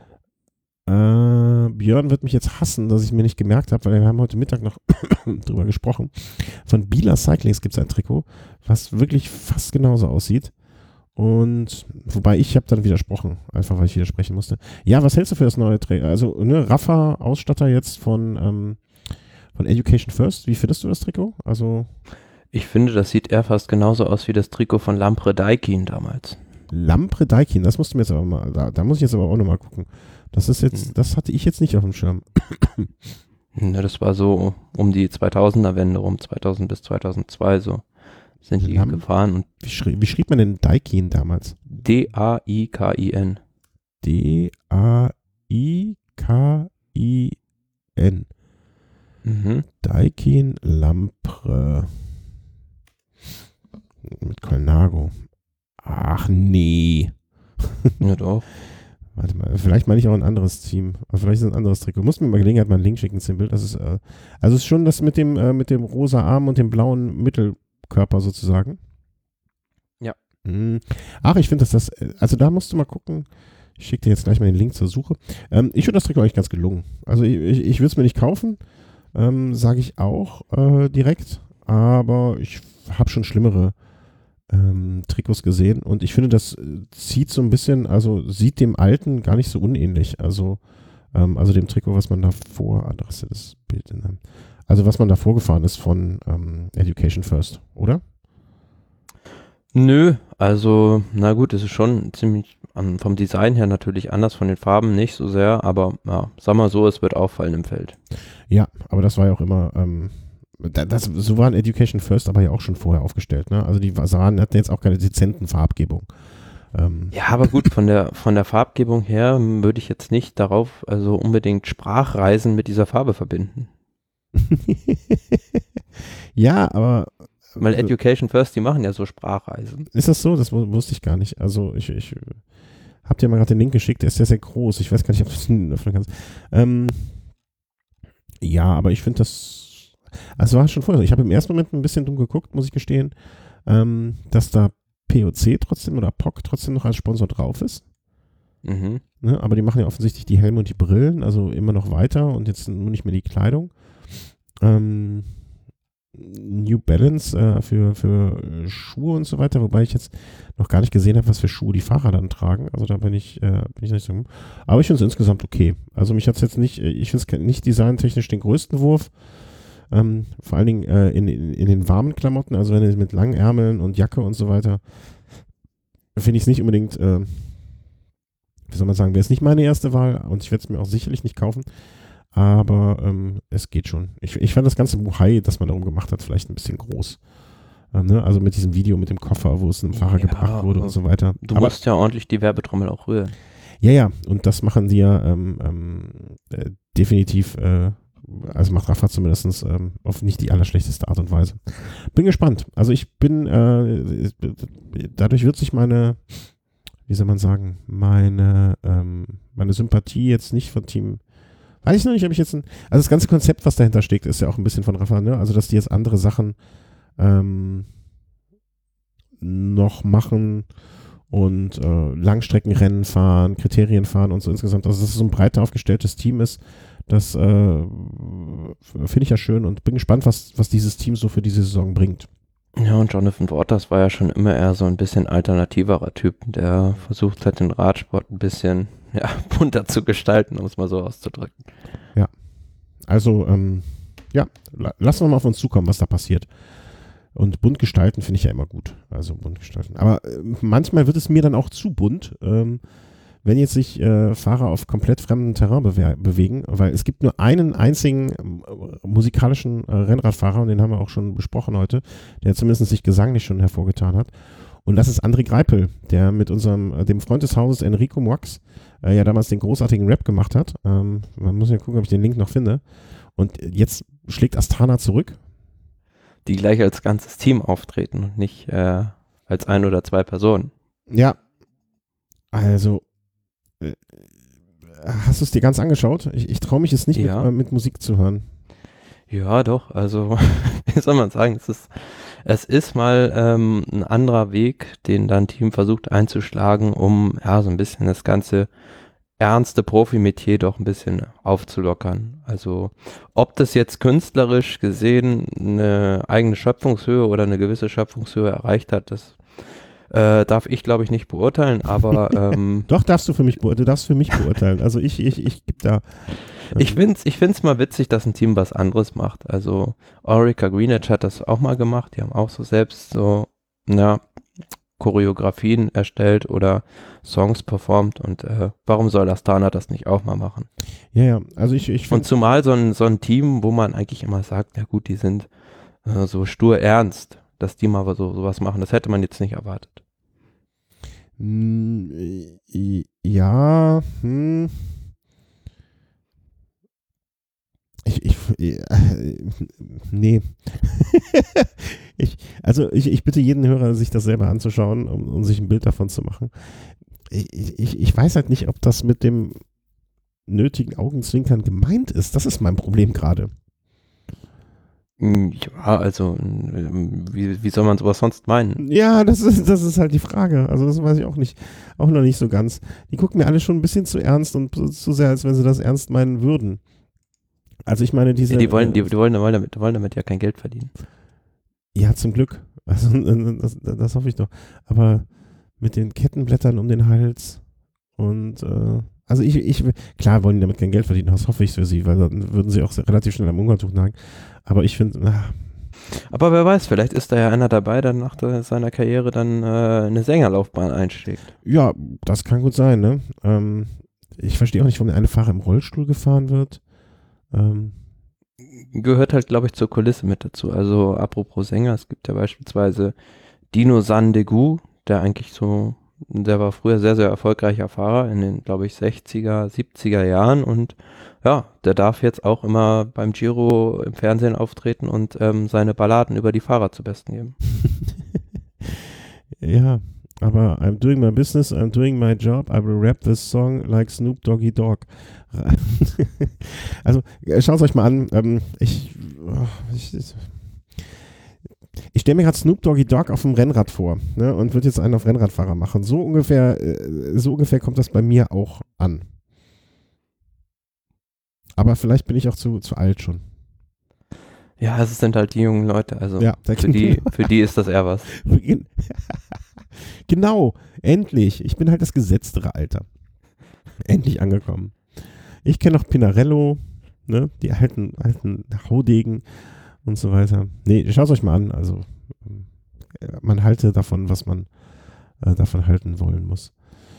Björn wird mich jetzt hassen, dass ich mir nicht gemerkt habe, weil wir haben heute Mittag noch drüber gesprochen. Von Bieler Cyclings gibt es ein Trikot, was wirklich fast genauso aussieht. Und wobei ich habe dann widersprochen, einfach weil ich widersprechen musste. Ja, was hältst du für das neue Trikot? Also, ne, Rafa, Ausstatter jetzt von Education First. Wie findest du das Trikot? Also Ich finde, das sieht eher fast genauso aus wie das Trikot von Lampre Daikin damals. Lampre Daikin, das musst du mir jetzt aber mal, da muss ich jetzt aber auch nochmal gucken. Das hatte ich jetzt nicht auf dem Schirm. Ja, das war so um die 2000er-Wende rum, 2000 bis 2002 so. Sind die gefahren. Und wie schrieb man denn Daikin damals? D-A-I-K-I-N. D-A-I-K-I-N. Daikin Lampre. Mit Colnago. Ach nee. Ja doch. Warte mal, vielleicht meine ich auch ein anderes Team. Aber vielleicht ist es ein anderes Trikot. Muss mir mal Gelegenheit mal einen Link schicken zum Bild. Das ist, also es ist schon das mit dem rosa Arm und dem blauen Mittelkörper sozusagen. Ja. Ach, ich finde, also da musst du mal gucken. Ich schicke dir jetzt gleich mal den Link zur Suche. Ich finde das Trikot eigentlich ganz gelungen. Also ich würde es mir nicht kaufen, sage ich auch direkt. Aber ich habe schon schlimmere Trikots gesehen und ich finde, das sieht so ein bisschen, also sieht dem alten gar nicht so unähnlich. Also dem Trikot, was man davor, Adresse des Bild also was man da vorgefahren ist von Education First, oder? Nö, also na gut, es ist schon ziemlich vom Design her natürlich anders, von den Farben nicht so sehr, aber ja, sag mal so, es wird auffallen im Feld. Ja, aber das war ja auch immer so waren Education First aber ja auch schon vorher aufgestellt, ne? Also die hatten jetzt auch keine dezenten Farbgebung. Ja, aber gut, von der Farbgebung her würde ich jetzt nicht darauf also unbedingt Sprachreisen mit dieser Farbe verbinden. Ja, aber weil Education First, die machen ja so Sprachreisen. Ist das so? Das wusste ich gar nicht. Also ich habe dir mal gerade den Link geschickt, der ist sehr, sehr groß. Ich weiß gar nicht, ob du es öffnen kannst. Ja, aber ich finde das also war schon vorher so. Ich habe im ersten Moment ein bisschen dumm geguckt, muss ich gestehen, dass da POC trotzdem oder POC trotzdem noch als Sponsor drauf ist. Ne? Aber die machen ja offensichtlich die Helme und die Brillen, also immer noch weiter und jetzt nur nicht mehr die Kleidung. New Balance für Schuhe und so weiter, wobei ich jetzt noch gar nicht gesehen habe, was für Schuhe die Fahrer dann tragen. Also da bin ich nicht so. Aber ich finde es insgesamt okay. Also mich hat es jetzt nicht, ich finde es nicht designtechnisch den größten Wurf. Vor allen Dingen in den warmen Klamotten, also wenn es mit langen Ärmeln und Jacke und so weiter, finde ich es nicht unbedingt, wie soll man sagen, wäre es nicht meine erste Wahl und ich werde es mir auch sicherlich nicht kaufen, aber es geht schon. Ich fand das ganze Buhai, das man darum gemacht hat, vielleicht ein bisschen groß. Ne? Also mit diesem Video mit dem Koffer, wo es einem Fahrer gebracht wurde und so weiter. Du musst ja ordentlich die Werbetrommel auch rühren. Ja, und das machen sie ja definitiv also macht Rafa zumindest auf nicht die allerschlechteste Art und Weise. Bin gespannt. Also ich bin, dadurch wird sich meine wie soll man sagen, meine Sympathie jetzt nicht von Team, weiß ich noch nicht, ob ich jetzt also das ganze Konzept, was dahinter steckt, ist ja auch ein bisschen von Rafa, ne? Also dass die jetzt andere Sachen noch machen und Langstreckenrennen fahren, Kriterien fahren und so insgesamt, also dass es so ein breiter aufgestelltes Team ist, das finde ich ja schön und bin gespannt, was dieses Team so für diese Saison bringt. Ja, und Jonathan Waters war ja schon immer eher so ein bisschen alternativerer Typ, der versucht hat, den Radsport ein bisschen bunter zu gestalten, um es mal so auszudrücken. Ja, also lassen wir mal auf uns zukommen, was da passiert. Und bunt gestalten finde ich ja immer gut. Also bunt gestalten. Aber manchmal wird es mir dann auch zu bunt, wenn jetzt sich Fahrer auf komplett fremdem Terrain bewegen, weil es gibt nur einen einzigen musikalischen Rennradfahrer, und den haben wir auch schon besprochen heute, der zumindest sich gesanglich schon hervorgetan hat. Und das ist André Greipel, der mit dem Freund des Hauses Enrico Moix ja damals den großartigen Rap gemacht hat. Man muss ja gucken, ob ich den Link noch finde. Und jetzt schlägt Astana zurück. Die gleich als ganzes Team auftreten und nicht als 1 oder 2 Personen. Ja, also hast du es dir ganz angeschaut? Ich traue mich es nicht mit Musik zu hören. Ja, doch, also wie soll man sagen, es ist mal ein anderer Weg, den dann Team versucht einzuschlagen, um so ein bisschen das ganze ernste Profimetier doch ein bisschen aufzulockern. Also ob das jetzt künstlerisch gesehen eine eigene Schöpfungshöhe oder eine gewisse Schöpfungshöhe erreicht hat, das darf ich, glaube ich, nicht beurteilen, aber doch, darfst du für mich beurteilen. Also ich gebe da ich find's mal witzig, dass ein Team was anderes macht. Also Orica Greenedge hat das auch mal gemacht, die haben auch so selbst so Choreografien erstellt oder Songs performt und warum soll Astana das nicht auch mal machen? Ja, also ich und zumal so ein Team, wo man eigentlich immer sagt, ja gut, die sind so stur ernst, dass die mal sowas machen, das hätte man jetzt nicht erwartet. Ja, nee. ich bitte jeden Hörer, sich das selber anzuschauen, um sich ein Bild davon zu machen. Ich weiß halt nicht, ob das mit dem nötigen Augenzwinkern gemeint ist. Das ist mein Problem gerade. Ja, also wie soll man sowas sonst meinen? Ja, das ist halt die Frage. Also das weiß ich auch noch nicht so ganz. Die gucken mir alle schon ein bisschen zu ernst und zu sehr, als wenn sie das ernst meinen würden. Also ich meine, die wollen damit ja kein Geld verdienen. Ja, zum Glück. Also das hoffe ich doch. Aber mit den Kettenblättern um den Hals und also klar wollen die damit kein Geld verdienen, das hoffe ich für sie, weil dann würden sie auch relativ schnell am Hungertuch nagen. Aber ich finde, aber wer weiß, vielleicht ist da ja einer dabei, der nach seiner Karriere dann eine Sängerlaufbahn einschlägt. Ja, das kann gut sein, ne? Ich verstehe auch nicht, warum der eine Fahrer im Rollstuhl gefahren wird. Gehört halt, glaube ich, zur Kulisse mit dazu. Also apropos Sänger, es gibt ja beispielsweise Dino Sandegu, der war früher sehr, sehr erfolgreicher Fahrer in den, glaube ich, 60er, 70er Jahren und ja, der darf jetzt auch immer beim Giro im Fernsehen auftreten und seine Balladen über die Fahrer zu Besten geben. Ja, aber I'm doing my business, I'm doing my job, I will rap this song like Snoop Doggy Dogg. Also, schaut es euch mal an. Ich stelle mir gerade Snoop Doggy Dogg auf dem Rennrad vor, ne, und würde jetzt einen auf Rennradfahrer machen. So ungefähr kommt das bei mir auch an. Aber vielleicht bin ich auch zu alt schon. Ja, es sind halt die jungen Leute, also ja, für die ist das eher was. Genau, endlich. Ich bin halt das gesetztere Alter. Endlich angekommen. Ich kenne noch Pinarello, ne, die alten Haudegen und so weiter. Nee, schaut es euch mal an. Also man halte davon, was man davon halten wollen muss.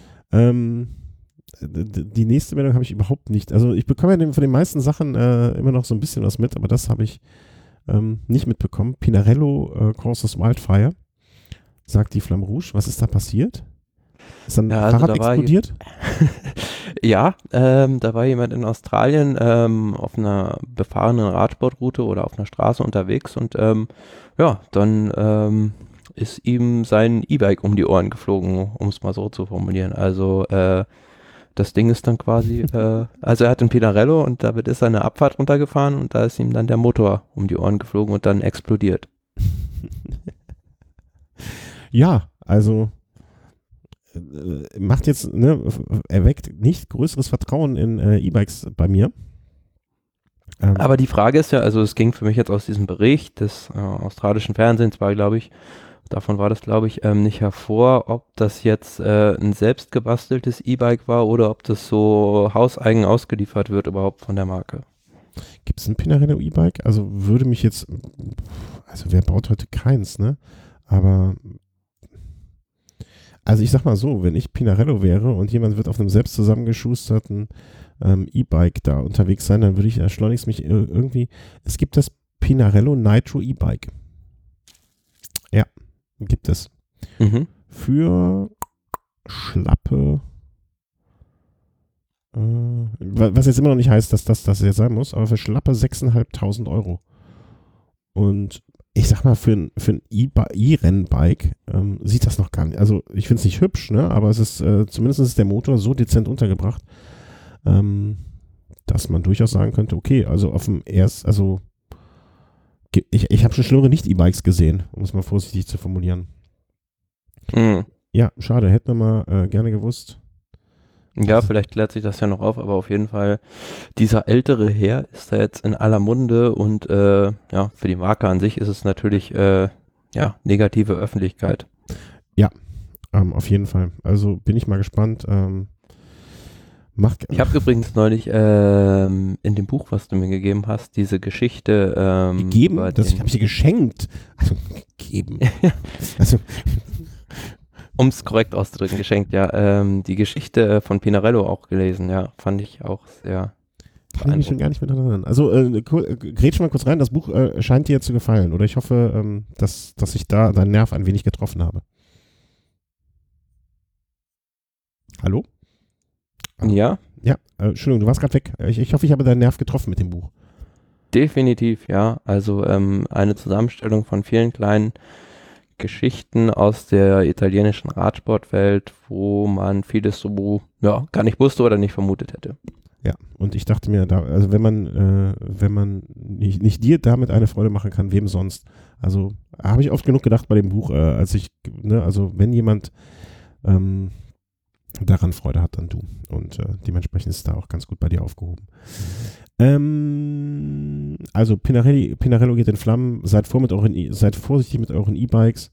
Die nächste Meldung habe ich überhaupt nicht. Also ich bekomme ja von den meisten Sachen immer noch so ein bisschen was mit, aber das habe ich nicht mitbekommen. Pinarello causes wildfire, sagt die Flamme Rouge. Was ist da passiert? Ist dann ein Fahrrad explodiert? Ja, da war jemand in Australien auf einer befahrenen Radsportroute oder auf einer Straße unterwegs und dann ist ihm sein E-Bike um die Ohren geflogen, um es mal so zu formulieren. Also das Ding ist dann quasi, also er hat einen Pinarello und damit ist er eine Abfahrt runtergefahren und da ist ihm dann der Motor um die Ohren geflogen und dann explodiert. Ja, also macht jetzt, ne, erweckt nicht größeres Vertrauen in E-Bikes bei mir. Aber die Frage ist ja, also es ging für mich jetzt aus diesem Bericht des australischen Fernsehens, glaube ich, davon war das, glaube ich, nicht hervor, ob das jetzt ein selbstgebasteltes E-Bike war oder ob das so hauseigen ausgeliefert wird überhaupt von der Marke. Gibt es ein Pinarello E-Bike? Also würde mich jetzt, also wer baut heute keins, ne? Aber also ich sag mal so, wenn ich Pinarello wäre und jemand wird auf einem selbst zusammengeschusterten E-Bike da unterwegs sein, dann würde ich schleunigst mich irgendwie, es gibt das Pinarello Nitro E-Bike. Ja, gibt es. Für schlappe, was jetzt immer noch nicht heißt, dass das jetzt sein muss, aber für schlappe 6.500 Euro. Und ich sag mal, für ein E-Rennbike sieht das noch gar nicht, also ich finde es nicht hübsch, ne, aber es ist, zumindest ist der Motor so dezent untergebracht, dass man durchaus sagen könnte, okay, also auf dem also ich habe schon schlimmere Nicht-E-Bikes gesehen, um es mal vorsichtig zu formulieren. Ja, schade, hätten wir mal gerne gewusst. Ja, vielleicht klärt sich das ja noch auf, aber auf jeden Fall, dieser ältere Herr ist da jetzt in aller Munde und ja, für die Marke an sich ist es natürlich negative Öffentlichkeit. Ja, auf jeden Fall. Also bin ich mal gespannt. Ich habe übrigens neulich in dem Buch, was du mir gegeben hast, diese Geschichte gegeben? Das habe ich dir geschenkt. Also gegeben. Also um es korrekt auszudrücken, geschenkt, ja. Die Geschichte von Pinarello auch gelesen, ja. Fand ich auch sehr kann ich mich schon gar nicht mehr daran erinnern. Also grätsch mal kurz rein, das Buch scheint dir zu gefallen. Oder ich hoffe, dass ich da deinen Nerv ein wenig getroffen habe. Hallo? Ja? Ja, Entschuldigung, du warst gerade weg. Ich hoffe, ich habe deinen Nerv getroffen mit dem Buch. Definitiv, ja. Also eine Zusammenstellung von vielen kleinen Geschichten aus der italienischen Radsportwelt, wo man vieles so gar nicht wusste oder nicht vermutet hätte. Ja, und ich dachte mir, also wenn man nicht dir damit eine Freude machen kann, wem sonst? Also habe ich oft genug gedacht bei dem Buch, also wenn jemand daran Freude hat, dann du. Und dementsprechend ist es da auch ganz gut bei dir aufgehoben. Also Pinarello geht in Flammen. Seid vorsichtig mit euren E-Bikes.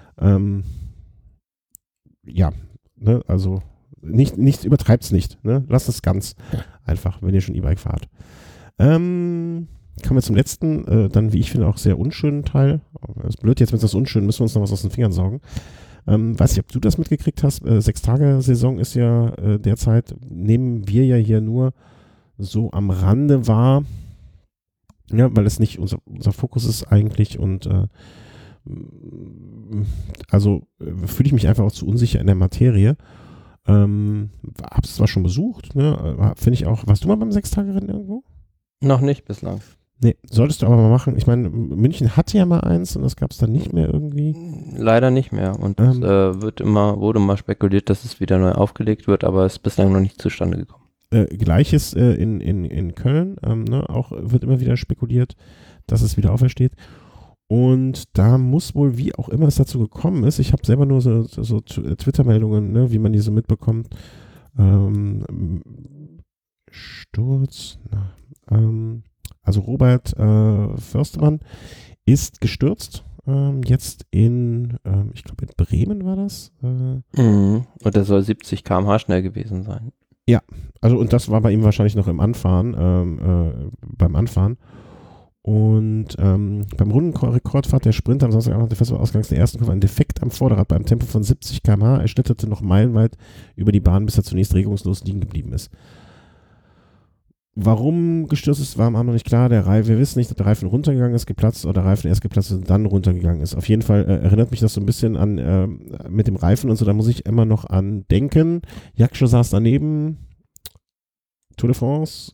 Ja, ne, also übertreibt es nicht. Ne? Lasst es ganz einfach, wenn ihr schon E-Bike fahrt. Kommen wir zum letzten, dann wie ich finde auch sehr unschönen Teil. Das ist blöd, jetzt mit das Unschön müssen wir uns noch was aus den Fingern saugen. Weiß nicht, ob du das mitgekriegt hast. 6-Tage-Saison ist ja derzeit, nehmen wir ja hier nur so am Rande wahr, ja, weil es nicht unser Fokus ist eigentlich und also fühle ich mich einfach auch zu unsicher in der Materie. Hab's zwar schon besucht, ne, finde ich auch, warst du mal beim 6-Tage-Rennen irgendwo? Noch nicht bislang. Nee, solltest du aber mal machen. Ich meine, München hatte ja mal eins und das gab es dann nicht mehr irgendwie. Leider nicht mehr. Und es wurde immer spekuliert, dass es wieder neu aufgelegt wird, aber es ist bislang noch nicht zustande gekommen. Gleiches in Köln, auch wird immer wieder spekuliert, dass es wieder aufersteht. Und da muss wohl, wie auch immer es dazu gekommen ist, ich habe selber nur so Twitter-Meldungen, ne, wie man die so mitbekommt. Sturz, also Robert Förstemann ist gestürzt, jetzt ich glaube in Bremen war das. Und der soll 70 km/h schnell gewesen sein. Ja, also und das war bei ihm wahrscheinlich noch beim Anfahren. Und beim Rundenrekordfahrt der Sprinter am Samstag der Festivalausgangs der ersten Kurve ein Defekt am Vorderrad bei einem Tempo von 70 km/h. Er schlitterte noch meilenweit über die Bahn, bis er zunächst regungslos liegen geblieben ist. Warum gestürzt ist, war am Abend noch nicht klar. Wir wissen nicht, ob der Reifen runtergegangen ist, geplatzt oder der Reifen erst geplatzt ist und dann runtergegangen ist. Auf jeden Fall erinnert mich das so ein bisschen an mit dem Reifen und so, da muss ich immer noch an denken. Jakscho saß daneben. Tour de France.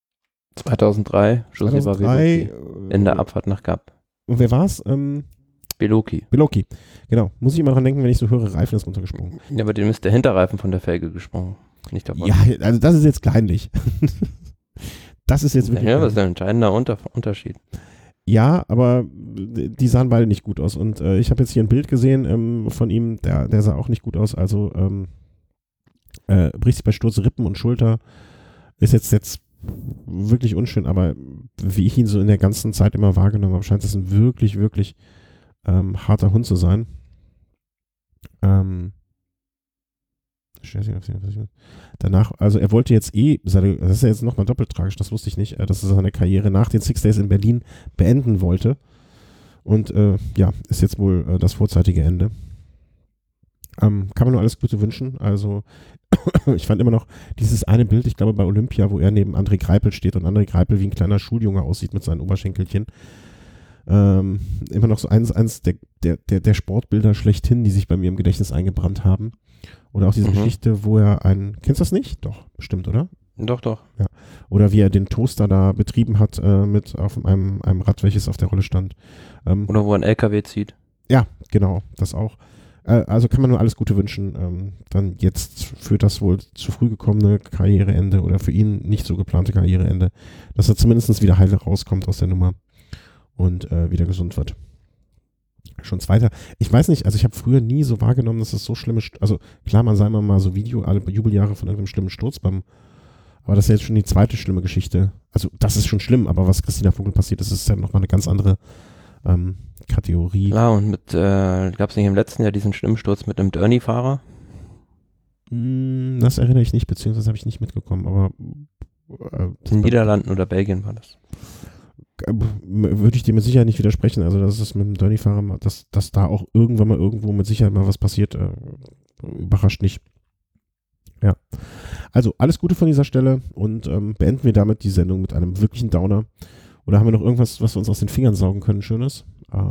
2003, José Barbeiro in der Abfahrt nach Gap. Und wer war's? Beloki. Beloki, genau. Muss ich immer dran denken, wenn ich so höre, Reifen ist runtergesprungen. Ja, aber dem ist der Hinterreifen von der Felge gesprungen. Nicht davon. Ja, also das ist jetzt kleinlich. Das ist jetzt wirklich. Ja, das ist ein entscheidender Unterschied. Ja, aber die sahen beide nicht gut aus. Und ich habe jetzt hier ein Bild gesehen von ihm, der sah auch nicht gut aus. Also bricht sich bei Sturz Rippen und Schulter. Ist jetzt wirklich unschön, aber wie ich ihn so in der ganzen Zeit immer wahrgenommen habe, scheint es ein wirklich, wirklich harter Hund zu sein. Danach, also er wollte jetzt das ist ja jetzt nochmal doppelt tragisch, das wusste ich nicht, dass er seine Karriere nach den 6 Days in Berlin beenden wollte. Und ja, ist jetzt wohl das vorzeitige Ende. Kann man nur alles Gute wünschen. Also ich fand immer noch dieses eine Bild, ich glaube bei Olympia, wo er neben André Greipel steht und André Greipel wie ein kleiner Schuljunge aussieht mit seinen Oberschenkelchen. Immer noch so eins der Sportbilder schlechthin, die sich bei mir im Gedächtnis eingebrannt haben. Oder auch diese Geschichte, wo er kennst du das nicht? Doch, bestimmt, oder? Doch. Ja. Oder wie er den Toaster da betrieben hat mit auf einem Rad, welches auf der Rolle stand. Oder wo ein LKW zieht. Ja, genau, das auch. Also kann man nur alles Gute wünschen. Dann jetzt für das wohl zu früh gekommene Karriereende oder für ihn nicht so geplante Karriereende, dass er zumindest wieder heil rauskommt aus der Nummer und wieder gesund wird. Schon zweiter. Ich weiß nicht, also ich habe früher nie so wahrgenommen, dass es so schlimme, also klar, man sah immer mal so alle Jubeljahre von irgendeinem schlimmen Sturz aber das ist ja jetzt schon die zweite schlimme Geschichte. Also das ist schon schlimm, aber was Christina Vogel passiert ist, ist ja nochmal eine ganz andere Kategorie. Klar, und gab es nicht im letzten Jahr diesen schlimmen Sturz mit einem Derny-Fahrer? Das erinnere ich nicht, beziehungsweise habe ich nicht mitgekommen, aber in den Niederlanden oder Belgien war das. Würde ich dir mit Sicherheit nicht widersprechen. Also das ist mit dem Derny-Fahrer, dass da auch irgendwann mal irgendwo mit Sicherheit mal was passiert, überrascht nicht. Ja. Also alles Gute von dieser Stelle und beenden wir damit die Sendung mit einem wirklichen Downer. Oder haben wir noch irgendwas, was wir uns aus den Fingern saugen können, Schönes?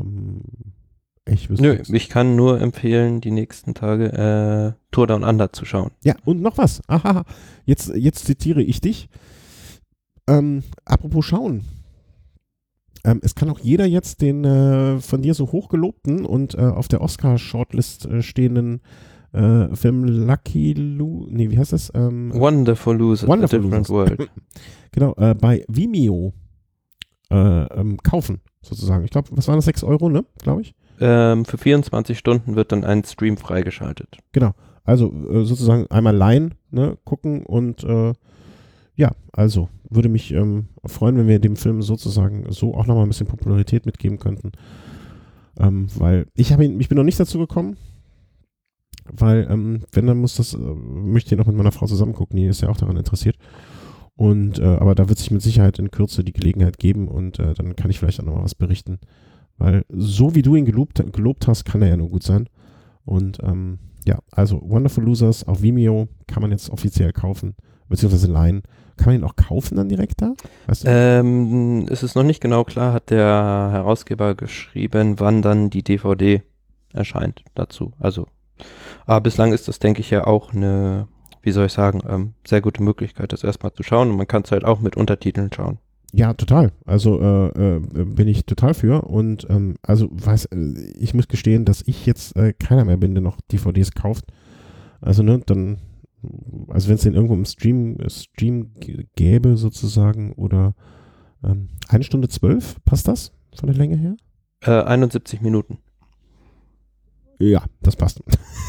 Ich kann nur empfehlen, die nächsten Tage Tour Down Under zu schauen. Ja, und noch was. Aha, jetzt zitiere ich dich. Apropos schauen. Es kann auch jeder jetzt den von dir so hochgelobten und auf der Oscar-Shortlist stehenden Film wie heißt das? Wonderful Losers, Wonderful A Different Losers. World. Genau, bei Vimeo kaufen, sozusagen. Ich glaube, was waren das, 6 Euro, ne, glaube ich? Für 24 Stunden wird dann ein Stream freigeschaltet. Genau, also sozusagen einmal leihen, ne, gucken und ja, also würde mich freuen, wenn wir dem Film sozusagen so auch nochmal ein bisschen Popularität mitgeben könnten. Weil ich bin noch nicht dazu gekommen, weil wenn, dann möchte ich noch mit meiner Frau zusammen gucken, die ist ja auch daran interessiert. Und aber da wird sich mit Sicherheit in Kürze die Gelegenheit geben und dann kann ich vielleicht auch noch mal was berichten. Weil so wie du ihn gelobt hast, kann er ja nur gut sein. Und ja, also Wonderful Losers auf Vimeo kann man jetzt offiziell kaufen, beziehungsweise leihen. Kann man ihn auch kaufen dann direkt da? Weißt du? Es ist noch nicht genau klar, hat der Herausgeber geschrieben, wann dann die DVD erscheint dazu. Also, aber bislang ist das, denke ich, ja auch eine, wie soll ich sagen, sehr gute Möglichkeit, das erstmal zu schauen. Und man kann es halt auch mit Untertiteln schauen. Ja, total. Also bin ich total für. Und also ich muss gestehen, dass ich jetzt keiner mehr bin, der noch DVDs kauft. Also ne, dann, also wenn es den irgendwo im Stream gäbe sozusagen oder 1 Stunde 12, passt das von der Länge her? 71 Minuten. Ja, das passt.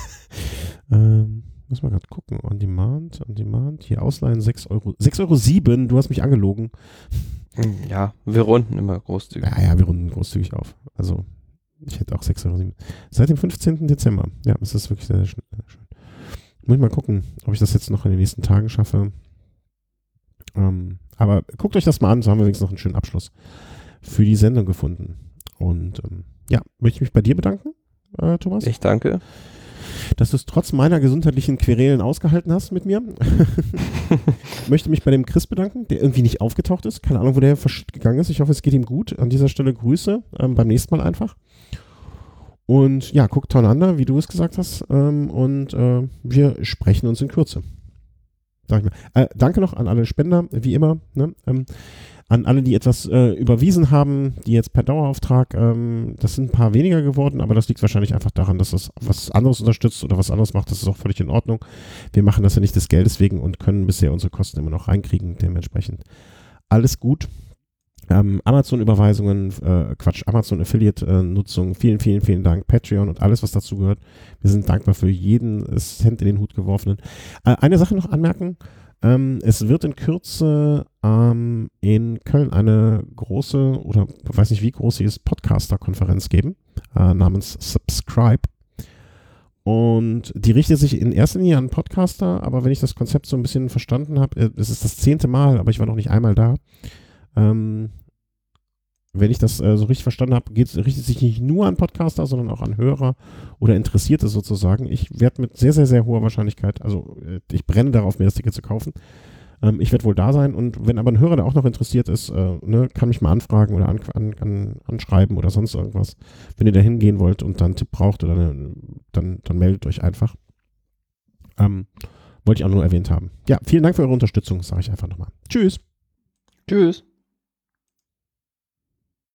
Muss mal gerade gucken. On Demand. Hier ausleihen 6 Euro. 6,07 Euro, du hast mich angelogen. Ja, wir runden immer großzügig. Ja, wir runden großzügig auf. Also, ich hätte auch 6,07 Euro. Seit dem 15. Dezember. Ja, das ist wirklich sehr, sehr schön. Muss ich mal gucken, ob ich das jetzt noch in den nächsten Tagen schaffe. Aber guckt euch das mal an, so haben wir wenigstens noch einen schönen Abschluss für die Sendung gefunden. Und ja, möchte ich mich bei dir bedanken, Thomas. Ich danke. Dass du es trotz meiner gesundheitlichen Querelen ausgehalten hast mit mir. Möchte mich bei dem Chris bedanken, der irgendwie nicht aufgetaucht ist. Keine Ahnung, wo der gegangen ist. Ich hoffe, es geht ihm gut. An dieser Stelle Grüße. Beim nächsten Mal einfach. Und ja, guckt Down, wie du es gesagt hast. Und wir sprechen uns in Kürze. Sag ich mal. Danke noch an alle Spender, wie immer. Ne? An alle, die etwas überwiesen haben, die jetzt per Dauerauftrag, das sind ein paar weniger geworden, aber das liegt wahrscheinlich einfach daran, dass das was anderes unterstützt oder was anderes macht. Das ist auch völlig in Ordnung. Wir machen das ja nicht des Geldes wegen und können bisher unsere Kosten immer noch reinkriegen. Dementsprechend alles gut. Amazon-Überweisungen, Amazon-Affiliate-Nutzung, vielen, vielen, vielen Dank. Patreon und alles, was dazu gehört. Wir sind dankbar für jeden Cent in den Hut geworfenen. Eine Sache noch anmerken. Es wird in Kürze in Köln eine große, oder ich weiß nicht wie groß sie ist, Podcaster-Konferenz geben, namens Subscribe. Und die richtet sich in erster Linie an Podcaster, aber wenn ich das Konzept so ein bisschen verstanden habe, es ist das 10. Mal, aber ich war noch nicht einmal da. Wenn ich das so richtig verstanden habe, richtet sich nicht nur an Podcaster, sondern auch an Hörer oder Interessierte sozusagen. Ich werde mit sehr, sehr, sehr hoher Wahrscheinlichkeit, also ich brenne darauf, mir das Ticket zu kaufen. Ich werde wohl da sein und wenn aber ein Hörer, der auch noch interessiert ist, kann mich mal anfragen oder anschreiben oder sonst irgendwas. Wenn ihr da hingehen wollt und dann einen Tipp braucht, oder dann meldet euch einfach. Wollte ich auch nur erwähnt haben. Ja, vielen Dank für eure Unterstützung, sage ich einfach nochmal. Tschüss. Tschüss.